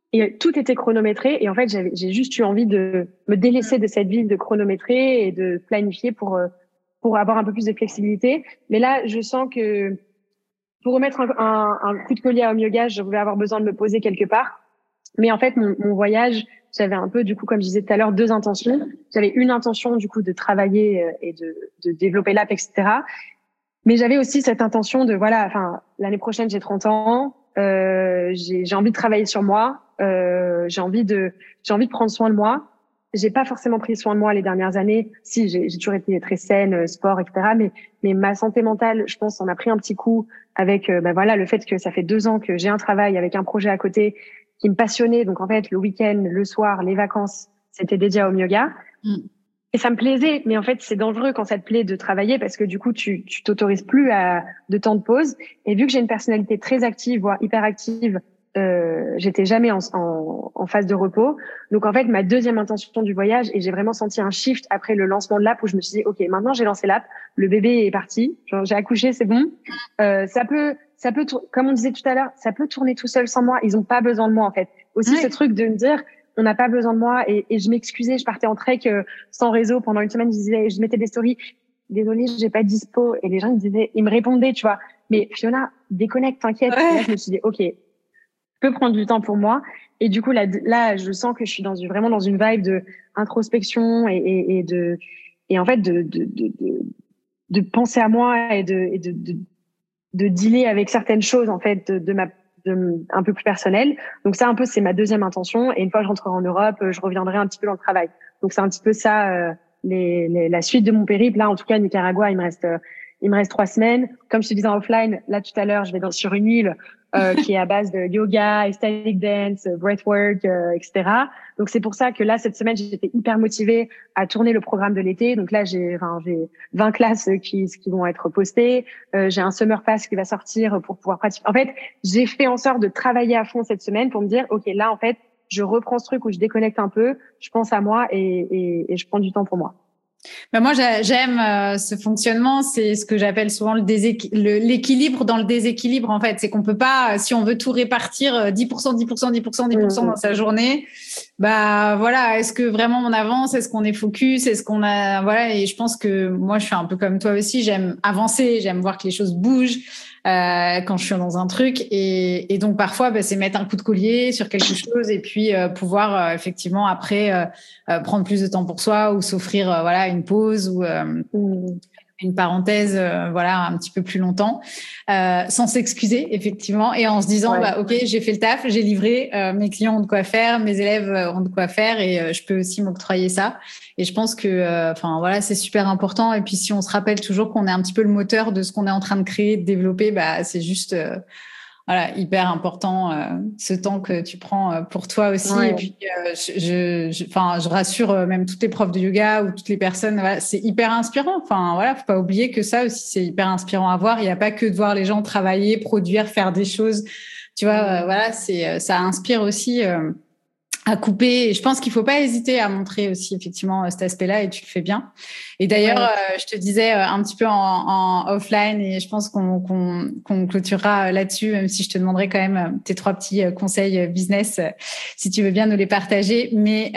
Et tout était chronométré. Et en fait, j'ai juste eu envie de me délaisser de cette vie de chronométrer et de planifier pour avoir un peu plus de flexibilité. Mais là, je sens que pour remettre un coup de collier à Home Yoga, je vais avoir besoin de me poser quelque part. Mais en fait, mon voyage, j'avais un peu, du coup, comme je disais tout à l'heure, deux intentions. J'avais une intention, du coup, de travailler et de développer l'app, etc. Mais j'avais aussi cette intention de, voilà, enfin, l'année prochaine, j'ai 30 ans, j'ai envie de travailler sur moi, j'ai envie de prendre soin de moi. J'ai pas forcément pris soin de moi les dernières années. Si, j'ai toujours été très saine, sport, etc. Mais ma santé mentale, je pense, en a pris un petit coup avec, voilà, le fait que ça fait 2 ans que j'ai un travail avec un projet à côté qui me passionnait. Donc, en fait, le week-end, le soir, les vacances, c'était dédié à Home Yoga. Et ça me plaisait, mais en fait, c'est dangereux quand ça te plaît de travailler parce que du coup, tu t'autorises plus à de temps de pause. Et vu que j'ai une personnalité très active, voire hyper active, j'étais jamais en phase de repos. Donc en fait, ma deuxième intention du voyage, et j'ai vraiment senti un shift après le lancement de l'app où je me suis dit, ok, maintenant j'ai lancé l'app, le bébé est parti, genre, j'ai accouché, c'est bon. Ça peut, comme on disait tout à l'heure, ça peut tourner tout seul sans moi. Ils ont pas besoin de moi en fait. Aussi ce truc de me dire, on n'a pas besoin de moi, et je m'excusais, je partais en trek sans réseau pendant une semaine, je mettais des stories. Désolée, j'ai pas de dispo, et les gens ils me répondaient, tu vois. Mais Fiona, déconnecte, t'inquiète. Et là, je me suis dit, ok, peux prendre du temps pour moi. Et du coup, là, je sens que je suis vraiment dans une vibe de introspection et en fait, de penser à moi et de dealer avec certaines choses, en fait, un peu plus personnelles. Donc ça, un peu, c'est ma deuxième intention. Et une fois que je rentrerai en Europe, je reviendrai un petit peu dans le travail. Donc c'est un petit peu ça, la suite de mon périple. Là, en tout cas, Nicaragua, il me reste 3 semaines. Comme je te disais en offline, là, tout à l'heure, je vais sur une île qui est à base de yoga, ecstatic dance, breathwork, etc. Donc c'est pour ça que là, cette semaine, j'étais hyper motivée à tourner le programme de l'été. Donc là, j'ai 20 classes qui vont être postées. J'ai un summer pass qui va sortir pour pouvoir pratiquer. En fait, j'ai fait en sorte de travailler à fond cette semaine pour me dire, ok, là, en fait, je reprends ce truc où je déconnecte un peu, je pense à moi et je prends du temps pour moi. Ben moi, j'aime ce fonctionnement. C'est ce que j'appelle souvent l'équilibre dans le déséquilibre. En fait, c'est qu'on peut pas, si on veut tout répartir 10%, 10%, 10%, 10% dans sa journée, bah voilà. Est-ce que vraiment on avance? Est-ce qu'on est focus? Est-ce qu'on a voilà? Et je pense que moi, je suis un peu comme toi aussi. J'aime avancer. J'aime voir que les choses bougent. Quand je suis dans un truc et donc parfois c'est mettre un coup de collier sur quelque chose et puis pouvoir effectivement après prendre plus de temps pour soi ou s'offrir voilà une pause ou une parenthèse voilà un petit peu plus longtemps sans s'excuser effectivement et en se disant bah ok j'ai fait le taf, j'ai livré, mes clients ont de quoi faire, mes élèves ont de quoi faire et je peux aussi m'octroyer ça. Et je pense que enfin voilà c'est super important. Et puis si on se rappelle toujours qu'on est un petit peu le moteur de ce qu'on est en train de créer, de développer, bah c'est juste voilà, hyper important ce temps que tu prends pour toi aussi. Ouais. Et puis, je rassure même toutes les profs de yoga ou toutes les personnes. Voilà, c'est hyper inspirant. Enfin, voilà, faut pas oublier que ça aussi c'est hyper inspirant à voir. Il n'y a pas que de voir les gens travailler, produire, faire des choses. Tu vois, voilà, ça inspire aussi. À couper. Et je pense qu'il faut pas hésiter à montrer aussi effectivement cet aspect-là et tu le fais bien. Et d'ailleurs, je te disais un petit peu en offline et je pense qu'on clôturera là-dessus, même si je te demanderai quand même tes 3 petits conseils business si tu veux bien nous les partager. Mais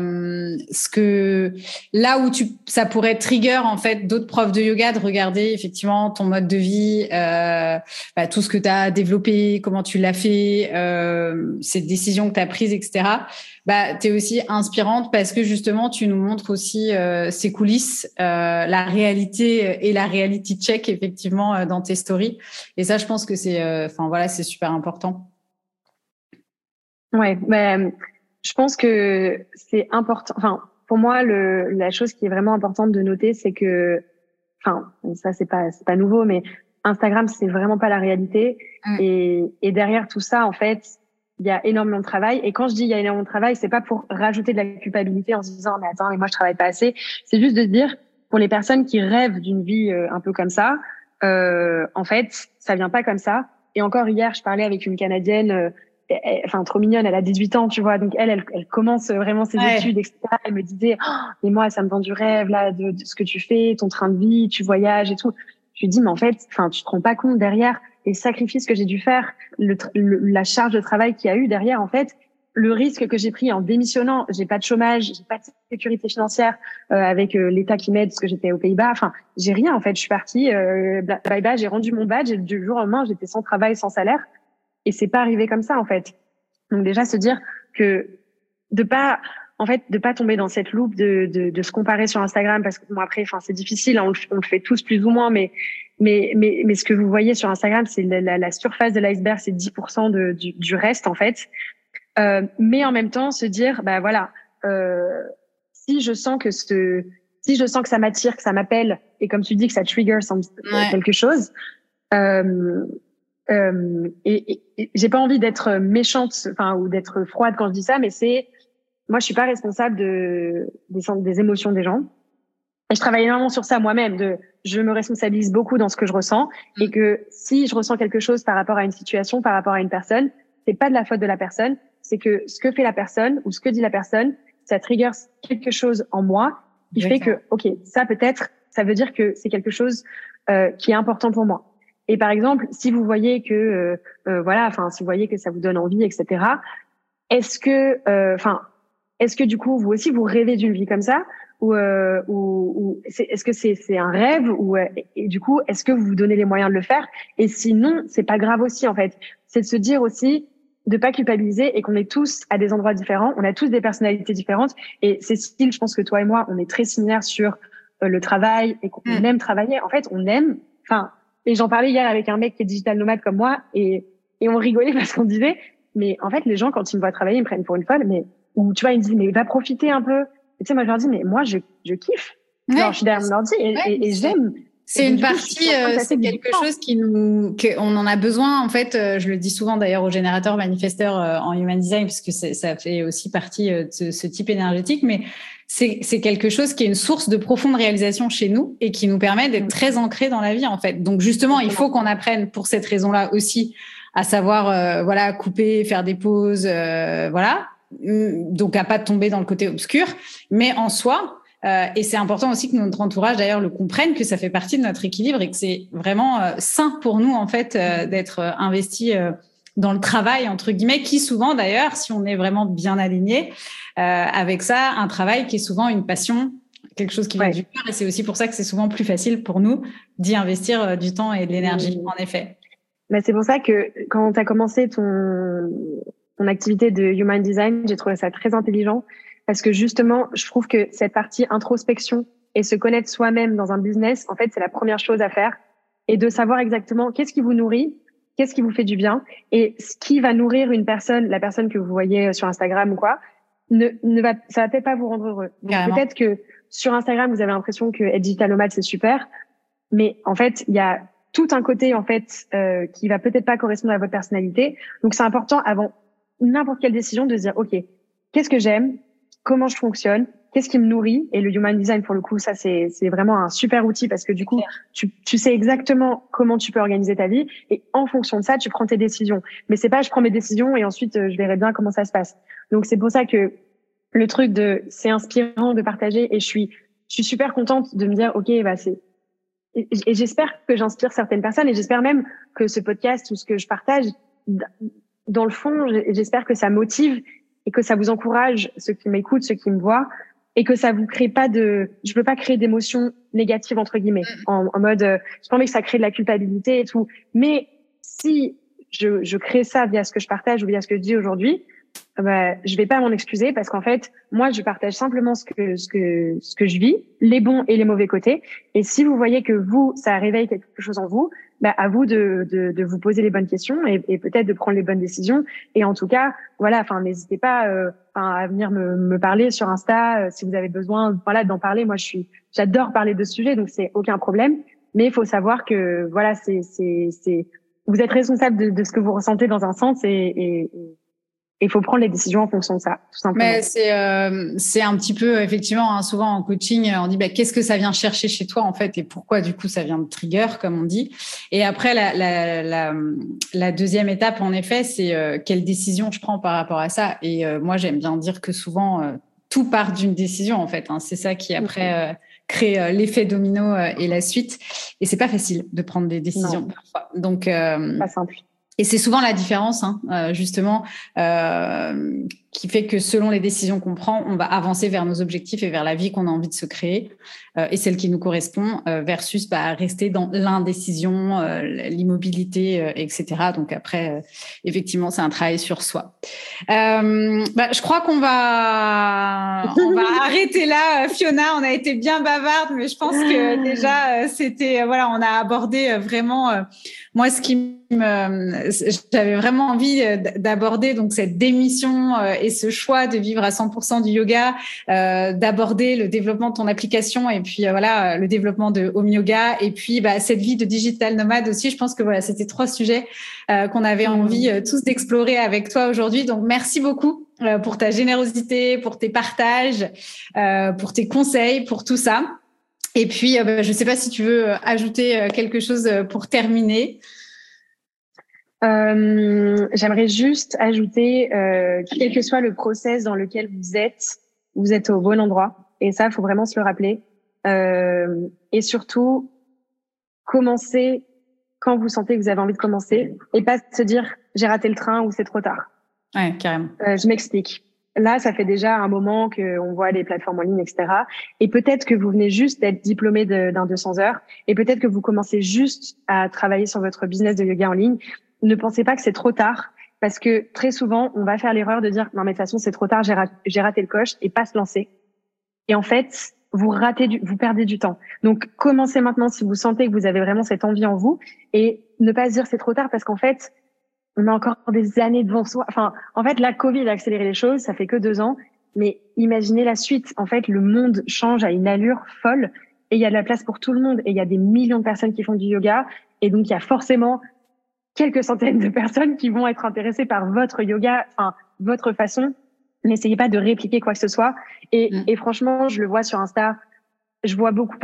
là où ça pourrait trigger en fait d'autres profs de yoga de regarder effectivement ton mode de vie, tout ce que tu as développé, comment tu l'as fait, ces décisions que tu as prises, etc. Bah, t'es aussi inspirante parce que justement, tu nous montres aussi ces coulisses, la réalité et la reality check effectivement dans tes stories. Et ça, je pense que c'est super important. Ouais, je pense que c'est important. Enfin, pour moi, la chose qui est vraiment importante de noter, c'est que, enfin, ça c'est pas nouveau, mais Instagram c'est vraiment pas la réalité. Et derrière tout ça, en fait, il y a énormément de travail. Et quand je dis il y a énormément de travail, c'est pas pour rajouter de la culpabilité en se disant mais attends, mais moi je travaille pas assez. C'est juste de se dire pour les personnes qui rêvent d'une vie un peu comme ça, en fait, ça vient pas comme ça. Et encore hier, je parlais avec une Canadienne, trop mignonne, elle a 18 ans, tu vois. Donc elle commence vraiment ses études, etc. Elle me disait mais moi ça me vend du rêve là de ce que tu fais, ton train de vie, tu voyages et tout. Je lui dis mais en fait, tu te rends pas compte derrière les sacrifices que j'ai dû faire, la charge de travail qu'il y a eu derrière, en fait, le risque que j'ai pris en démissionnant, j'ai pas de chômage, j'ai pas de sécurité financière avec l'État qui m'aide parce que j'étais aux Pays-Bas. Enfin, j'ai rien en fait. Je suis partie, bye bye, j'ai rendu mon badge et du jour au lendemain, j'étais sans travail, sans salaire. Et c'est pas arrivé comme ça en fait. Donc déjà se dire que de pas tomber dans cette loupe de se comparer sur Instagram parce que bon après, enfin c'est difficile, hein, on le fait tous plus ou moins, mais ce que vous voyez sur Instagram, c'est la surface de l'iceberg, c'est 10% du reste en fait. Mais en même temps se dire bah voilà, si je sens que ça m'attire, que ça m'appelle et comme tu dis que ça trigger quelque chose, et j'ai pas envie d'être méchante, enfin ou d'être froide quand je dis ça, mais moi je suis pas responsable des émotions des gens. Et je travaille énormément sur ça moi-même, je me responsabilise beaucoup dans ce que je ressens et que si je ressens quelque chose par rapport à une situation, par rapport à une personne, c'est pas de la faute de la personne, c'est que ce que fait la personne ou ce que dit la personne, ça trigger quelque chose en moi qui fait que, ok, ça peut-être, ça veut dire que c'est quelque chose qui est important pour moi. Et par exemple, si vous voyez que, si vous voyez que ça vous donne envie, etc. Est-ce que du coup vous aussi vous rêvez d'une vie comme ça ou est-ce que c'est un rêve et du coup est-ce que vous vous donnez les moyens de le faire et sinon c'est pas grave aussi en fait, c'est de se dire aussi de pas culpabiliser et qu'on est tous à des endroits différents, on a tous des personnalités différentes et Cécile, je pense que toi et moi on est très similaires sur le travail et qu'on aime travailler, en fait on aime, et j'en parlais hier avec un mec qui est digital nomade comme moi et on rigolait parce qu'on disait mais en fait les gens quand ils me voient travailler ils me prennent pour une folle, mais ou tu vois ils me disent mais va profiter un peu. Et tu sais, moi, je leur dis, mais moi, je kiffe. Genre, je suis derrière mon ordi et j'aime. C'est une partie, c'est quelque chose qu'on en a besoin. En fait, je le dis souvent d'ailleurs aux générateurs manifesteurs en Human Design, parce que ça fait aussi partie de ce type énergétique, mais c'est quelque chose qui est une source de profonde réalisation chez nous et qui nous permet d'être très ancrés dans la vie, en fait. Donc, justement, il faut qu'on apprenne pour cette raison-là aussi à savoir, couper, faire des pauses, donc à pas tomber dans le côté obscur, mais en soi, et c'est important aussi que notre entourage d'ailleurs le comprenne, que ça fait partie de notre équilibre et que c'est vraiment sain pour nous en fait d'être investi dans le travail entre guillemets, qui souvent d'ailleurs, si on est vraiment bien aligné avec ça, un travail qui est souvent une passion, quelque chose qui vient du cœur, et c'est aussi pour ça que c'est souvent plus facile pour nous d'y investir du temps et de l'énergie, en effet. Mais c'est pour ça que quand tu as commencé ton activité de Human Design, j'ai trouvé ça très intelligent parce que justement, je trouve que cette partie introspection et se connaître soi-même dans un business, en fait, c'est la première chose à faire et de savoir exactement qu'est-ce qui vous nourrit, qu'est-ce qui vous fait du bien et ce qui va nourrir une personne, la personne que vous voyez sur Instagram ou quoi, ça va peut-être pas vous rendre heureux. Donc, peut-être que sur Instagram, vous avez l'impression que être digital nomade, c'est super, mais en fait, il y a tout un côté, en fait, qui va peut-être pas correspondre à votre personnalité. Donc, c'est important avant n'importe quelle décision de se dire, OK, qu'est-ce que j'aime? Comment je fonctionne? Qu'est-ce qui me nourrit? Et le Human Design, pour le coup, ça, c'est vraiment un super outil parce que du coup, tu sais exactement comment tu peux organiser ta vie et en fonction de ça, tu prends tes décisions. Mais c'est pas, je prends mes décisions et ensuite, je verrai bien comment ça se passe. Donc, c'est pour ça que le truc c'est inspirant de partager et je suis super contente de me dire, OK, et j'espère que j'inspire certaines personnes et j'espère même que ce podcast ou ce que je partage, dans le fond, j'espère que ça motive et que ça vous encourage, ceux qui m'écoutent, ceux qui me voient, et que ça vous crée pas je peux pas créer d'émotions négatives, entre guillemets, en mode, j'ai pas envie que ça crée de la culpabilité et tout. Mais si je crée ça via ce que je partage ou via ce que je dis aujourd'hui, je vais pas m'en excuser parce qu'en fait, moi, je partage simplement ce que je vis, les bons et les mauvais côtés. Et si vous voyez que ça réveille quelque chose en vous, à vous de vous poser les bonnes questions et peut-être de prendre les bonnes décisions. Et en tout cas, n'hésitez pas à venir me parler sur Insta si vous avez besoin, d'en parler. Moi, j'adore parler de ce sujet, donc c'est aucun problème. Mais il faut savoir que vous êtes responsable de ce que vous ressentez dans un sens et il faut prendre les décisions en fonction de ça, tout simplement. Mais c'est un petit peu, effectivement, souvent en coaching, on dit qu'est-ce que ça vient chercher chez toi, en fait, et pourquoi, du coup, ça vient de trigger, comme on dit. Et après, la deuxième étape, en effet, c'est quelle décision je prends par rapport à ça. Et moi, j'aime bien dire que souvent, tout part d'une décision, en fait. C'est ça qui, après, crée l'effet domino et la suite. Et c'est pas facile de prendre des décisions parfois. Donc, pas simple. Et c'est souvent la différence, justement, qui fait que selon les décisions qu'on prend, on va avancer vers nos objectifs et vers la vie qu'on a envie de se créer et celle qui nous correspond versus rester dans l'indécision, l'immobilité, etc. Donc après, effectivement, c'est un travail sur soi. Je crois qu'on va arrêter là, Fiona. On a été bien bavarde, mais je pense que déjà, on a abordé vraiment, moi, j'avais vraiment envie d'aborder donc cette démission et ce choix de vivre à 100% du yoga, d'aborder le développement de ton application et puis le développement de Home Yoga et puis cette vie de digital nomade aussi. Je pense que c'était 3 sujets qu'on avait envie tous d'explorer avec toi aujourd'hui. Donc merci beaucoup pour ta générosité, pour tes partages, pour tes conseils, pour tout ça. Et puis je ne sais pas si tu veux ajouter quelque chose pour terminer. J'aimerais juste ajouter, quel que soit le process dans lequel vous êtes au bon endroit. Et ça, il faut vraiment se le rappeler. Et surtout, commencez quand vous sentez que vous avez envie de commencer et pas se dire « j'ai raté le train » ou « c'est trop tard ». Ouais, carrément. Je m'explique. Là, ça fait déjà un moment qu'on voit les plateformes en ligne, etc. Et peut-être que vous venez juste d'être diplômé d'un 200 heures et peut-être que vous commencez juste à travailler sur votre business de yoga en ligne. Ne pensez pas que c'est trop tard parce que très souvent, on va faire l'erreur de dire « non, mais de toute façon, c'est trop tard, j'ai raté le coche » et pas se lancer. Et en fait, vous perdez du temps. Donc, commencez maintenant si vous sentez que vous avez vraiment cette envie en vous et ne pas se dire c'est trop tard parce qu'en fait, on a encore des années devant soi. Enfin, en fait, la Covid a accéléré les choses, ça fait que 2 ans. Mais imaginez la suite. En fait, le monde change à une allure folle et il y a de la place pour tout le monde. Et il y a des millions de personnes qui font du yoga. Et donc, il y a forcément quelques centaines de personnes qui vont être intéressées par votre yoga, enfin, votre façon. N'essayez pas de répliquer quoi que ce soit. Et franchement, je le vois sur Insta. Je vois beaucoup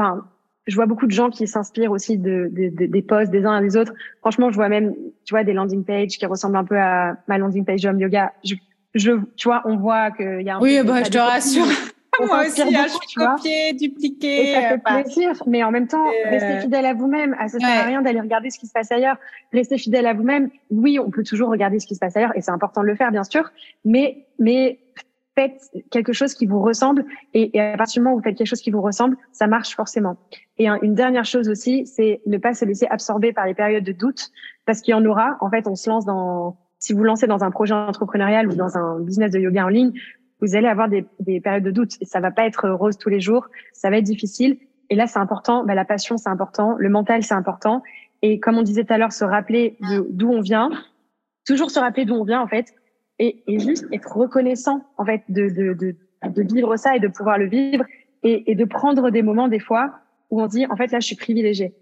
de gens qui s'inspirent aussi des posts des uns et des autres. Franchement, je vois même, tu vois, des landing pages qui ressemblent un peu à ma landing page de Home Yoga. Tu vois, on voit qu'il y a un oui, je te rassure. Moi aussi, je suis copiée, dupliquée. Et ça fait plaisir. Mais en même temps, restez fidèle à vous-même. Ça sert à rien d'aller regarder ce qui se passe ailleurs. Restez fidèle à vous-même. Oui, on peut toujours regarder ce qui se passe ailleurs et c'est important de le faire, bien sûr. Mais faites quelque chose qui vous ressemble et à partir du moment où vous faites quelque chose qui vous ressemble, ça marche forcément. Et une dernière chose aussi, c'est ne pas se laisser absorber par les périodes de doute parce qu'il y en aura. En fait, si vous lancez dans un projet entrepreneurial ou dans un business de yoga en ligne, vous allez avoir des périodes de doute et ça va pas être rose tous les jours, ça va être difficile. Et là, c'est important, la passion, c'est important, le mental, c'est important. Et comme on disait tout à l'heure, se rappeler d'où on vient, toujours se rappeler d'où on vient, en fait, et juste être reconnaissant, en fait, de vivre ça et de pouvoir le vivre et de prendre des moments, des fois, où on dit, en fait, là, je suis privilégiée.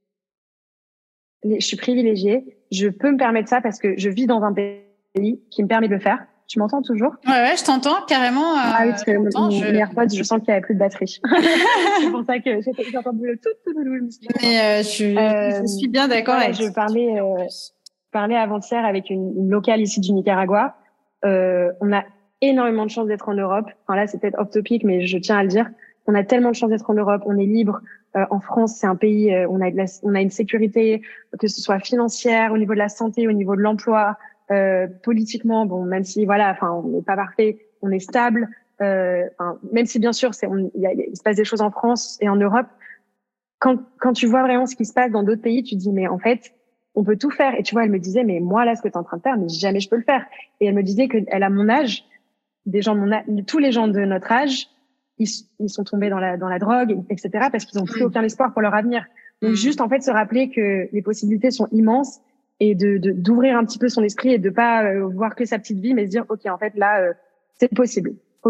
Je suis privilégiée, je peux me permettre ça parce que je vis dans un pays qui me permet de le faire. Tu m'entends toujours? Ouais, je t'entends carrément. Ah oui, parce que mes AirPods, je sens qu'il n'y avait plus de batterie. C'est pour ça que j'ai entendu le tout. Mais je suis bien d'accord avec je parlais avant-hier avec une locale ici du Nicaragua. On a énormément de chance d'être en Europe. Enfin là, c'est peut-être off-topic, mais je tiens à le dire. On a tellement de chance d'être en Europe. On est libre. En France, c'est un pays, on a une sécurité, que ce soit financière, au niveau de la santé, au niveau de l'emploi. Politiquement, bon, même si on n'est pas parfait, on est stable. Même si bien sûr, il se passe des choses en France et en Europe. Quand tu vois vraiment ce qui se passe dans d'autres pays, tu te dis mais en fait, on peut tout faire. Et tu vois, elle me disait mais moi là, ce que tu es en train de faire, mais jamais je peux le faire. Et elle me disait que elle a mon âge, tous les gens de notre âge, ils sont tombés dans la drogue, etc. parce qu'ils n'ont plus aucun espoir pour leur avenir. Donc juste en fait se rappeler que les possibilités sont immenses. Et d'ouvrir un petit peu son esprit et de pas voir que sa petite vie, mais se dire ok en fait là c'est possible.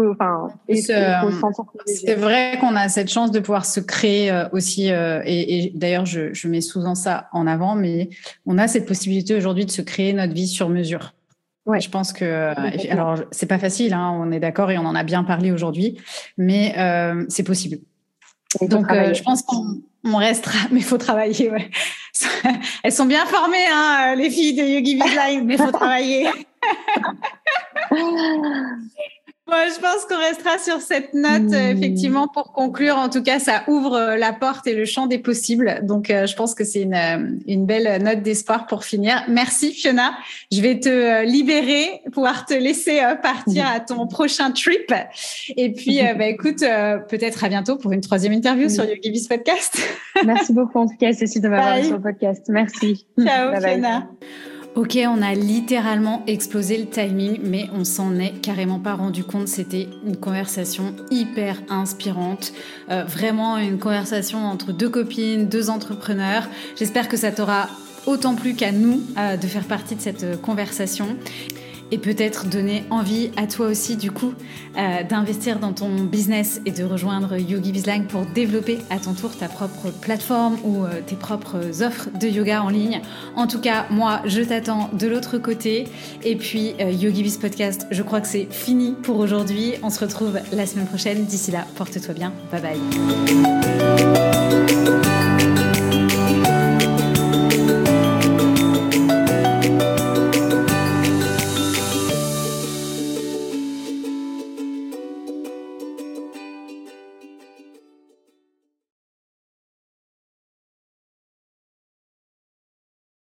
C'est vrai qu'on a cette chance de pouvoir se créer aussi et d'ailleurs je mets souvent ça en avant, mais on a cette possibilité aujourd'hui de se créer notre vie sur mesure. Ouais. Je pense que alors c'est pas facile, on est d'accord et on en a bien parlé aujourd'hui, mais c'est possible. Donc je pense qu'on restera, mais il faut travailler. Ouais. Elles sont bien formées, les filles de Yogi Bizline, mais il faut travailler. Bon, je pense qu'on restera sur cette note, effectivement, pour conclure. En tout cas, ça ouvre la porte et le champ des possibles. Donc, je pense que c'est une belle note d'espoir pour finir. Merci, Fiona. Je vais te libérer, pouvoir te laisser partir à ton prochain trip. Et puis, écoute, peut-être à bientôt pour une 3e interview sur YogiBiz Podcast. Merci beaucoup, en tout cas, Cécile, de m'avoir sur le podcast. Merci. Ciao, Fiona. Ok, on a littéralement explosé le timing, mais on s'en est carrément pas rendu compte. C'était une conversation hyper inspirante. Vraiment une conversation entre 2 copines, 2 entrepreneurs. J'espère que ça t'aura autant plu qu'à nous de faire partie de cette conversation. Et peut-être donner envie à toi aussi, du coup, d'investir dans ton business et de rejoindre YogiBizLine pour développer à ton tour ta propre plateforme ou tes propres offres de yoga en ligne. En tout cas, moi, je t'attends de l'autre côté. Et puis, YogiBiz Podcast, je crois que c'est fini pour aujourd'hui. On se retrouve la semaine prochaine. D'ici là, porte-toi bien. Bye bye.